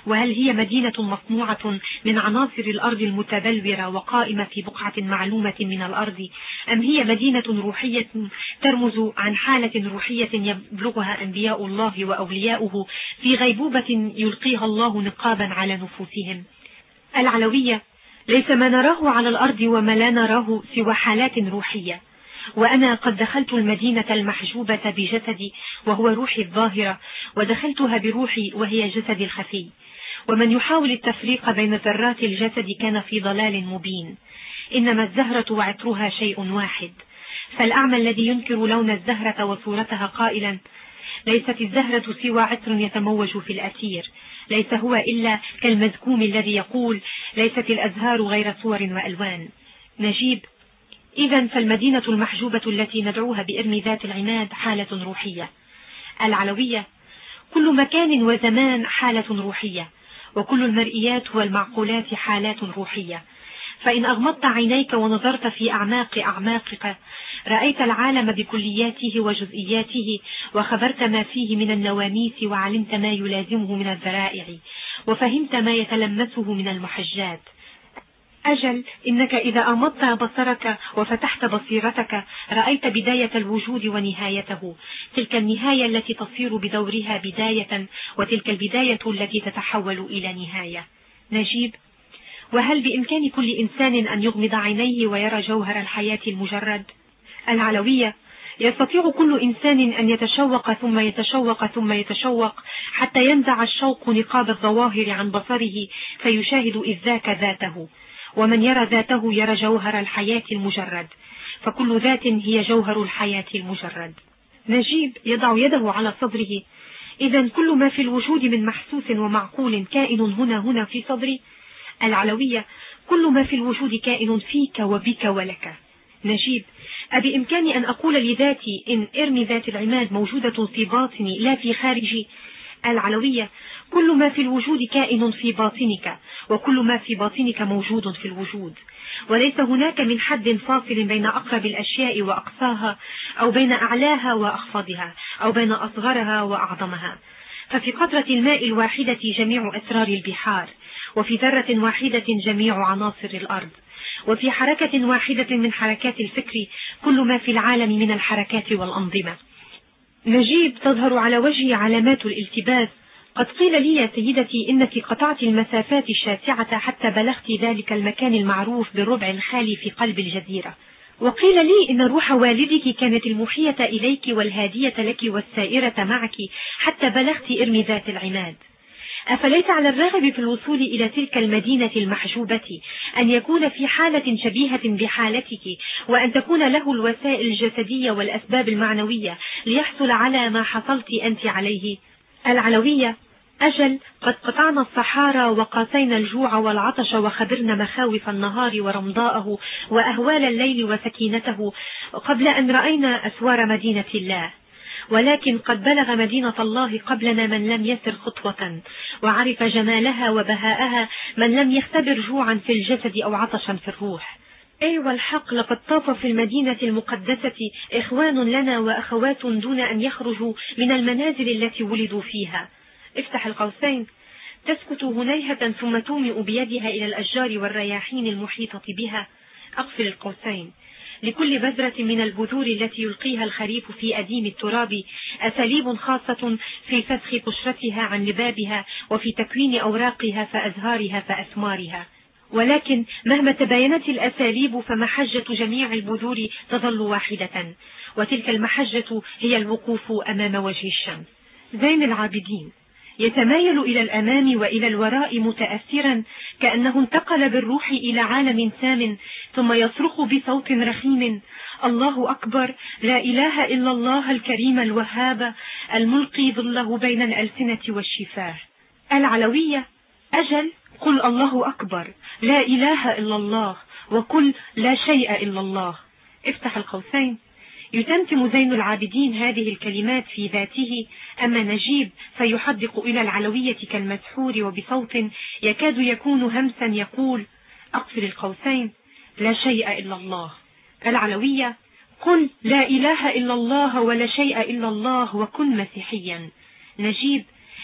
[SPEAKER 1] وهل هي مدينة مصنوعة من عناصر الأرض المتبلورة وقائمة في بقعة معلومة من الأرض، أم هي مدينة روحية ترمز عن حالة روحية يبلغها أنبياء الله وأولياؤه في غيبوبة يلقيها الله نقابا على نفوسهم؟ العلوية: ليس ما نراه على الأرض وما لا نراه سوى حالات روحية، وأنا قد دخلت المدينة المحجوبة بجسدي وهو روحي الظاهرة، ودخلتها بروحي وهي جسدي الخفي. ومن يحاول التفريق بين ذرات الجسد كان في ضلال مبين، إنما الزهرة وعطرها شيء واحد. فالأعمى الذي ينكر لون الزهرة وصورتها قائلا: ليست الزهرة سوى عطر يتموج في الأثير، ليس هو إلا كالمزكوم الذي يقول: ليست الأزهار غير صور وألوان. نجيب: إذا فالمدينة المحجوبة التي ندعوها بإرم ذات العماد حالة روحية. العلوية: كل مكان وزمان حالة روحية، وكل المرئيات والمعقولات حالات روحية. فإن أغمضت عينيك ونظرت في أعماق أعماقك رأيت العالم بكلياته وجزئياته، وخبرت ما فيه من النواميس، وعلمت ما يلازمه من الذرائع، وفهمت ما يتلمسه من المحجات. أجل إنك إذا أمضت بصرك وفتحت بصيرتك رأيت بداية الوجود ونهايته، تلك النهاية التي تصير بدورها بداية، وتلك البداية التي تتحول إلى نهاية. نجيب: وهل بإمكان كل إنسان أن يغمض عينيه ويرى جوهر الحياة المجرد؟ العلوية: يستطيع كل إنسان أن يتشوق ثم يتشوق ثم يتشوق حتى ينزع الشوق نقاب الظواهر عن بصره فيشاهد إذ ذاك ذاته، ومن يرى ذاته يرى جوهر الحياة المجرد، فكل ذات هي جوهر الحياة المجرد. نجيب يضع يده على صدره: إذا كل ما في الوجود من محسوس ومعقول كائن هنا في صدري. العلوية: كل ما في الوجود كائن فيك وبك ولك. نجيب: أبإمكاني أن أقول لذاتي إن إرم ذات العماد موجودة في باطني لا في خارجي؟ العلوية: كل ما في الوجود كائن في باطنك، وكل ما في باطنك موجود في الوجود، وليس هناك من حد فاصل بين أقرب الأشياء وأقصاها، أو بين أعلاها وأخفضها، أو بين أصغرها وأعظمها. ففي قطرة الماء الواحدة جميع أسرار البحار، وفي ذرة واحدة جميع عناصر الأرض، وفي حركة واحدة من حركات الفكر كل ما في العالم من الحركات والأنظمة. نجيب تظهر على وجهي علامات الالتباس. قد قيل لي يا سيدتي إنك قطعت المسافات الشاسعة حتى بلغت ذلك المكان المعروف بالربع الخالي في قلب الجزيرة، وقيل لي إن روح والدك كانت الموحية إليك والهادية لك والسائرة معك حتى بلغت إرم ذات العماد. أفليس على الراغب في الوصول إلى تلك المدينة المحجوبة أن يكون في حالة شبيهة بحالتك، وأن تكون له الوسائل الجسدية والأسباب المعنوية ليحصل على ما حصلت أنت عليه؟ العلوية: أجل، قد قطعنا الصحارى وقاسينا الجوع والعطش، وخبرنا مخاوف النهار ورمضاءه وأهوال الليل وسكينته قبل أن رأينا أسوار مدينة الله. ولكن قد بلغ مدينة الله قبلنا من لم يسر خطوة، وعرف جمالها وبهاءها من لم يختبر جوعا في الجسد أو عطشا في الروح. أي والحق لقد طاف في المدينة المقدسة إخوان لنا وأخوات دون أن يخرجوا من المنازل التي ولدوا فيها. افتح القوسين. تسكت هنيهة ثم تومئ بيدها إلى الأشجار والرياحين المحيطة بها. أقفل القوسين. لكل بذرة من البذور التي يلقيها الخريف في أديم التراب أساليب خاصة في فسخ قشرتها عن لبابها، وفي تكوين أوراقها فأزهارها فأثمارها. ولكن مهما تباينت الأساليب فمحجة جميع البذور تظل واحدة، وتلك المحجة هي الوقوف أمام وجه الشمس. زين العابدين يتمايل إلى الأمام وإلى الوراء متأثرا كأنه انتقل بالروح إلى عالم سام، ثم يصرخ بصوت رخيم: الله أكبر، لا إله إلا الله الكريم الوهاب الملقي ظله بين الألسنة والشفاه. العلوية: أجل، قل الله أكبر، لا إله إلا الله، وقل لا شيء إلا الله. افتح القوسين. يتمتم زين العابدين هذه الكلمات في ذاته، أما نجيب فيحدق إلى العلوية كالمسحور وبصوت يكاد يكون همسا يقول: أقفل القوسين، لا شيء إلا الله. العلوية: قل لا إله إلا الله ولا شيء إلا الله وكن مسيحيا. نجيب: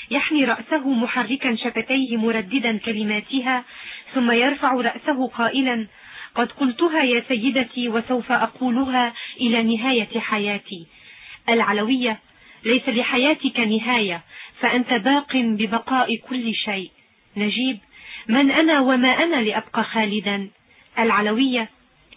[SPEAKER 1] يحني رأسه محركا شفتيه مرددا كلماتها، ثم يرفع رأسه قائلا: قد قلتها يا سيدتي وسوف أقولها إلى نهاية حياتي. العلوية: ليس لحياتك نهاية، فأنت باق ببقاء كل شيء. نجيب: من أنا وما أنا لأبقى خالدا؟ العلوية: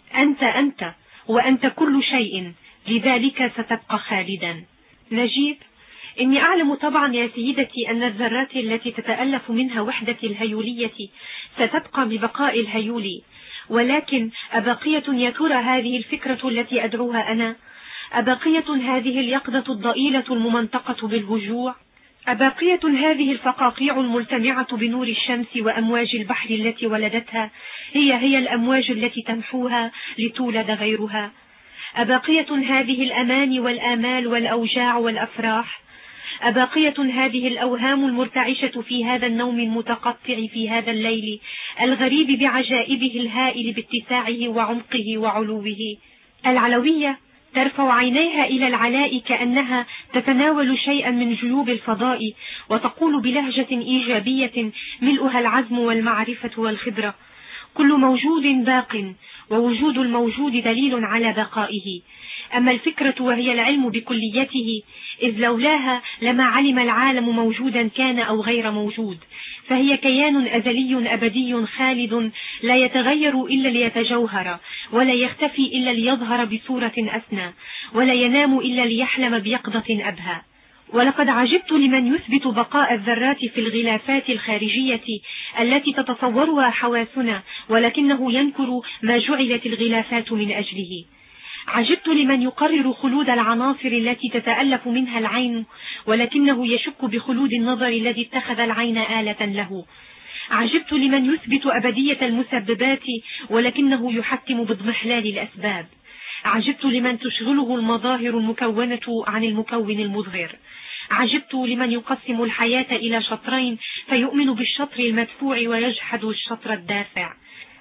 [SPEAKER 1] أنت وأنت كل شيء، لذلك ستبقى خالدا. نجيب: إني أعلم طبعا يا سيدتي أن الذرات التي تتألف منها وحدة الهيولية ستبقى ببقاء الهيولي، ولكن أبقية يا ترى هذه الفكرة التي أدعوها أنا؟ أبقية هذه اليقظة الضئيلة الممنطقة بالهجوع؟ أبقية هذه الفقاقيع الملتمعة بنور الشمس وأمواج البحر التي ولدتها هي الأمواج التي تمحوها لتولد غيرها؟ أبقية هذه الأماني والآمال والأوجاع والأفراح؟ أبقية هذه الأوهام المرتعشة في هذا النوم المتقطع في هذا الليل الغريب بعجائبه الهائل باتساعه وعمقه وعلوه؟ العلوية ترفع عينيها إلى العلاء كأنها تتناول شيئا من جيوب الفضاء، وتقول بلهجة إيجابية ملؤها العزم والمعرفة والخبرة: كل موجود باق، ووجود الموجود دليل على بقائه. أما الفكرة وهي العلم بكليته، إذ لولاها لما علم العالم موجودا كان أو غير موجود، فهي كيان أزلي أبدي خالد لا يتغير إلا ليتجوهر، ولا يختفي إلا ليظهر بصورة أسنى، ولا ينام إلا ليحلم بيقظة أبهى. ولقد عجبت لمن يثبت بقاء الذرات في الغلافات الخارجية التي تتصورها حواسنا، ولكنه ينكر ما جعلت الغلافات من أجله. عجبت لمن يقرر خلود العناصر التي تتألف منها العين، ولكنه يشك بخلود النظر الذي اتخذ العين آلة له. عجبت لمن يثبت أبدية المسببات، ولكنه يحكم باضمحلال الأسباب. عجبت لمن تشغله المظاهر المكونة عن المكون المظهر. عجبت لمن يقسم الحياة إلى شطرين فيؤمن بالشطر المدفوع ويجحد الشطر الدافع.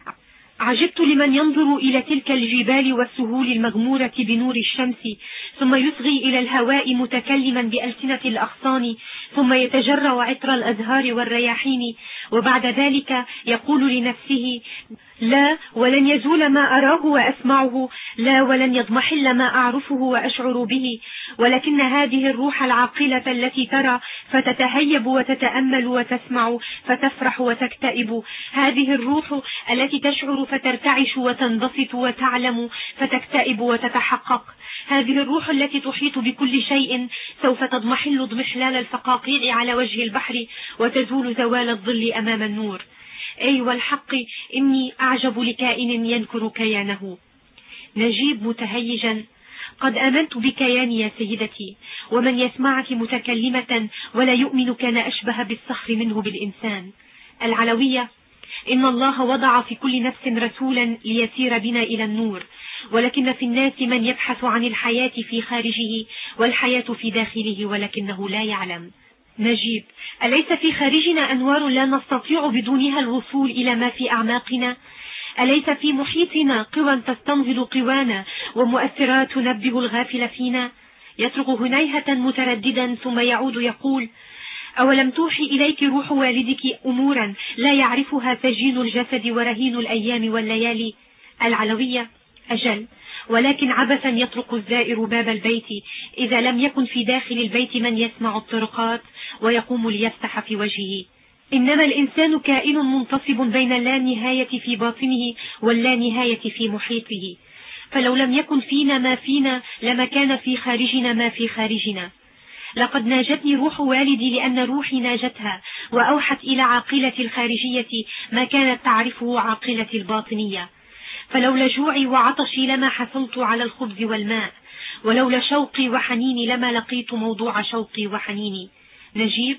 [SPEAKER 1] عجبت لمن ينظر إلى تلك الجبال والسهول المغمورة بنور الشمس، ثم يصغي إلى الهواء متكلما بألسنة الأغصان، ثم يتجرع عطر الأزهار والرياحين، وبعد ذلك يقول لنفسه: لا، ولن يزول ما أراه وأسمعه، لا، ولن يضمحل ما أعرفه وأشعر به، ولكن هذه الروح العاقلة التي ترى فتتهيب وتتأمل وتسمع فتفرح وتكتئب، هذه الروح التي تشعر فترتعش وتنبسط وتعلم فتكتئب وتتحقق، هذه الروح التي تحيط بكل شيء سوف تضمحل اضمحلال الفقاقيع على وجه البحر وتزول زوال الظل أمام النور. أي والحق إني أعجب لكائن ينكر كيانه. نجيب متهيجا: قد آمنت بكياني يا سيدتي، ومن يسمعك متكلمة ولا يؤمن كان أشبه بالصخر منه بالإنسان. العلوية: إن الله وضع في كل نفس رسولا ليسير بنا إلى النور، ولكن في الناس من يبحث عن الحياة في خارجه والحياة في داخله ولكنه لا يعلم. نجيب: أليس في خارجنا أنوار لا نستطيع بدونها الوصول إلى ما في أعماقنا؟ أليس في محيطنا قوى تستنهض قوانا ومؤثرات تنبه الغافل فينا؟ يصرخ هنيهة مترددا ثم يعود يقول: أولم توحي إليك روح والدك أمورا لا يعرفها سجين الجسد ورهين الأيام والليالي؟ العلوية: أجل، ولكن عبثا يطرق الزائر باب البيت إذا لم يكن في داخل البيت من يسمع الطرقات ويقوم ليفتح في وجهه. إنما الإنسان كائن منتصب بين اللانهاية في باطنه واللانهاية في محيطه، فلو لم يكن فينا ما فينا لما كان في خارجنا ما في خارجنا. لقد ناجتني روح والدي لأن روحي ناجتها، وأوحت إلى عاقلة الخارجية ما كانت تعرفه عاقلة الباطنية. فلولا جوعي وعطشي لما حصلت على الخبز والماء، ولولا شوقي وحنيني لما لقيت موضوع شوقي وحنيني. نجيب: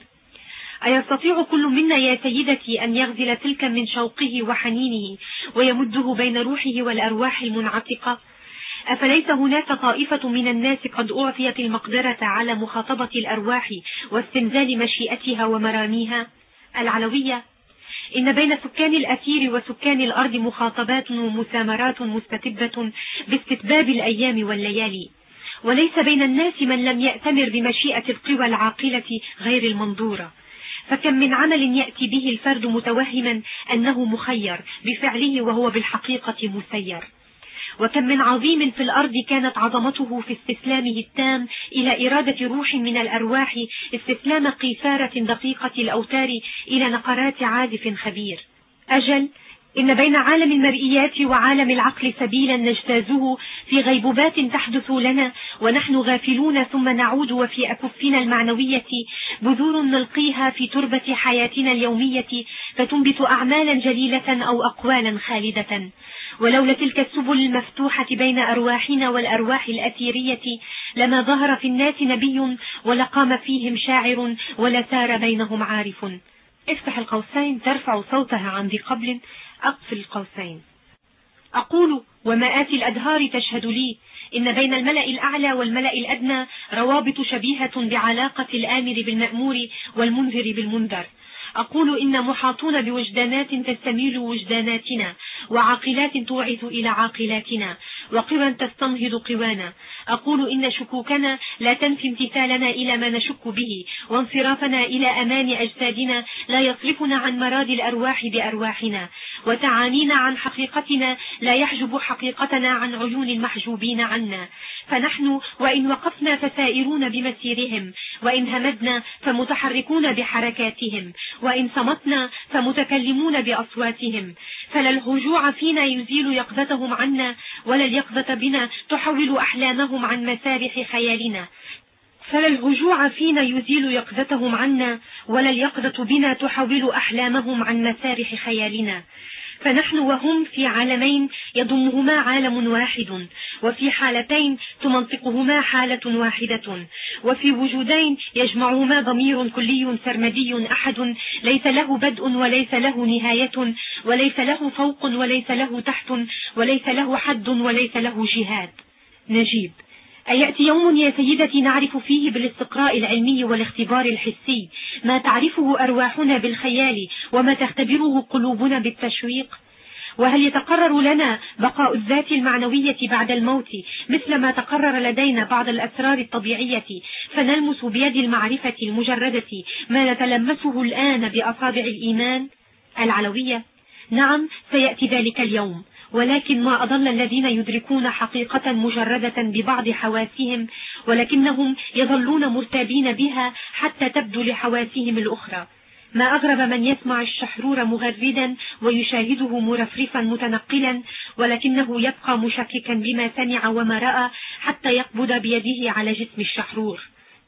[SPEAKER 1] أيستطيع كل منا يا سيدتي أن يغزل تلك من شوقه وحنينه ويمده بين روحه والأرواح المنعتقة؟ أفليس هناك طائفة من الناس قد أعطيت المقدرة على مخاطبة الأرواح واستنزال مشيئتها ومراميها؟ العلوية: إن بين سكان الأثير وسكان الأرض مخاطبات ومسامرات مستتبة باستتباب الأيام والليالي، وليس بين الناس من لم يأتمر بمشيئة القوى العاقلة غير المنظورة. فكم من عمل يأتي به الفرد متوهما أنه مخير بفعله وهو بالحقيقة مسير. وكم من عظيم في الأرض كانت عظمته في استسلامه التام إلى إرادة روح من الأرواح، استسلام قيثارة دقيقة الأوتار إلى نقرات عازف خبير. أجل، إن بين عالم المرئيات وعالم العقل سبيلا نجتازه في غيبوبات تحدث لنا ونحن غافلون، ثم نعود وفي أكفنا المعنوية بذور نلقيها في تربة حياتنا اليومية فتنبت أعمالا جليلة أو أقوالا خالدة. ولولا تلك السبل المفتوحة بين أرواحنا والأرواح الأثيرية لما ظهر في الناس نبي ولا قام فيهم شاعر ولا سار بينهم عارف. افتح القوسين ترفع صوتها عن ذي قبل، أقفل القوسين. أقول ومآت الأدهار تشهد لي إن بين الملأ الأعلى والملأ الأدنى روابط شبيهة بعلاقة الآمر بالمأمور والمنذر بالمنذر. أقول إن محاطون بوجدانات تستميل وجداناتنا، وعاقلات توعث إلى عاقلاتنا، وقوى تستنهض قوانا. أقول إن شكوكنا لا تنفي امتثالنا إلى ما نشك به، وانصرافنا إلى أمان أجسادنا لا يصرفنا عن مراد الأرواح بأرواحنا، وتعانينا عن حقيقتنا لا يحجب حقيقتنا عن عيون المحجوبين عنا. فنحن وإن وقفنا فسائرون بمسيرهم، وإن همدنا فمتحركون بحركاتهم، وإن صمتنا فمتكلمون بأصواتهم. فلا الهجوع فينا يزيل يقظتهم عنا، ولا اليقظة بنا تحول أحلامهم عن مسارح خيالنا. فلا الهجوع فينا يزيل يقظتهم عنا، ولا اليقظة بنا تحول أحلامهم عن مسارح خيالنا. فنحن وهم في عالمين يضمهما عالم واحد، وفي حالتين تمنطقهما حالة واحدة، وفي وجودين يجمعهما ضمير كلي سرمدي أحد، ليس له بدء وليس له نهاية، وليس له فوق وليس له تحت، وليس له حد وليس له جهاد. نجيب: أيأتي يوم يا سيدتي نعرف فيه بالاستقراء العلمي والاختبار الحسي ما تعرفه أرواحنا بالخيال وما تختبره قلوبنا بالتشويق؟ وهل يتقرر لنا بقاء الذات المعنوية بعد الموت مثل ما تقرر لدينا بعض الأسرار الطبيعية، فنلمس بيد المعرفة المجردة ما نتلمسه الآن بأصابع الإيمان؟ العلوية: نعم، سيأتي ذلك اليوم، ولكن ما أضل الذين يدركون حقيقة مجردة ببعض حواسهم، ولكنهم يظلون مرتابين بها حتى تبدو لحواسهم الأخرى. ما أغرب من يسمع الشحرور مغردا ويشاهده مرفرفا متنقلا، ولكنه يبقى مشككا بما سمع وما رأى حتى يقبض بيده على جسم الشحرور.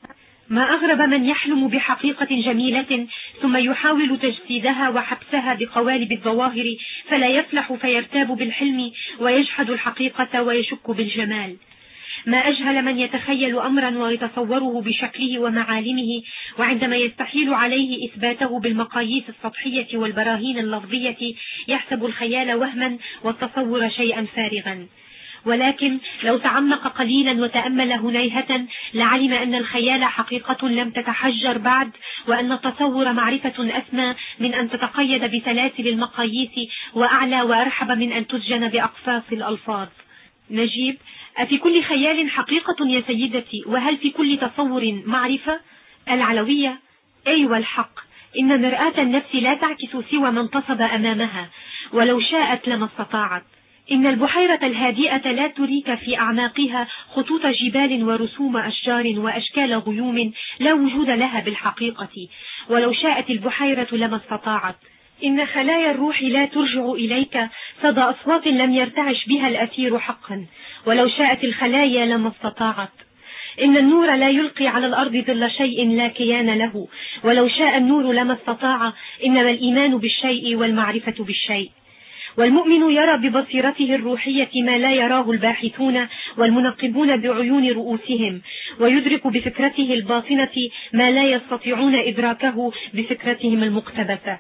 [SPEAKER 1] ما أغرب من يحلم بحقيقة جميلة ثم يحاول تجسيدها وحبسها بقوالب الظواهر فلا يفلح، فيرتاب بالحلم ويجحد الحقيقة ويشك بالجمال. ما أجهل من يتخيل أمرا ويتصوره بشكله ومعالمه، وعندما يستحيل عليه إثباته بالمقاييس السطحية والبراهين اللفظية يحسب الخيال وهما والتصور شيئا فارغا. ولكن لو تعمق قليلا وتأمل هنيهة لعلم أن الخيال حقيقة لم تتحجر بعد، وأن التصور معرفة أسمى من أن تتقيد بسلاسل المقاييس، وأعلى وأرحب من أن تسجن بأقفاص الألفاظ. نجيب: أفي كل خيال حقيقة يا سيدتي؟ وهل في كل تصور معرفة؟ العلوية: أيوة الحق، إن مرآة النفس لا تعكس سوى ما انتصب أمامها، ولو شاءت لما استطاعت. إن البحيرة الهادئة لا تريك في أعماقها خطوط جبال ورسوم أشجار وأشكال غيوم لا وجود لها بالحقيقة، ولو شاءت البحيرة لما استطاعت. إن خلايا الروح لا ترجع إليك صدى أصوات لم يرتعش بها الأثير حقا، ولو شاءت الخلايا لما استطاعت. إن النور لا يلقي على الأرض ظل شيء لا كيان له، ولو شاء النور لما استطاع. إنما الإيمان بالشيء والمعرفة بالشيء. والمؤمن يرى ببصيرته الروحية ما لا يراه الباحثون والمنقبون بعيون رؤوسهم، ويدرك بفكرته الباطنة ما لا يستطيعون إدراكه بفكرتهم المقتبسة.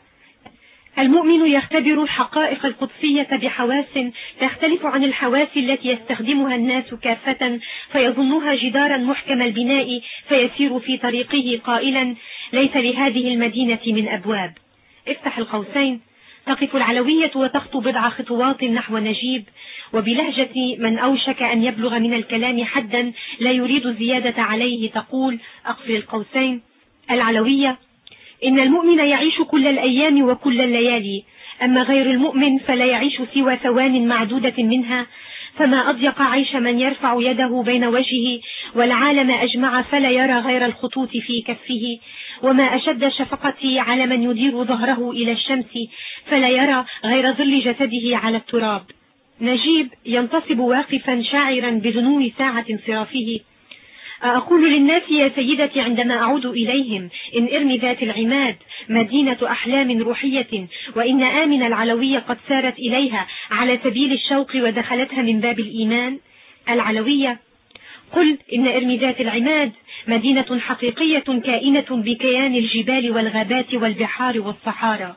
[SPEAKER 1] المؤمن يختبر الحقائق القدسية بحواس تختلف عن الحواس التي يستخدمها الناس كافة، فيظنها جدارا محكم البناء، فيسير في طريقه قائلا: ليس لهذه المدينة من أبواب. افتح القوسين. تقف العلوية وتخطو بضع خطوات نحو نجيب، وبلهجة من أوشك أن يبلغ من الكلام حدا لا يريد الزيادة عليه تقول: أقفل القوسين. العلوية: إن المؤمن يعيش كل الأيام وكل الليالي، أما غير المؤمن فلا يعيش سوى ثوان معدودة منها. فما أضيق عيش من يرفع يده بين وجهه والعالم أجمع فلا يرى غير الخطوط في كفه، وما أشد شفقتي على من يدير ظهره إلى الشمس فلا يرى غير ظل جسده على التراب. نجيب ينتصب واقفا شاعرا بدنو ساعة انصرافه: أقول للناس يا سيدتي عندما أعود إليهم إن إرم ذات العماد مدينة أحلام روحية، وإن آمن العلوية قد سارت إليها على سبيل الشوق ودخلتها من باب الإيمان. العلوية: قل إن إرم ذات العماد مدينة حقيقية كائنة بكيان الجبال والغابات والبحار والصحارى.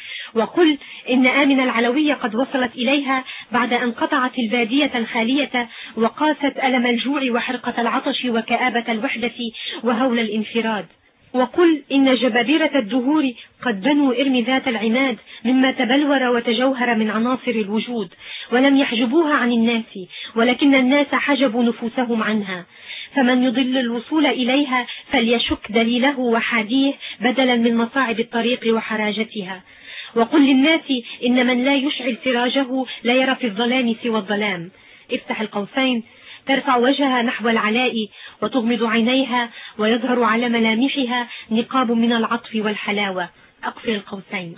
[SPEAKER 1] وقل إن آمن العلوية قد وصلت إليها بعد أن قطعت البادية الخالية وقاست ألم الجوع وحرقة العطش وكآبة الوحدة وهول الانفراد. وقل إن جبابرة الدهور قد بنوا إرم ذات العماد مما تبلور وتجوهر من عناصر الوجود، ولم يحجبوها عن الناس، ولكن الناس حجبوا نفوسهم عنها. فمن يضل الوصول إليها فليشك دليله وحاديه بدلا من مصاعب الطريق وحراجتها. وقل للناس إن من لا يشعل سراجه لا يرى في الظلام سوى الظلام. افتح القوسين: ترفع وجهها نحو العلاء وتغمض عينيها ويظهر على ملامحها نقاب من العطف والحلاوة. أقفل القوسين.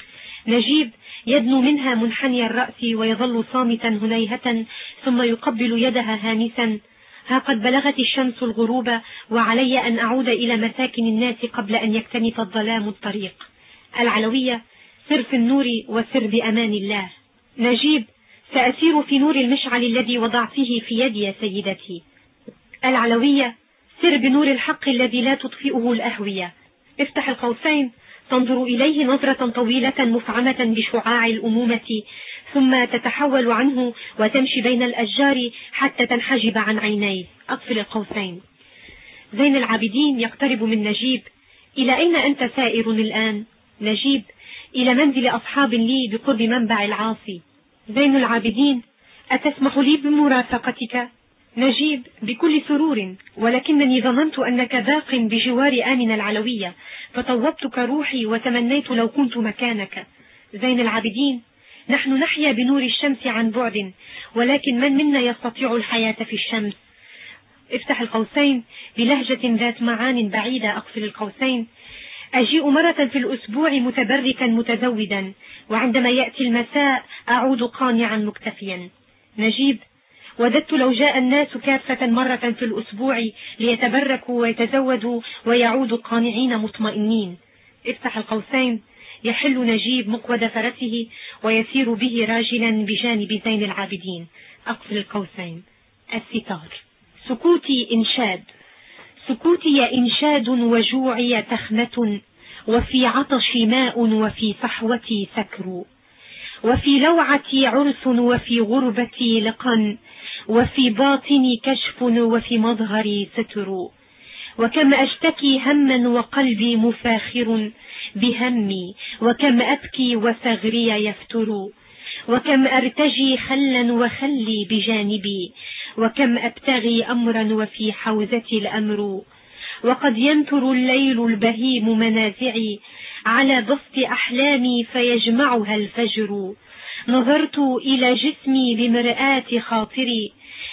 [SPEAKER 1] نجيب يدنو منها منحني الرأس ويظل صامتا هنيهة، ثم يقبل يدها هامسا: ها قد بلغت الشمس الغروب وعلي أن أعود إلى مساكن الناس قبل أن يكتنف الظلام الطريق. العلوية: سر في النور وسر بأمان الله. نجيب: سأسير في نور المشعل الذي وضعته في يدي يا سيدتي. العلوية: سر بنور الحق الذي لا تطفئه الأهوية. افتح القوسين: تنظر إليه نظرة طويلة مفعمة بشعاع الأمومة، ثم تتحول عنه وتمشي بين الأشجار حتى تنحجب عن عينيه. أقفل القوسين. زين العابدين يقترب من نجيب: إلى أين أنت سائر الآن؟ نجيب: إلى منزل أصحاب لي بقرب منبع العاصي. زين العابدين: أتسمح لي بمرافقتك؟ نجيب: بكل سرور، ولكنني ظننت أنك باق بجوار آمن العلوية فطوبتك روحي وتمنيت لو كنت مكانك. زين العابدين: نحن نحيا بنور الشمس عن بعد، ولكن من منا يستطيع الحياة في الشمس؟ افتح القوسين بلهجة ذات معان بعيدة. أقفل القوسين: أجيء مرة في الأسبوع متبركا متزودا، وعندما يأتي المساء أعود قانعا مكتفيا. نجيب: وددت لو جاء الناس كافة مرة في الأسبوع ليتبركوا ويتزودوا ويعودوا قانعين مطمئنين. افتح القوسين: يحل نجيب مقود فرسه ويسير به راجلا بجانب زين العابدين. أقفل القوسين. الستار: سكوتي إنشاد. سكوتي إنشاد وجوعي تخمة، وفي عطشي ماء وفي صحوتي سكر، وفي لوعتي عرس وفي غربتي لقا، وفي باطني كشف وفي مظهري ستر. وكم أشتكي هما وقلبي مفاخر بهمي، وكم أبكي وثغري يفتر، وكم أرتجي خلا وخلي بجانبي، وكم أبتغي أمرا وفي حوزتي الأمر. وقد ينثر الليل البهيم منازعي على بسط أحلامي فيجمعها الفجر. نظرت إلى جسمي بمرآة خاطري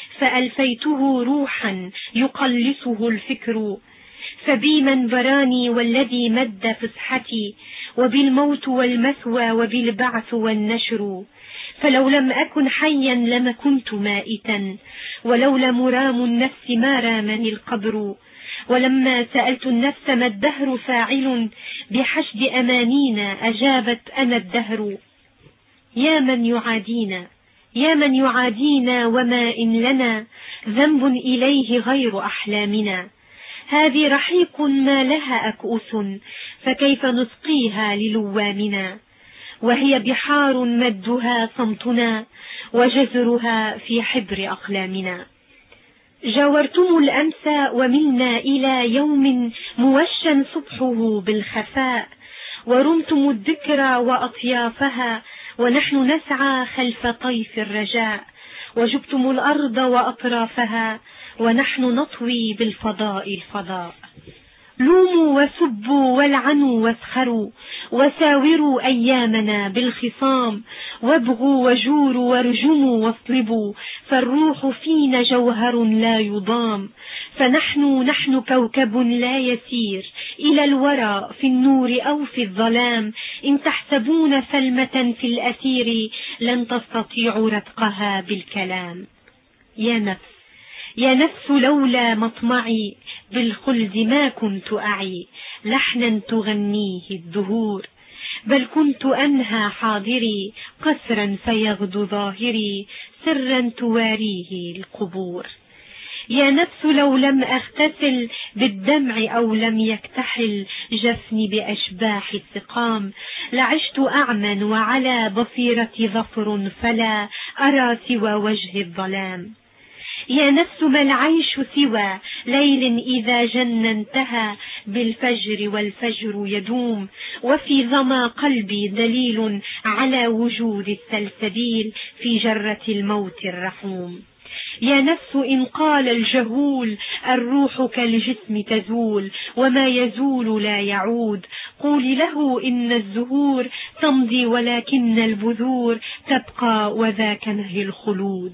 [SPEAKER 1] فألفيته روحا يقلصه الفكر. فبي من براني والذي مد فسحتي، وبالموت والمثوى وبالبعث والنشر. فلو لم أكن حيا لما كنت مائتا، ولولا مرام النفس ما رامني القبر. ولما سألت النفس ما الدهر فاعل بحشد أمانينا، أجابت أنا الدهر. يا من يعادينا، يا من يعادينا، وما إن لنا ذنب إليه غير أحلامنا. هذه رحيق ما لها أكؤس، فكيف نسقيها للوامنا. وهي بحار مدها صمتنا، وجزرها في حبر أقلامنا. جاورتم الأمس وملنا إلى يوم موشى صبحه بالخفاء، ورمتم الذكرى وأطيافها، ونحن نسعى خلف طيف الرجاء. وجبتم الأرض وأطرافها، ونحن نطوي بالفضاء الفضاء. لوموا وسبوا والعنوا واسخروا وساوروا أيامنا بالخصام، وابغوا وجوروا وارجموا واصلبوا، فالروح فينا جوهر لا يضام. فنحن كوكب لا يسير إلى الورى في النور أو في الظلام، إن تحسبون سلمة في الأثير لن تستطيعوا رتقها بالكلام. يا نفس لولا مطمعي بالخلد ما كنت أعي لحنا تغنيه الدهور، بل كنت أنهى حاضري قسرا فيغدو ظاهري سرا تواريه القبور. يا نفس لو لم أغتسل بالدمع أو لم يكتحل جفني بأشباح السقام، لعشت أعمى وعلى بصيرتي ظفر فلا أرى سوى وجه الظلام. يا نفس ما العيش سوى ليل إذا جن انتهى بالفجر والفجر يدوم، وفي ظما قلبي دليل على وجود السلسبيل في جرة الموت الرحوم. يا نفس إن قال الجهول الروح كالجسم تزول وما يزول لا يعود، قولي له إن الزهور تمضي ولكن البذور تبقى وذاك نهي الخلود.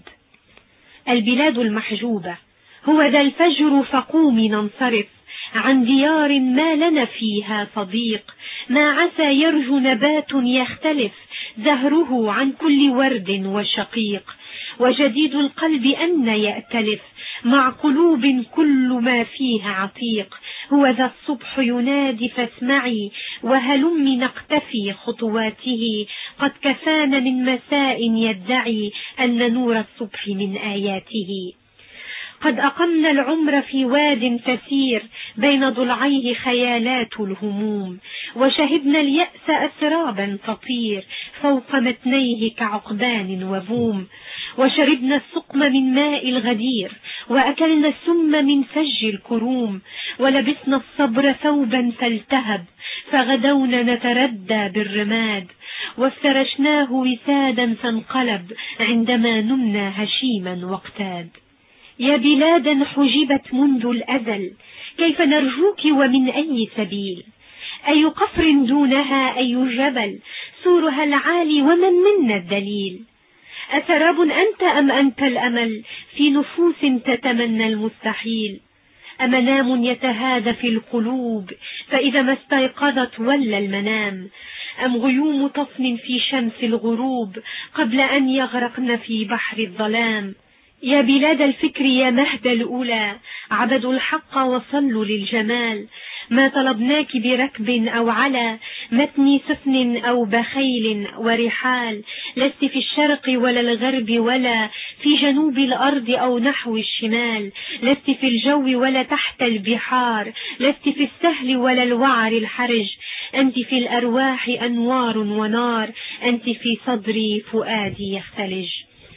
[SPEAKER 1] البلاد المحجوبة هو ذا الفجر فقومي ننصرف عن ديار ما لنا فيها صديق، ما عسى يرجو نبات يختلف زهره عن كل ورد وشقيق، وجديد القلب أن يأتلف مع قلوب كل ما فيها عتيق. هو ذا الصبح ينادي فاسمعي وهلم نقتفي خطواته، قد كفانا من مساء يدعي أن نور الصبح من آياته. قد أقمنا العمر في واد تسير بين ضلعيه خيالات الهموم، وشهدنا اليأس أسرابا تطير فوق متنيه كعقبان وبوم، وشربنا السقم من ماء الغدير وأكلنا السم من فج الكروم، ولبسنا الصبر ثوبا فالتهب فغدونا نتردى بالرماد، وافترشناه وسادا فانقلب عندما نمنا هشيما واقتاد. يا بلادا حجبت منذ الأزل كيف نرجوك ومن أي سبيل، أي قفر دونها أي جبل سورها العالي ومن منا الدليل، أسراب أنت أم أنت الأمل في نفوس تتمنى المستحيل، أمنام يتهادى في القلوب فإذا ما استيقظت ولا المنام، أم غيوم طفن في شمس الغروب قبل أن يغرقن في بحر الظلام. يا بلاد الفكر يا مهد الأولى عبدوا الحق وصلوا للجمال، ما طلبناك بركب أو على متن سفن أو بخيل ورحال، لست في الشرق ولا الغرب ولا في جنوب الأرض أو نحو الشمال، لست في الجو ولا تحت البحار، لست في السهل ولا الوعر الحرج، أنت في الأرواح أنوار ونار، أنت في صدري فؤادي يختلج.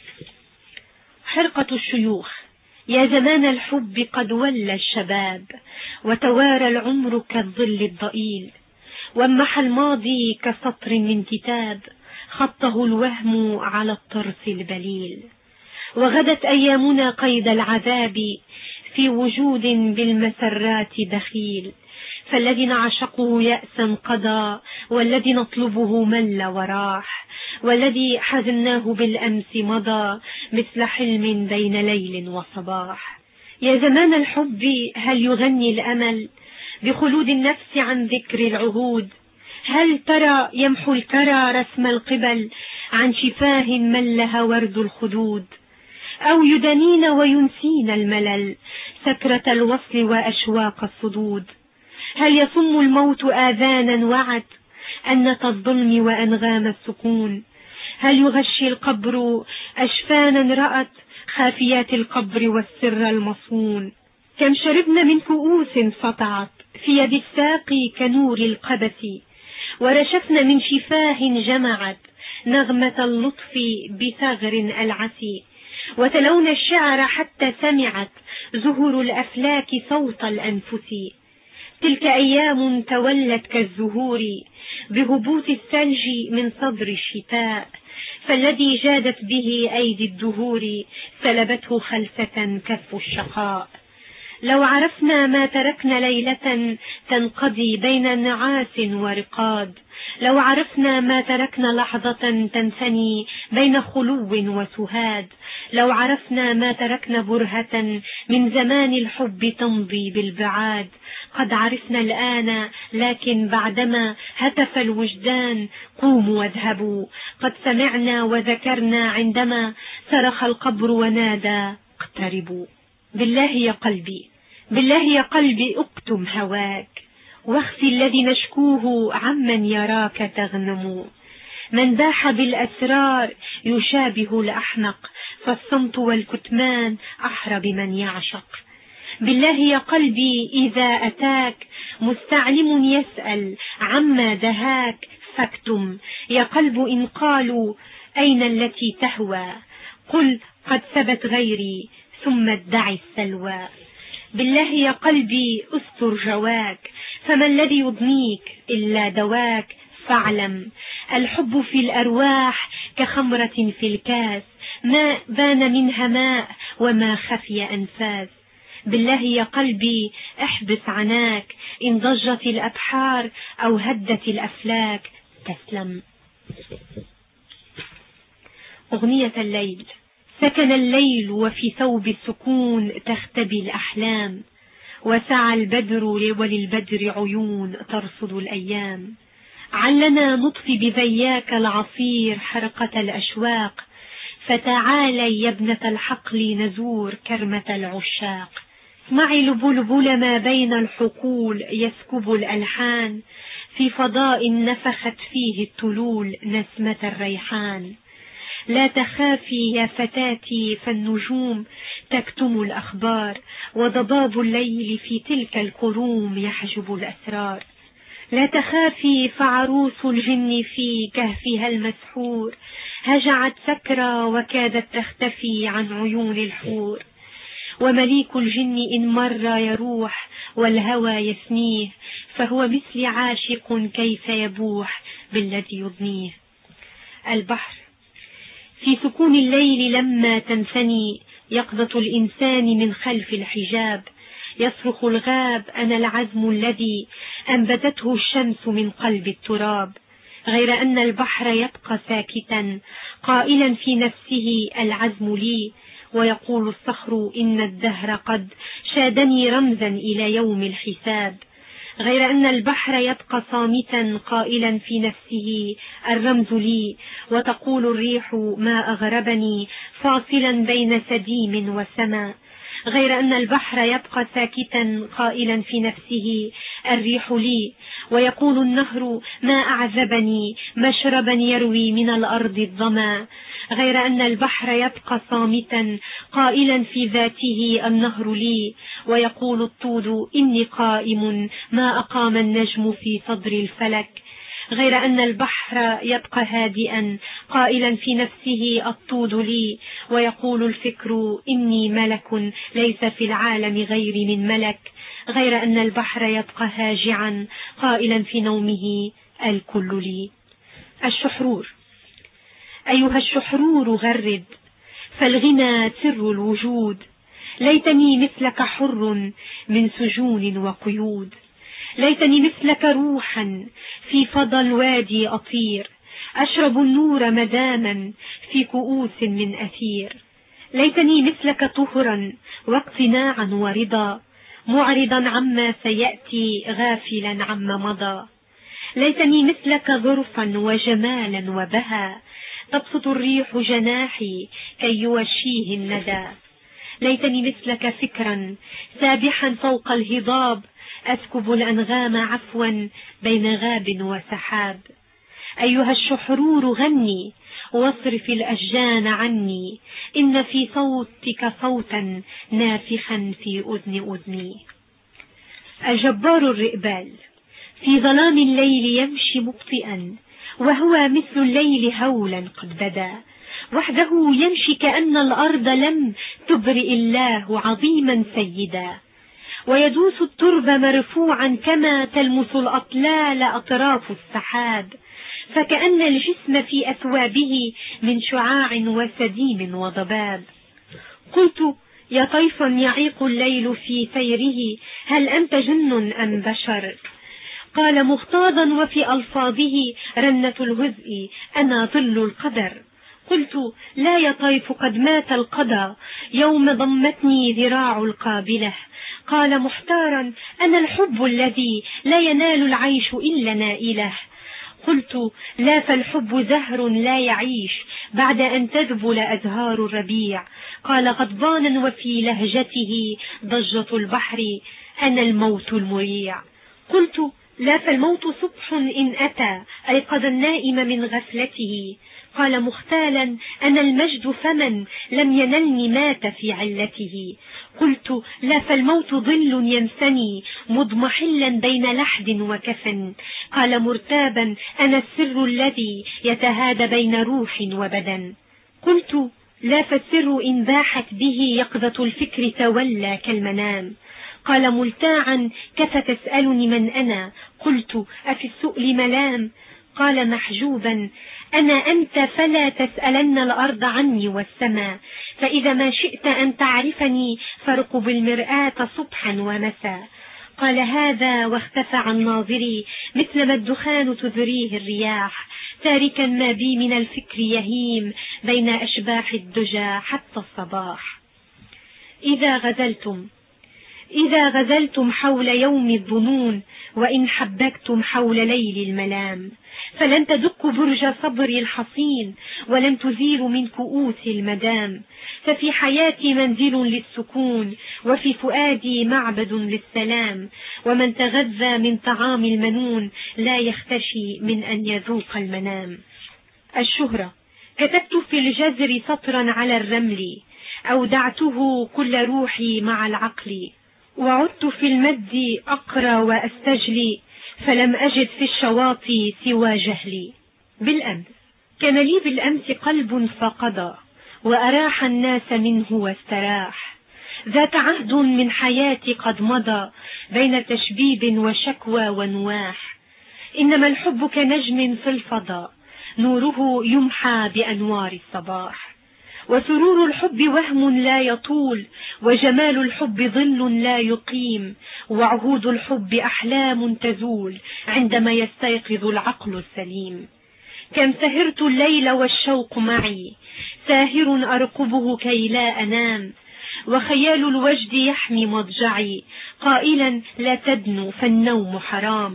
[SPEAKER 1] حرقة الشيوخ يا زمان الحب قد ولى الشباب، وتوارى العمر كالظل الضئيل، وامحى الماضي كسطر من كتاب خطه الوهم على الطرف البليل، وغدت أيامنا قيد العذاب في وجود بالمسرات دخيل، فالذي نعشقه يأسا قضى والذي نطلبه مل وراح، والذي حزناه بالأمس مضى مثل حلم بين ليل وصباح. يا زمان الحب هل يغني الأمل بخلود النفس عن ذكر العهود، هل ترى يمحو الكرى رسم القبل عن شفاه ملها ورد الخدود، أو يدنين وينسين الملل سكرة الوصل وأشواق الصدود، هل يصم الموت آذانا وعت أنة الظلم وأنغام السكون، هل يغشي القبر أشفانا رأت خافيات القبر والسر المصون، كم شربنا من كؤوس سطعت في يد الساقي كنور القبس، ورشفنا من شفاه جمعت نغمة اللطف بثغر العسي، وتلونا الشعر حتى سمعت زهر الأفلاك صوت الأنفس، تلك أيام تولت كالزهور بهبوط الثلج من صدر الشتاء، فالذي جادت به أيدي الدهور سلبته خلسة كف الشقاء. لو عرفنا ما تركنا ليلة تنقضي بين نعاس ورقاد، لو عرفنا ما تركنا لحظة تنثني بين خلو وسهاد، لو عرفنا ما تركنا برهة من زمان الحب تمضي بالبعاد. قد عرفنا الآن لكن بعدما هتف الوجدان قوموا واذهبوا، قد سمعنا وذكرنا عندما صرخ القبر ونادى اقتربوا. بالله يا قلبي، بالله يا قلبي اكتم هواك، واخفي الذي نشكوه عمن يراك تغنم. من باح بالأسرار يشابه الأحمق، فالصمت والكتمان أحرى بمن يعشق. بالله يا قلبي إذا أتاك مستعلم يسأل عما دهاك فاكتم. يا قلب إن قالوا أين التي تهوى قل قد ثبت غيري ثم ادعي السلوى. بالله يا قلبي استر جواك، فما الذي يضنيك إلا دواك. فاعلم الحب في الأرواح كخمرة في الكاس، ما بان منها ماء وما خفي أنفاس. بالله يا قلبي احبس عناك، إن ضجت الأبحار أو هدت الأفلاك تسلم. أغنية الليل. سكن الليل وفي ثوب السكون تختبي الأحلام، وسعى البدر وللبدر عيون ترصد الأيام. علنا نطفي بذياك العصير حرقة الأشواق، فتعالي يا ابنة الحقل نزور كرمة العشاق. اسمعي لبلبل ما بين الحقول يسكب الألحان، في فضاء نفخت فيه التلول نسمة الريحان. لا تخافي يا فتاتي فالنجوم تكتم الأخبار، وضباب الليل في تلك الكروم يحجب الأسرار. لا تخافي فعروس الجن في كهفها المسحور هجعت سكرى وكادت تختفي عن عيون الحور. ومليك الجن إن مر يروح والهوى يثنيه، فهو مثل عاشق كيف يبوح بالذي يضنيه. البحر. في سكون الليل لما تنثني يقظة الإنسان من خلف الحجاب، يصرخ الغاب أنا العزم الذي أنبتته الشمس من قلب التراب. غير أن البحر يبقى ساكتا قائلا في نفسه العزم لي، ويقول الصخر إن الدهر قد شادني رمزا إلى يوم الحساب. غير أن البحر يبقى صامتا قائلا في نفسه الرمز لي، وتقول الريح ما أغربني فاصلا بين سديم وسماء. غير أن البحر يبقى ساكتا قائلا في نفسه الريح لي، ويقول النهر ما أعذبني مشربا يروي من الأرض الظما. غير أن البحر يبقى صامتا قائلا في ذاته النهر لي، ويقول الطود إني قائم ما أقام النجم في صدر الفلك. غير أن البحر يبقى هادئا قائلا في نفسه الطود لي، ويقول الفكر إني ملك ليس في العالم غيري من ملك. غير أن البحر يبقى هاجعا قائلا في نومه الكل لي. الشحرور. أيها الشحرور غرد، فالغنى سر الوجود. ليتني مثلك حر من سجون وقيود، ليتني مثلك روحا في فضى الوادي أطير، أشرب النور مداما في كؤوس من أثير. ليتني مثلك طهرا واقتناعا ورضا، معرضا عما سيأتي غافلا عما مضى. ليتني مثلك ظرفا وجمالا وبهى، تبسط الريح جناحي كي يوشيه الندى. ليتني مثلك فكرا سابحا فوق الهضاب، أسكب الأنغام عفوا بين غاب وسحاب. أيها الشحرور غني واصرف الأشجان عني، إن في صوتك صوتا نافخا في أذن أذني. الجبار الرئبال. في ظلام الليل يمشي مبطئا، وهو مثل الليل هولا قد بدا، وحده يمشي كأن الأرض لم تبرئ الله عظيما سيدا. ويدوس الترب مرفوعا كما تلمس الأطلال أطراف السحاب، فكأن الجسم في أثوابه من شعاع وسديم وضباب. قلت يا طيفا يعيق الليل في سيره، هل أنت جن أم بشر؟ قال مغتاظا وفي ألفاظه رنة الهزء، أنا ظل القدر. قلت لا يا طيف، قد مات القضا يوم ضمتني ذراع القابلة. قال محتارا أنا الحب الذي لا ينال العيش إلا نائله. قلت لا، فالحب زهر لا يعيش بعد أن تذبل أزهار الربيع. قال غضبانا وفي لهجته ضجة البحر، أنا الموت المريع. قلت لا، فالموت صبح إن أتى أيقظ النائم من غفلته. قال مختالا أنا المجد، فمن لم ينلني مات في علته. قلت لا، فالموت ظل ينثني مضمحلا بين لحد وكفن. قال مرتابا أنا السر الذي يتهادى بين روح وبدن. قلت لا، فالسر إن باحت به يقظة الفكر تولى كالمنام. قال ملتاعا كيف تسألني من أنا؟ قلت أفي السؤل ملام. قال محجوبا أنا أنت، فلا تسألن الأرض عني والسماء، فإذا ما شئت أن تعرفني فارقب المرآة صبحا ومساء. قال هذا واختفى عن ناظري مثلما الدخان تذريه الرياح، تاركا ما بي من الفكر يهيم بين أشباح الدجى حتى الصباح. إذا غزلتم حول يوم الظنون، وإن حبكتم حول ليل الملام، فلن تدقوا برج صبري الحصين، ولن تزيلوا من كؤوس المدام. ففي حياتي منزل للسكون، وفي فؤادي معبد للسلام، ومن تغذى من طعام المنون لا يختشي من أن يذوق المنام. الشهرة. كتبت في الجزر سطرا على الرمل، أودعته كل روحي مع العقل، وعدت في المد أقرأ وأستجلي، فلم أجد في الشواطئ سوى جهلي. بالأمس كان لي بالأمس قلب فقضى، وأراح الناس منه واستراح، ذات عهد من حياتي قد مضى بين تشبيب وشكوى ونواح. إنما الحب كنجم في الفضاء، نوره يمحى بأنوار الصباح، وسرور الحب وهم لا يطول، وجمال الحب ظل لا يقيم، وعهود الحب أحلام تزول عندما يستيقظ العقل السليم. كم سهرت الليل والشوق معي، ساهر أرقبه كي لا أنام، وخيال الوجد يحمي مضجعي قائلا لا تدنو فالنوم حرام،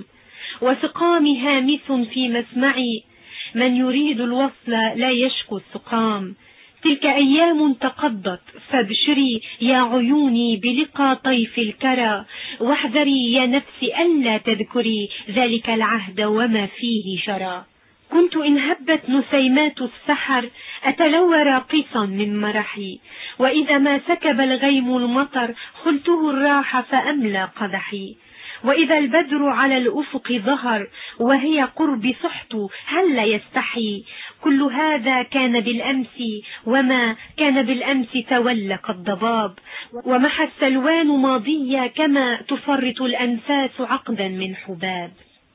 [SPEAKER 1] وسقامي هامس في مسمعي، من يريد الوصل لا يشكو السقام. تلك أيام تقضت، فابشري يا عيوني بلقى طيف الكرى، واحذري يا نفسي ألا تذكري ذلك العهد وما فيه جرى. كنت إن هبت نسيمات السحر أتلوى راقصا من مرحي، وإذا ما سكب الغيم المطر خلته الراح فأملى قدحي، وإذا البدر على الأفق ظهر وهي قرب سحت هل يستحي. كل هذا كان بالأمس، وما كان بالأمس تولك الضباب، ومحى السلوان ماضيا كما تفرط الأنفاس عقدا من حباب.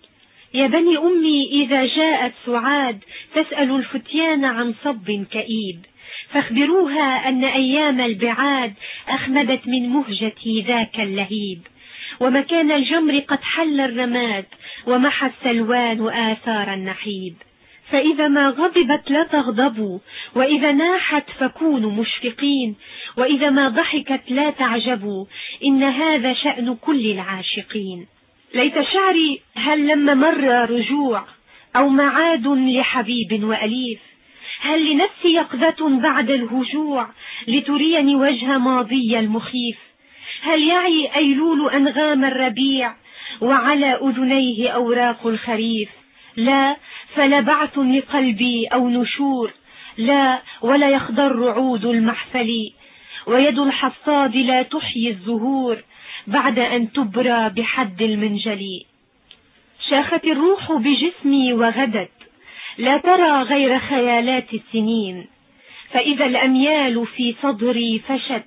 [SPEAKER 1] يا بني أمي إذا جاءت سعاد تسأل الفتيان عن صب كئيب، فاخبروها أن أيام البعاد أخمدت من مهجتي ذاك اللهيب، ومكان الجمر قد حل الرماد، ومحى السلوان آثار النحيب. فإذا ما غضبت لا تغضبوا، وإذا ناحت فكونوا مشفقين، وإذا ما ضحكت لا تعجبوا، إن هذا شأن كل العاشقين. ليت شعري هل لما مر رجوع، أو معاد لحبيب وأليف، هل لنفسي يقظة بعد الهجوع لتريني وجه ماضي المخيف، هل يعي أيلول أنغام الربيع وعلى أذنيه أوراق الخريف. لا، فلا بعث لقلبي أو نشور، لا ولا يخضر عود المحفل، ويد الحصاد لا تحيي الزهور بعد أن تبرى بحد المنجل. شاخت الروح بجسمي وغدت، لا ترى غير خيالات السنين، فإذا الأميال في صدري فشت،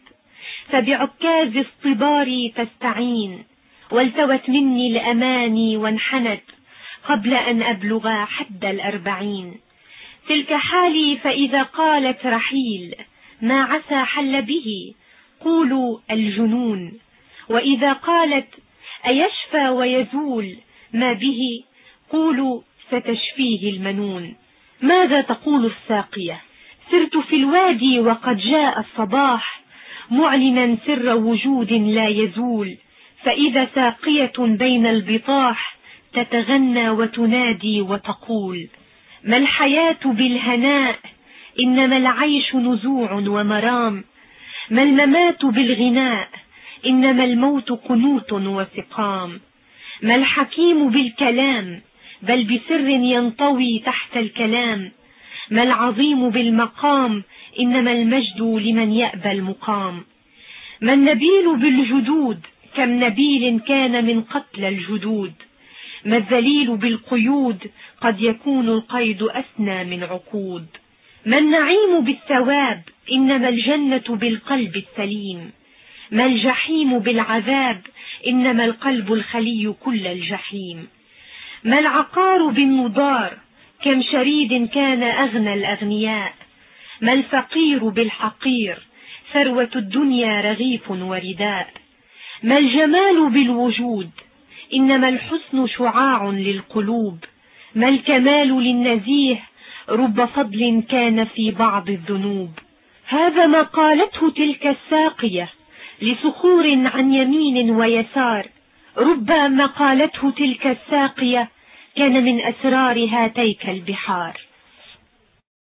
[SPEAKER 1] فبعكاز اصطباري تستعين، والتوت مني الأماني وانحنت قبل أن أبلغ حد 40. تلك حالي، فإذا قالت رحيل ما عسى حل به، قولوا الجنون. وإذا قالت أيشفى ويزول ما به قولوا ستشفيه المنون. ماذا تقول الساقية؟ سرت في الوادي وقد جاء الصباح معلنا سر وجود لا يزول، فإذا ساقية بين البطاح تتغنى وتنادي وتقول ما الحياة بالهناء إنما العيش نزوع ومرام، ما الممات بالغناء إنما الموت قنوت وسقام، ما الحكيم بالكلام بل بسر ينطوي تحت الكلام، ما العظيم بالمقام إنما المجد لمن يأبى المقام، ما النبيل بالجدود كم نبيل كان من قتل الجدود، ما الذليل بالقيود قد يكون القيد أسنى من عقود، ما النعيم بالثواب إنما الجنة بالقلب السليم، ما الجحيم بالعذاب إنما القلب الخلي كل الجحيم، ما العقار بالنضار كم شريد كان أغنى الأغنياء، ما الفقير بالحقير ثروة الدنيا رغيف ورداء، ما الجمال بالوجود إنما الحسن شعاع للقلوب، ما الكمال للنزيه رب فضل كان في بعض الذنوب. هذا ما قالته تلك الساقية لصخور عن يمين ويسار، رب ما قالته تلك الساقية كان من أسرار هاتيك البحار.